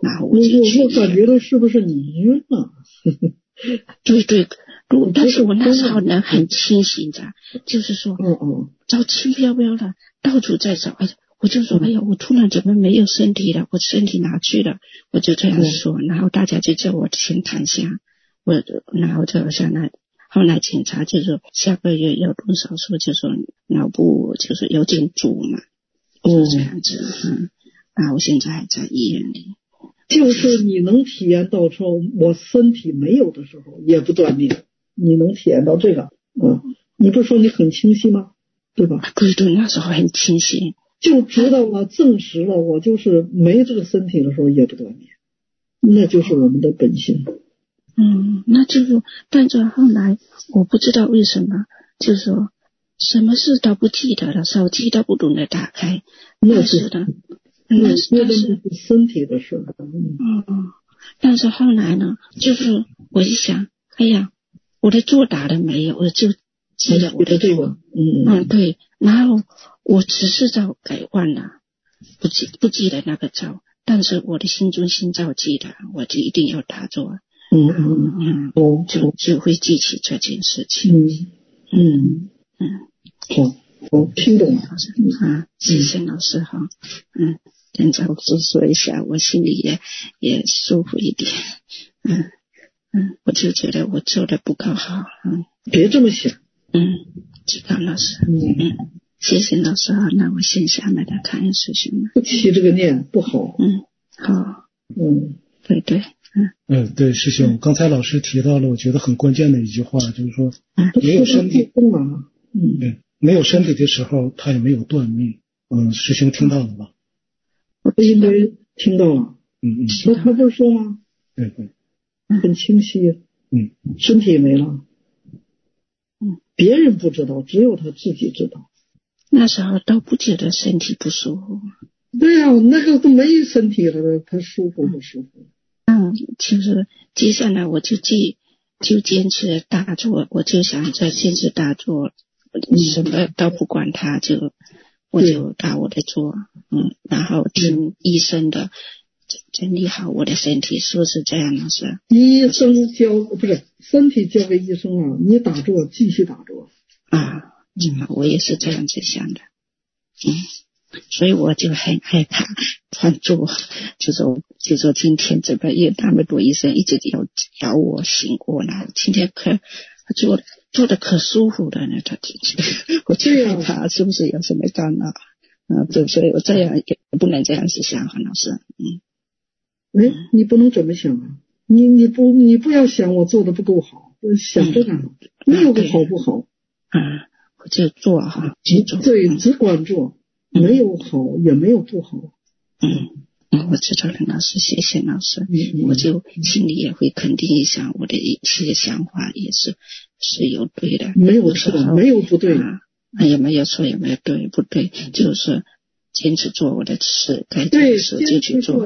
然后我就去。 我感觉到是不是你晕了？ 对，但是我那时候人很清醒的，就是说，找轻飘飘的，到处在找，我就说，哎呀，我突然怎么没有身体了？我身体哪去了？我就这样说，然后大家就叫我先躺下，然后就下来，后来警察就说下个月要动手术，就说脑部就是有点阻嘛，这样子，然后我现在还在医院里。 就是你能体验到说我身体没有的时候也不断灭，你能体验到这个，你不是说你很清晰吗？对吧？ 对，那时候很清晰。 就知道了，证实了，我就是没这个身体的时候也不断灭，那就是我们的本性。 那就是，但是后来我不知道为什么，就是说什么事都不记得了，手机都不懂得打开， 那是的。 那是身体的事。 但是后来呢，就是我一想，哎呀，我的座打了没有？我就记得我的座。对。然后我只是照改换了，不记得那个照，但是我的心中心照记得，我就一定要打坐。就会记起这件事情。 我听懂了。 谢谢老师哈。现在我说一下，我心里也舒服一点。我就觉得我做的不够好。 别这么想。 知道老师。谢谢老师哈。那我先下来的感恩师兄们。 不起这个念不好。 好。对。 对，师兄，刚才老师提到了，我觉得很关键的一句话，就是说，没有身体，没有身体的时候，他也没有断灭。师兄听到了吧？ 我应该听到了。他不是说吗？ 对， 很清晰。身体没了。别人不知道，只有他自己知道。 那时候都不觉得身体不舒服。 对啊，那个都没身体了，他舒服不舒服？ 就是接下来我就坚持打坐，我就想再坚持打坐，什么都不管他，我就打我的坐，然后听医生的，整理好我的身体，是不是这样老师？ 医生不是身体交给医生了，你打坐继续打坐。 我也是这样子想的。所以我就很害怕换座，就说今天这个也那么多医生一直要我醒过来，今天做的可舒服了呢，我就害怕是不是有什么干扰所以我这样也不能这样子想，韩老师。 你不能这么想啊，你不要想我做的不够好，想这个没有个好不好。 我就做哈， 对，只管做。没有好也没有不好。 我知道了，老师，谢谢老师。我就心里也会肯定一下，我的一些想法也是有对的， 没有错，没有不对， 也没有错，也没有对不对，就是坚持做我的事，该做的事就去做。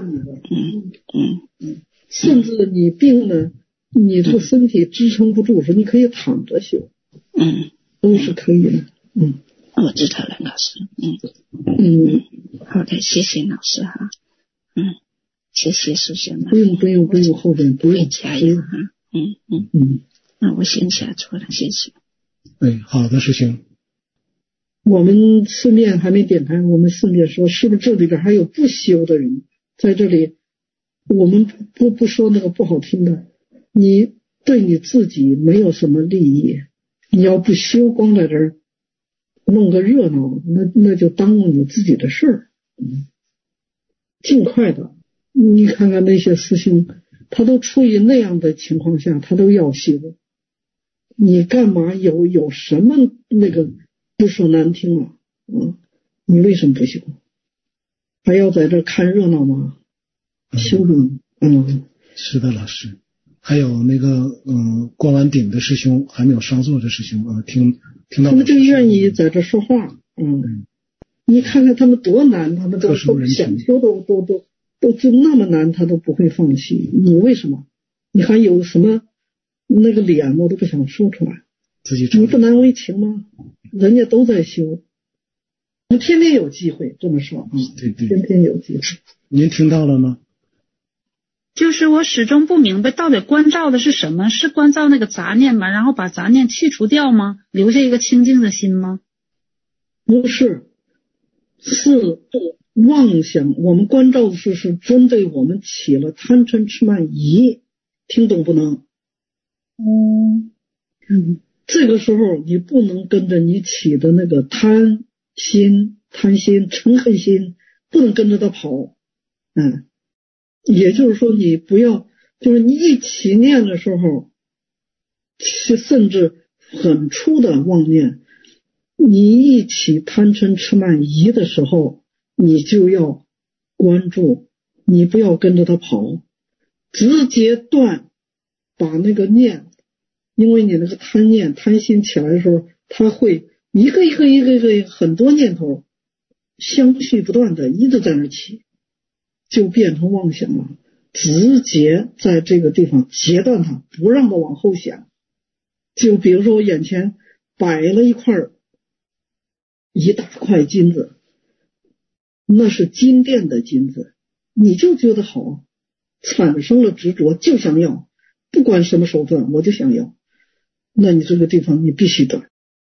甚至你病了，你这个身体支撑不住时，你可以躺着修，都是可以的。 我知道了，老师。好的，谢谢老师哈。谢谢师兄们。 不用，后边不用加油哈。那我先下坐了，谢谢。 好的，师兄。 我们顺便还没点开，我们顺便说，是不是这里边还有不修的人在这里？我们不说那个不好听的，你对你自己没有什么利益，你要不修，光在这儿弄个热闹，那就耽误你自己的事儿。尽快的，你看看那些师兄，他都处于那样的情况下，他都要修，你干嘛有什么那个不说难听了，你为什么不修？还要在这看热闹吗？修吗？ 是的，老师。还有那个灌完顶的师兄，还没有上座的师兄听到他们就愿意在这说话。你看看他们多难，他们都想修都就那么难，他都不会放弃。你为什么？你还有什么那个脸，我都不想说出来。你不难为情吗？人家都在修，你天天有机会这么说。 对， 天天有机会。 您听到了吗？ 就是我始终不明白到底关照的是什么，是关照那个杂念吗？然后把杂念去除掉吗？留下一个清净的心吗？ 不是，是妄想。我们关照的是针对我们起了贪嗔痴慢疑，听懂不能？这个时候你不能跟着你起的那个贪心、嗔恨心，不能跟着它跑。也就是说你不要，就是你一起念的时候，甚至很粗的妄念，你一起贪嗔痴慢疑的时候，你就要关注，你不要跟着它跑，直接断，把那个念，因为你那个贪念贪心起来的时候，它会一个很多念头相续不断的一直在那起，就变成妄想了。直接在这个地方截断它，不让它往后想。就比如说我眼前摆了一大块金子，那是金店的金子，你就觉得好，产生了执着，就想要，不管什么手段我就想要，那你这个地方你必须断。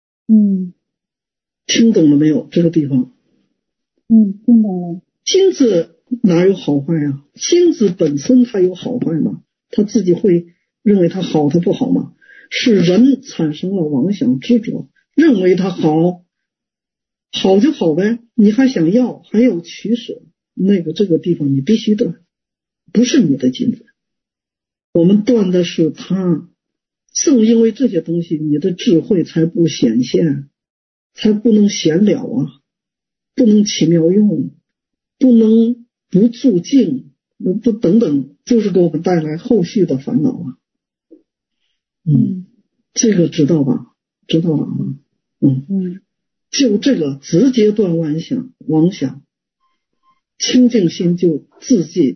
听懂了没有？这个地方听懂了。 金子哪有好坏啊？金子本身它有好坏吗？它自己会认为它好它不好吗？是人产生了妄想执着，认为它好就好呗，你还想要，还有取舍，这个地方你必须断，不是你的金子，我们断的是它。正因为这些东西，你的智慧才不显现，才不能显了啊，不能起妙用，不能不住境，不等等，就是给我们带来后续的烦恼啊。这个知道吧？知道了啊。就这个直接断妄想，清净心就自己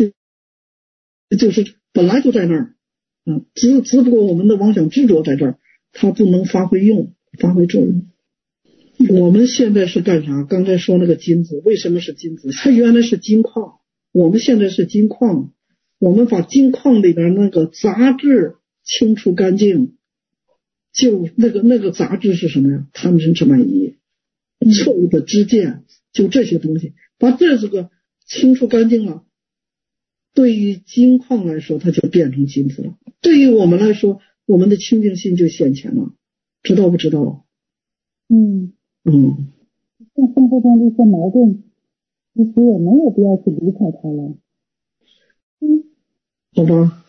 就是本来就在那儿，只不过我们的妄想执着在这儿，它不能发挥作用。我们现在是干啥？刚才说那个金子，为什么是金子？它原来是金矿，我们现在是金矿，我们把金矿里边那个杂质清除干净，就那个杂质是什么呀？贪嗔痴慢疑，错误的知见，就这些东西，把这个清除干净了，对于金矿来说，它就变成金子了；对于我们来说，我们的清净心就现前了，知道不知道？ 像生活中这些矛盾，其实也没有必要去理睬它了。 好吧，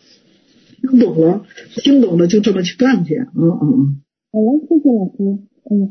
听懂了就这么去干去。好了，谢谢老师。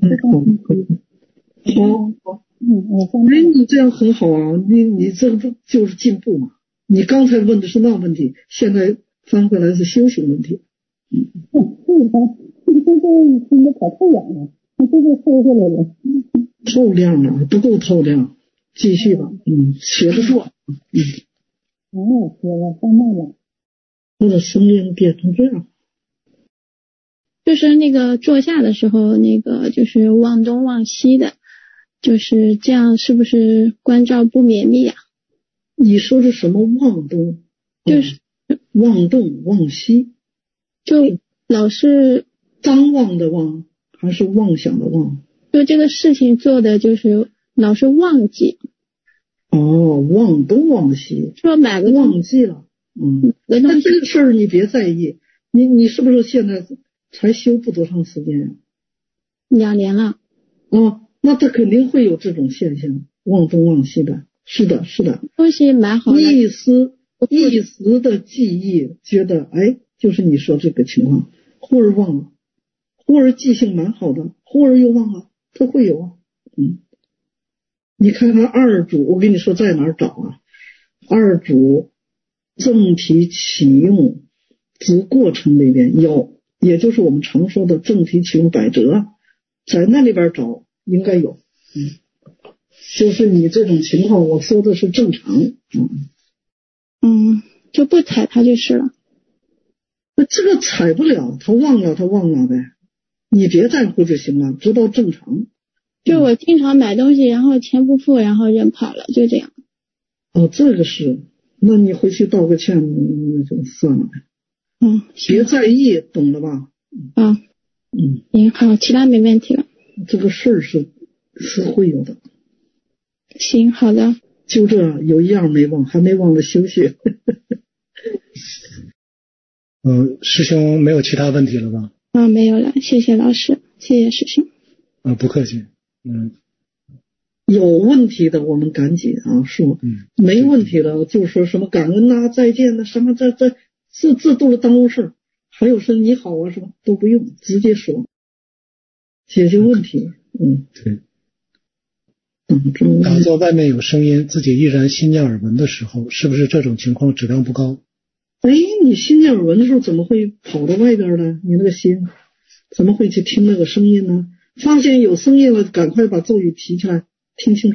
好。你这样很好啊，你这个就是进步嘛。你刚才问的是那问题，现在翻回来是修行问题。 对吧？这个真的跑透远了，这就收回来了。 透亮了，不够透亮，继续吧。学着做。 学了，放慢了。 我的声音变成这样。 就是那个坐下的时候，那个就是忘东忘西的，就是这样，是不是关照不绵密呀？ 你说是什么忘东？ 就是忘东忘西， 就老是张望的忘，还是妄想的忘？ 就这个事情做的就是老是忘记。 忘东忘西， 说买个忘记了。那这个事儿你别在意，你是不是现在才修不多长时间呀 ？2年了。 那他肯定会有这种现象，忘东忘西的。是的。 东西买好了， 一时的记忆，觉得就是你说这个情况，忽而忘了，忽而记性蛮好的，忽而又忘了，它会有啊。你看看二主，我跟你说在哪儿找啊？二主正体启用之过程里边有，也就是我们常说的正体启用百折，在那里边找应该有。就是你这种情况，我说的是正常。 就不踩它就是了。 那这个踩不了，他忘了呗，你别在乎就行了，知道正常。 就我经常买东西，然后钱不付，然后人跑了，就这样。 这个是那你回去道个歉，那就算了呗。别在意，懂了吧？ 行，好，其他没问题了。 这个事儿是会有的。 行，好的。 就这有一样没忘，还没忘了休息。 师兄没有其他问题了吧？ 没有了，谢谢老师，谢谢师兄。 不客气。 有问题的我们赶紧说，没问题的就说什么感恩呐、再见呐、什么这都是耽误事。还有是你好啊，是吧？都不用，直接说，解决问题。 对。打坐外面有声音，自己依然心念耳闻的时候，是不是这种情况质量不高？ 你心念耳闻的时候怎么会跑到外边呢？你那个心怎么会去听那个声音呢？发现有声音了，赶快把咒语提起来，听清楚。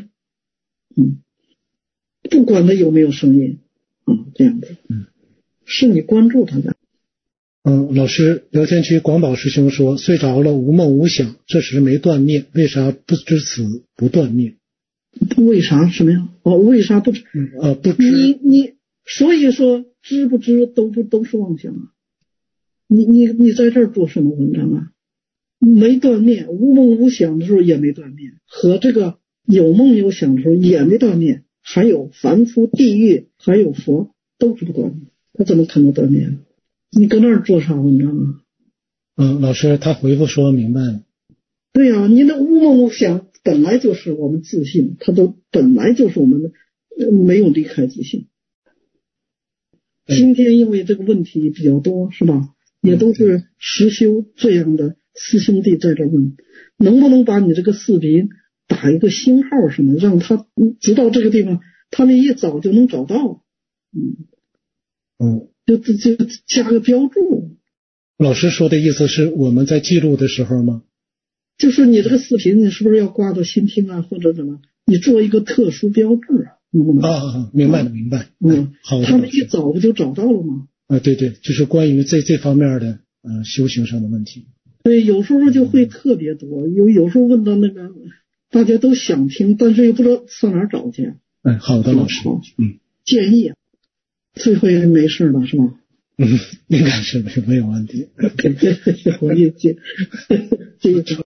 不管它有没有声音，这样子。是你关注它的。 老师，聊天区广宝师兄说，睡着了无梦无想，这时没断灭，为啥不知此不断灭？ 为啥什么呀？为啥不知？ 不知。 你所以说知不知都是妄想啊！你在这儿做什么文章啊？没断灭，无梦无想的时候也没断灭，和这个有梦有想的时候也没断灭，还有凡夫、地狱，还有佛都是不断灭，他怎么可能断灭？你搁那儿做啥文章啊？ 老师他回复说明白了。 对啊，你那无梦无想本来就是我们自信，它都本来就是我们的没有离开自信。今天因为这个问题比较多，是吧？也都是实修这样的师兄弟在这问，能不能把你这个视频打一个星号什么，让他知道这个地方，他们一找就能找到。就加个标注。 老师说的意思是我们在记录的时候吗？ 就是你这个视频，你是不是要挂到新听啊，或者怎么？你做一个特殊标志，能不能？ 明白了，明白。好的。 他们一找不就找到了吗？ 对，就是关于这方面的修行上的问题。 对，有时候就会特别多，有时候问到那个大家都想听，但是又不知道上哪儿找去。 好的，老师。 建议。这回没事了是吧？ 应该是没有问题。 我也接着